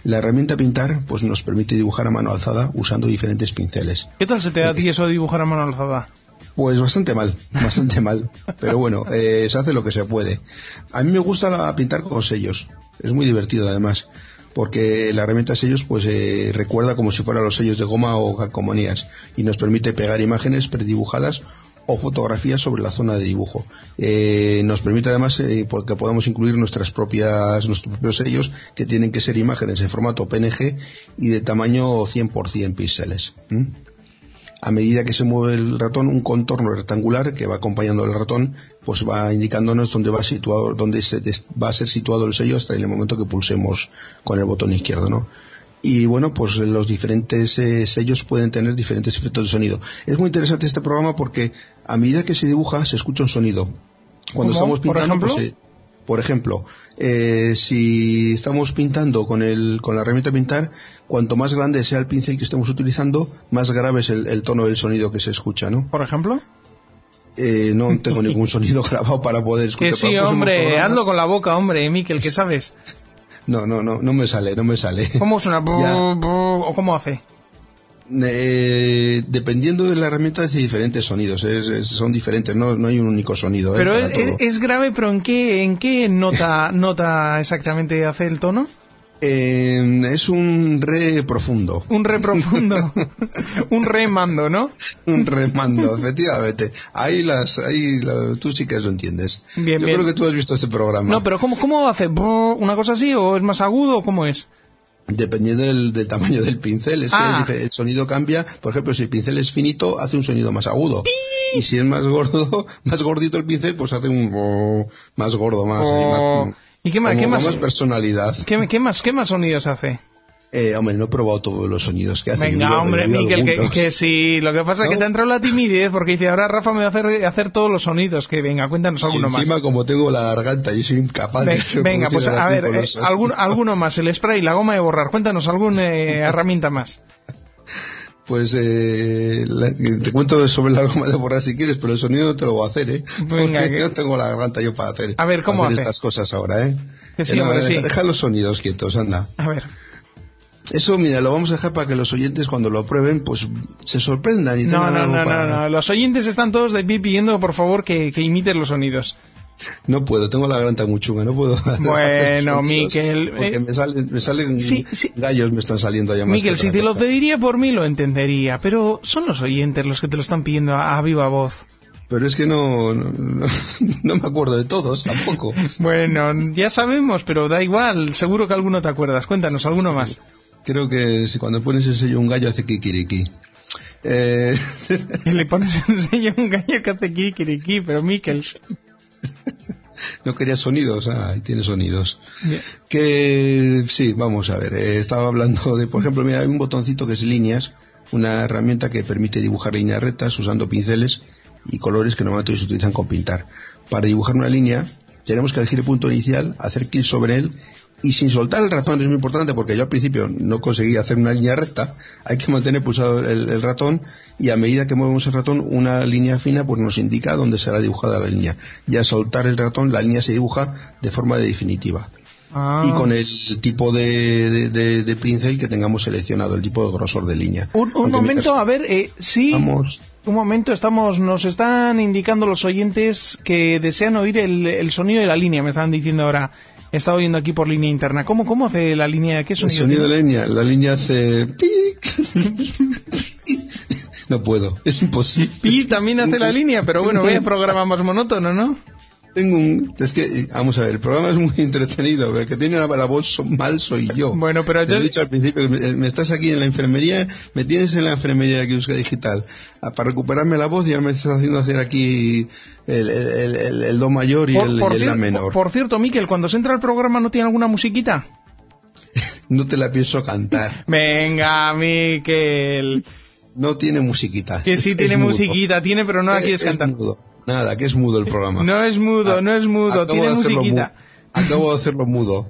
La herramienta pintar pues nos permite dibujar a mano alzada usando diferentes pinceles. ¿Qué tal se te da a ti eso de dibujar a mano alzada? Pues bastante mal, pero bueno, se hace lo que se puede. A mí me gusta pintar con sellos, es muy divertido además, porque la herramienta de sellos pues recuerda como si fueran los sellos de goma o calcomanías y nos permite pegar imágenes predibujadas o fotografías sobre la zona de dibujo. Nos permite además que podamos incluir nuestros propios sellos, que tienen que ser imágenes en formato PNG y de tamaño 100% píxeles. A medida que se mueve el ratón, un contorno rectangular que va acompañando el ratón pues va indicándonos dónde va a ser situado el sello hasta el momento que pulsemos con el botón izquierdo, ¿no? Y bueno, pues los diferentes sellos pueden tener diferentes efectos de sonido. Es muy interesante este programa porque a medida que se dibuja se escucha un sonido. Cuando estamos pintando, por ejemplo, si estamos pintando con la herramienta pintar, cuanto más grande sea el pincel que estemos utilizando, más grave es el tono del sonido que se escucha, ¿no? ¿Por ejemplo? No tengo ningún sonido grabado para poder escuchar. Que sí, hombre, hazlo con la boca, hombre, Miquel, que sabes. No me sale. ¿Cómo suena? ¿O cómo hace? Dependiendo de la herramienta hace diferentes sonidos, son diferentes, no hay un único sonido. Pero es grave, pero ¿en qué nota exactamente hace el tono? Es un re profundo. Un re profundo. Un re mando, ¿no? Un re mando, efectivamente. Tú sí que lo entiendes. Bien, Yo creo que tú has visto este programa. No, pero ¿cómo hace? ¿Una cosa así o es más agudo o cómo es? Dependiendo del tamaño del pincel, que el sonido cambia. Por ejemplo, si el pincel es finito, hace un sonido más agudo. Y si es más gordito el pincel, pues hace un más gordo, más ¿Y qué más personalidad? ¿Qué más sonidos hace? Hombre, no he probado todos los sonidos que hace. Venga, hombre, Miquel, que sí. Lo que pasa es que te ha entrado la timidez porque dice, ahora Rafa me va a hacer todos los sonidos. Que venga, cuéntanos alguno más. Encima, como tengo la garganta y soy incapaz de... Venga, pues a ver, alguno más. El spray, la goma de borrar. Cuéntanos alguna herramienta más. Pues te cuento sobre la goma de borrar si quieres, pero el sonido no te lo voy a hacer, Venga, porque no tengo la garganta yo para hacer. A ver, ¿cómo hace estas cosas ahora, Que sí, hombre, sí. Deja los sonidos quietos, anda. A ver. Eso, mira, lo vamos a dejar para que los oyentes cuando lo prueben, pues se sorprendan y tengan algo para... No. Los oyentes están todos de pie pidiendo, por favor, que imiten los sonidos. No puedo, tengo la garganta muy chunga, no puedo. Bueno, Miquel... Porque me salen gallos, me están saliendo ya más. Miquel, si te lo pediría por mí lo entendería, pero son los oyentes los que te lo están pidiendo a viva voz. Pero es que no me acuerdo de todos, tampoco. Bueno, ya sabemos, pero da igual, seguro que alguno te acuerdas. Cuéntanos, alguno más. Creo que si cuando pones el sello un gallo hace kikiriki. Le pones el sello a un gallo que hace kikiriki, pero Miquel... No quería sonidos, ahí tiene sonidos. Yeah. Que sí, vamos a ver, estaba hablando de, por ejemplo, mira, hay un botoncito que es líneas, una herramienta que permite dibujar líneas rectas usando pinceles y colores que normalmente se utilizan con pintar. Para dibujar una línea tenemos que elegir el punto inicial, hacer clic sobre él y sin soltar el ratón. Es muy importante porque yo al principio no conseguía hacer una línea recta, hay que mantener pulsado el ratón y a medida que movemos el ratón una línea fina pues nos indica dónde será dibujada la línea, y al soltar el ratón la línea se dibuja de forma definitiva y con el tipo de pincel que tengamos seleccionado, el tipo de grosor de línea. Un momento, a ver, sí... Vamos. Un momento, nos están indicando los oyentes que desean oír el sonido de la línea, me están diciendo ahora. He estado oyendo aquí por línea interna. ¿Cómo hace la línea? ¿Qué sonido? El sonido de la línea. La línea hace... No puedo, es imposible. Pi también hace la línea, pero bueno, vaya programa más monótono, ¿no? Es que, vamos a ver, el programa es muy entretenido, el que tiene la voz mal soy yo. Bueno, pero te he dicho al principio, me estás aquí en la enfermería, me tienes en la enfermería de Euskadi Digital, para recuperarme la voz, ya me estás haciendo hacer aquí el do mayor y el la menor. Por cierto, Miquel, cuando se entra al programa, ¿no tiene alguna musiquita? No te la pienso cantar. Venga, Miquel. No tiene musiquita. Que sí tiene musiquita, tiene, pero no la quieres cantar. Mudo. Nada, que es mudo el programa. No es mudo, tiene musiquita. Acabo de hacerlo mudo.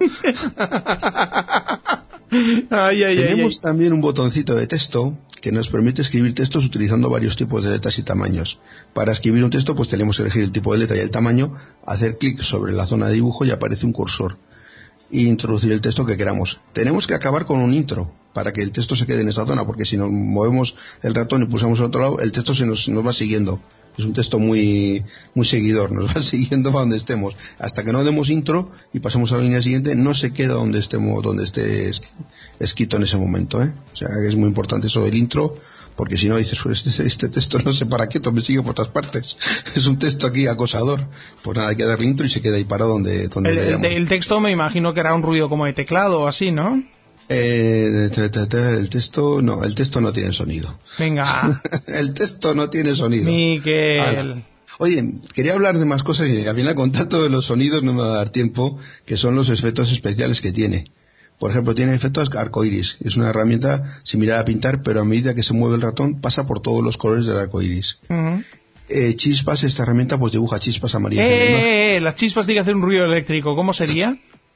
Tenemos también un botoncito de texto que nos permite escribir textos utilizando varios tipos de letras y tamaños. Para escribir un texto pues tenemos que elegir el tipo de letra y el tamaño, hacer clic sobre la zona de dibujo y aparece un cursor. e introducir el texto que queramos. Tenemos que acabar con un intro para que el texto se quede en esa zona, porque si nos movemos el ratón y pulsamos al otro lado, el texto nos va siguiendo. Es un texto muy seguidor, nos va siguiendo para donde estemos. Hasta que no demos intro y pasemos a la línea siguiente, no se queda donde esté escrito en ese momento, ¿eh? O sea, que es muy importante eso del intro, porque si no dices, este texto no sé para qué, me sigue por todas partes. Es un texto aquí acosador. Pues nada, hay que darle intro y se queda ahí parado donde el texto me imagino que era un ruido como de teclado o así, ¿no? El texto no tiene sonido. Venga. El texto no tiene sonido. Miquel. Oye, quería hablar de más cosas y al final con tanto de los sonidos no me va a dar tiempo, que son los efectos especiales que tiene. Por ejemplo, tiene efectos arcoiris. Es una herramienta similar a pintar, pero a medida que se mueve el ratón pasa por todos los colores del arcoiris. Chispas, esta herramienta pues dibuja chispas amarillas. Las chispas tienen que hacer un ruido eléctrico. ¿Cómo sería?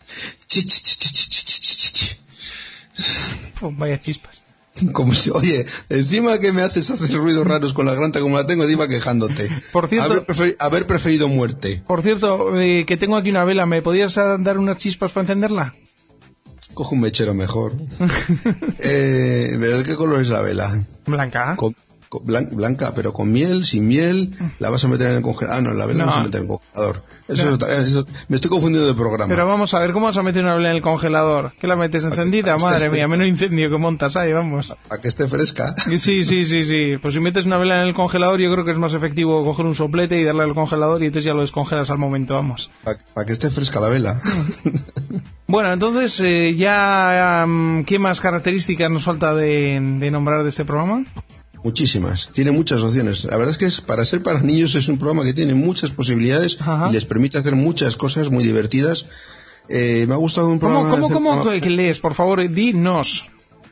Pues vaya chispas. Como si, oye, encima que me haces hacer ruidos raros con la garganta como la tengo, encima quejándote. Por cierto, haber preferido muerte. Por cierto, que tengo aquí una vela, ¿me podías dar unas chispas para encenderla? Coge un mechero mejor. ¿De qué color es la vela? Blanca. Blanca, pero con miel, sin miel, la vas a meter en el congelador. Ah, no, la vela no se mete en el congelador. Eso, me estoy confundiendo de programa. Pero vamos a ver, ¿cómo vas a meter una vela en el congelador? ¿Qué la metes encendida? Madre mía, menos incendio que montas ahí, vamos. Para que esté fresca. Sí. Pues si metes una vela en el congelador, yo creo que es más efectivo coger un soplete y darle al congelador y entonces ya lo descongelas al momento, vamos. Para que esté fresca la vela. Bueno, entonces, ¿qué más características nos falta de nombrar de este programa? Muchísimas, tiene muchas opciones. La verdad es que para ser para niños es un programa que tiene muchas posibilidades. Ajá. Y les permite hacer muchas cosas muy divertidas. Me ha gustado un programa... ¿Cómo que lees? Por favor, dinos.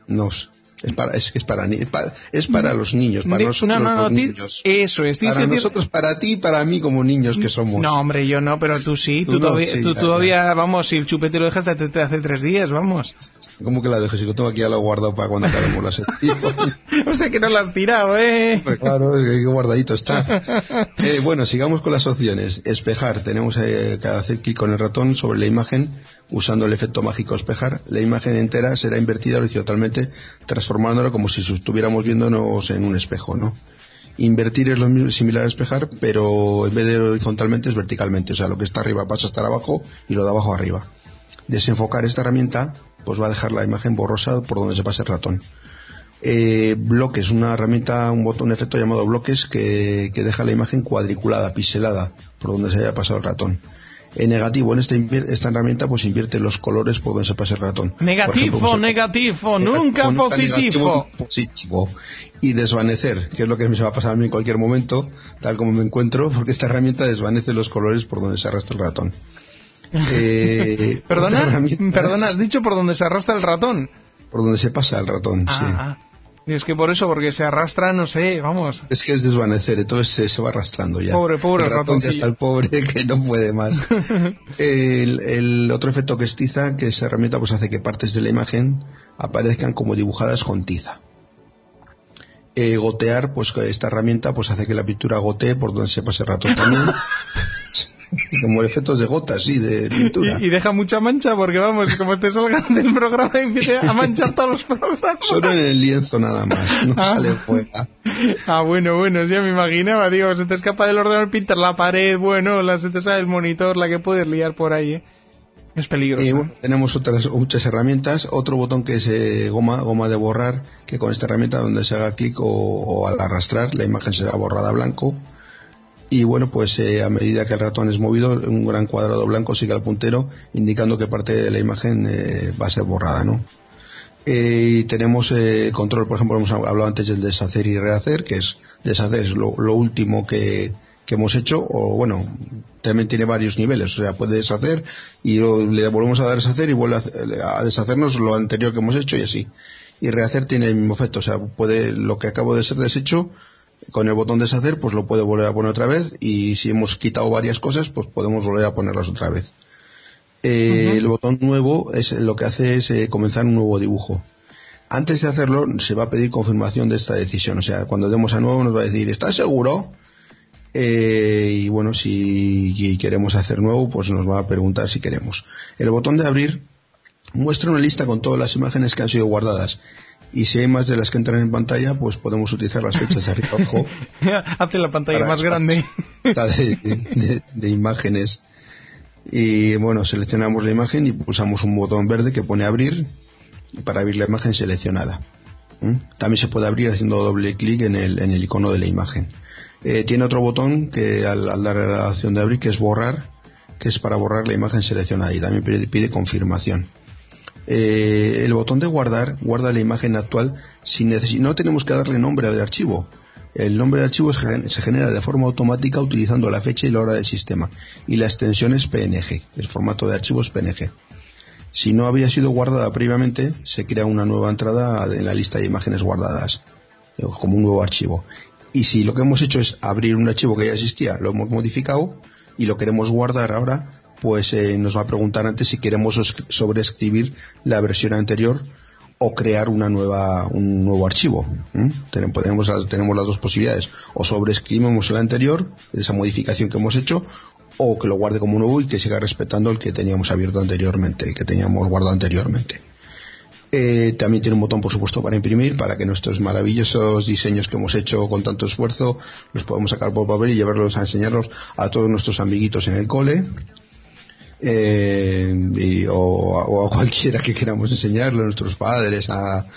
Es para los niños, para nosotros los niños. Eso es. Para nosotros, para ti y para mí como niños que somos. No, hombre, yo no, pero tú sí. Tú todavía, vamos, si el chupete lo dejas te hace 3 días, vamos. ¿Cómo que la dejo? Si lo tengo aquí ya lo he guardado para cuando acabemos la sección. O sea que no la has tirado, ¿eh? Pues claro, es que guardadito está. Bueno, sigamos con las opciones. Espejar. Tenemos que hacer clic con el ratón sobre la imagen. Usando el efecto mágico espejar, la imagen entera será invertida horizontalmente, transformándola como si estuviéramos viéndonos en un espejo, ¿no? Invertir es lo mismo, similar a espejar, pero en vez de horizontalmente es verticalmente, o sea, lo que está arriba pasa a estar abajo y lo de abajo arriba. Desenfocar esta herramienta, pues va a dejar la imagen borrosa por donde se pase el ratón. Bloques, una herramienta, un efecto llamado bloques que deja la imagen cuadriculada, pixelada, por donde se haya pasado el ratón. Negativo, en esta herramienta pues invierte los colores por donde se pasa el ratón. Negativo, nunca positivo. Y desvanecer, que es lo que me va a pasar a mí en cualquier momento, tal como me encuentro, porque esta herramienta desvanece los colores por donde se arrastra el ratón. Perdona, ¿has dicho por donde se arrastra el ratón? Por donde se pasa el ratón, sí. Y es que por eso, porque se arrastra, no sé, vamos. Es que es desvanecer, entonces se va arrastrando ya. Pobre el ratón ya está el pobre que no puede más. El otro efecto que es tiza, que esa herramienta pues hace que partes de la imagen aparezcan como dibujadas con tiza. Gotear, pues esta herramienta pues hace que la pintura gotee por donde se pase el ratón también. Como efectos de gotas, sí, de pintura. Y deja mucha mancha porque, vamos, como te salgas del programa y empieces a manchar todos los programas. Solo en el lienzo nada más, no sale fuera. Bueno, ya me imaginaba, digo, se te escapa del ordenador, pintar la pared, se te sale el monitor, la que puedes liar por ahí, ¿eh? Es peligroso. Bueno, tenemos muchas herramientas. Otro botón que es goma de borrar, que con esta herramienta donde se haga clic o al arrastrar, la imagen será borrada a blanco. Y bueno, pues a medida que el ratón es movido, un gran cuadrado blanco sigue al puntero, indicando que parte de la imagen va a ser borrada, ¿no? Y tenemos control, por ejemplo, hemos hablado antes del deshacer y rehacer, que es deshacer es lo último que hemos hecho, o bueno, también tiene varios niveles, o sea, puede deshacer y le volvemos a dar deshacer y vuelve a deshacernos lo anterior que hemos hecho y así. Y rehacer tiene el mismo efecto, o sea, puede lo que acabo de ser deshecho, con el botón deshacer pues lo puede volver a poner otra vez, y si hemos quitado varias cosas pues podemos volver a ponerlas otra vez. El botón nuevo lo que hace es comenzar un nuevo dibujo. Antes de hacerlo se va a pedir confirmación de esta decisión, o sea, cuando demos a nuevo nos va a decir ¿estás seguro? Y bueno, si queremos hacer nuevo pues nos va a preguntar si queremos. El botón de abrir muestra una lista con todas las imágenes que han sido guardadas. Y si hay más de las que entran en pantalla, pues podemos utilizar las fechas de arriba abajo. Hace la pantalla más grande. De imágenes. Y bueno, seleccionamos la imagen y pulsamos un botón verde que pone abrir para abrir la imagen seleccionada. También se puede abrir haciendo doble clic en el icono de la imagen. Tiene otro botón que al dar a la opción de abrir, que es borrar, que es para borrar la imagen seleccionada, y también pide confirmación. El botón de guardar guarda la imagen actual no tenemos que darle nombre al archivo. El nombre del archivo se genera de forma automática utilizando la fecha y la hora del sistema, y la extensión es PNG, el formato de archivo es PNG. Si no había sido guardada previamente, se crea una nueva entrada en la lista de imágenes guardadas, como un nuevo archivo. Y si lo que hemos hecho es abrir un archivo que ya existía, lo hemos modificado y lo queremos guardar ahora, pues nos va a preguntar antes si queremos sobreescribir la versión anterior o crear un nuevo archivo. Tenemos las dos posibilidades: o sobreescribimos el anterior, esa modificación que hemos hecho, o que lo guarde como nuevo y que siga respetando el que teníamos abierto anteriormente, el que teníamos guardado anteriormente. También tiene un botón, por supuesto, para imprimir, para que nuestros maravillosos diseños que hemos hecho con tanto esfuerzo los podamos sacar por papel y llevarlos a enseñarlos a todos nuestros amiguitos en el cole. O a cualquiera que queramos enseñarlo, a nuestros padres,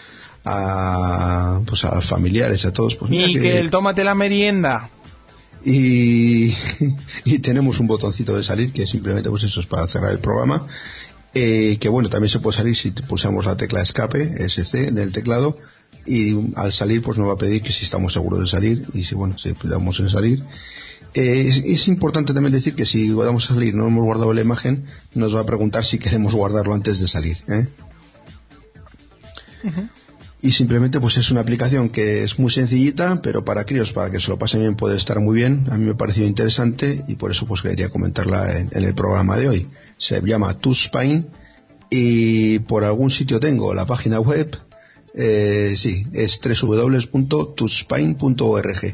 a familiares, a todos. Pues Miquel, tómate la merienda. Y tenemos un botoncito de salir, que simplemente pues eso es para cerrar el programa, que bueno, también se puede salir si pulsamos la tecla escape, SC, del teclado, y al salir pues nos va a pedir que si estamos seguros de salir, y si le damos en salir. Es importante también decir que si vamos a salir no hemos guardado la imagen, nos va a preguntar si queremos guardarlo antes de salir, Uh-huh. Y simplemente pues es una aplicación que es muy sencillita, pero para críos, para que se lo pasen bien, puede estar muy bien. A mí me ha parecido interesante y por eso pues quería comentarla en el programa de hoy. Se llama TouchSpine y por algún sitio tengo la página web. Sí, es www.touchspine.org,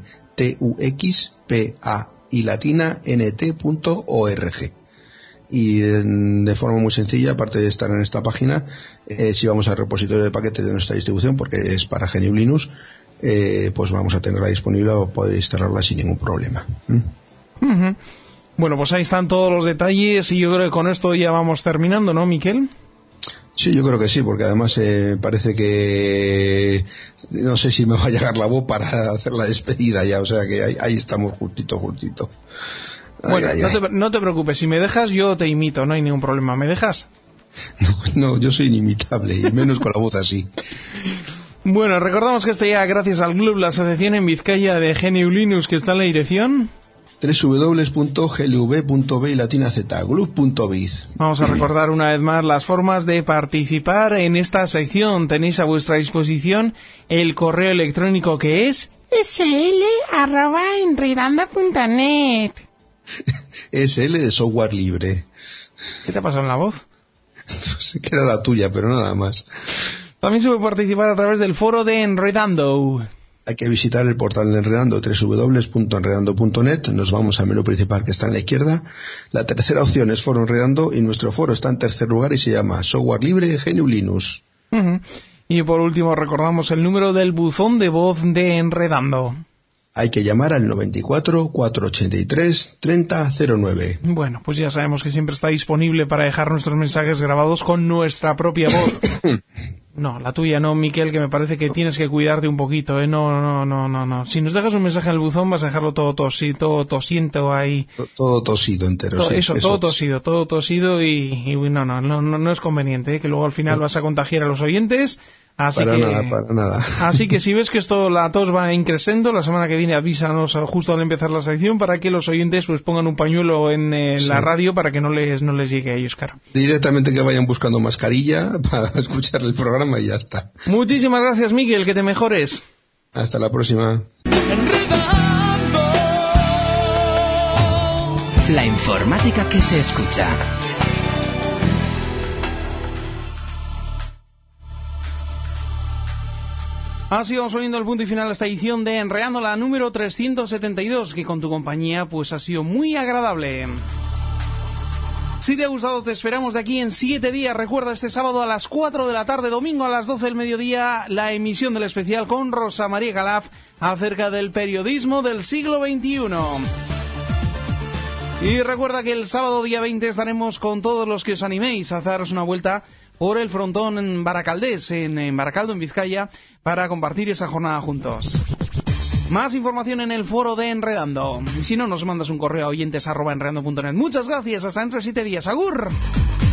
tuxpa.nt.org. Y de forma muy sencilla, aparte de estar en esta página, si vamos al repositorio de paquetes de nuestra distribución, porque es para GNU Linux, pues vamos a tenerla disponible o poder instalarla sin ningún problema. Uh-huh. Bueno, pues ahí están todos los detalles y yo creo que con esto ya vamos terminando, ¿no, Miquel? Sí, yo creo que sí, porque además parece que no sé si me va a llegar la voz para hacer la despedida ya, o sea que ahí estamos justito. Bueno, no te preocupes, si me dejas yo te imito, no hay ningún problema. ¿Me dejas? No, yo soy inimitable, y menos con la voz así. Bueno, recordamos que esto ya gracias al Club, la asociación en Vizcaya de GNU Linux, que está en la dirección www.glv.b latina z, glub.biz. Vamos a recordar una vez más las formas de participar en esta sección. Tenéis a vuestra disposición el correo electrónico que es sl@enredando.net. SL de software libre. ¿Qué te ha pasado en la voz? Que era la tuya, pero nada más. También se puede participar a través del foro de Enredando. Hay que visitar el portal de Enredando, www.enredando.net. Nos vamos al menú principal que está en la izquierda. La tercera opción es Foro Enredando y nuestro foro está en tercer lugar y se llama Software Libre GNU Linux. Uh-huh. Y por último recordamos el número del buzón de voz de Enredando. Hay que llamar al 94 483 3009. Bueno, pues ya sabemos que siempre está disponible para dejar nuestros mensajes grabados con nuestra propia voz. No, la tuya no, Miquel, que me parece que tienes que cuidarte un poquito, ¿eh? No. Si nos dejas un mensaje en el buzón vas a dejarlo todo tosiento ahí. Todo tosido entero, sí. Todo tosido y no es conveniente, ¿eh? Que luego al final vas a contagiar a los oyentes. Para nada. Así que si ves que la tos va increciendo, la semana que viene avísanos justo al empezar la sección para que los oyentes pues pongan un pañuelo en la radio para que no les llegue a ellos, claro. Directamente que vayan buscando mascarilla para escuchar el programa y ya está. Muchísimas gracias, Miguel, que te mejores. Hasta la próxima. La informática que se escucha. Así vamos poniendo el punto y final a esta edición de Enredando, la número 372, que con tu compañía pues ha sido muy agradable. Si te ha gustado, te esperamos de aquí en 7 días. Recuerda, este sábado a las 4 de la tarde, domingo a las 12 del mediodía, la emisión del especial con Rosa María Calaf acerca del periodismo del siglo XXI. Y recuerda que el sábado día 20 estaremos con todos los que os animéis a daros una vuelta por el frontón en Baracaldés, en Baracaldo, en Vizcaya, para compartir esa jornada juntos. Más información en el foro de Enredando. Y si no, nos mandas un correo a oyentes@enredando.net. Muchas gracias, hasta dentro de 7 días. ¡Agur!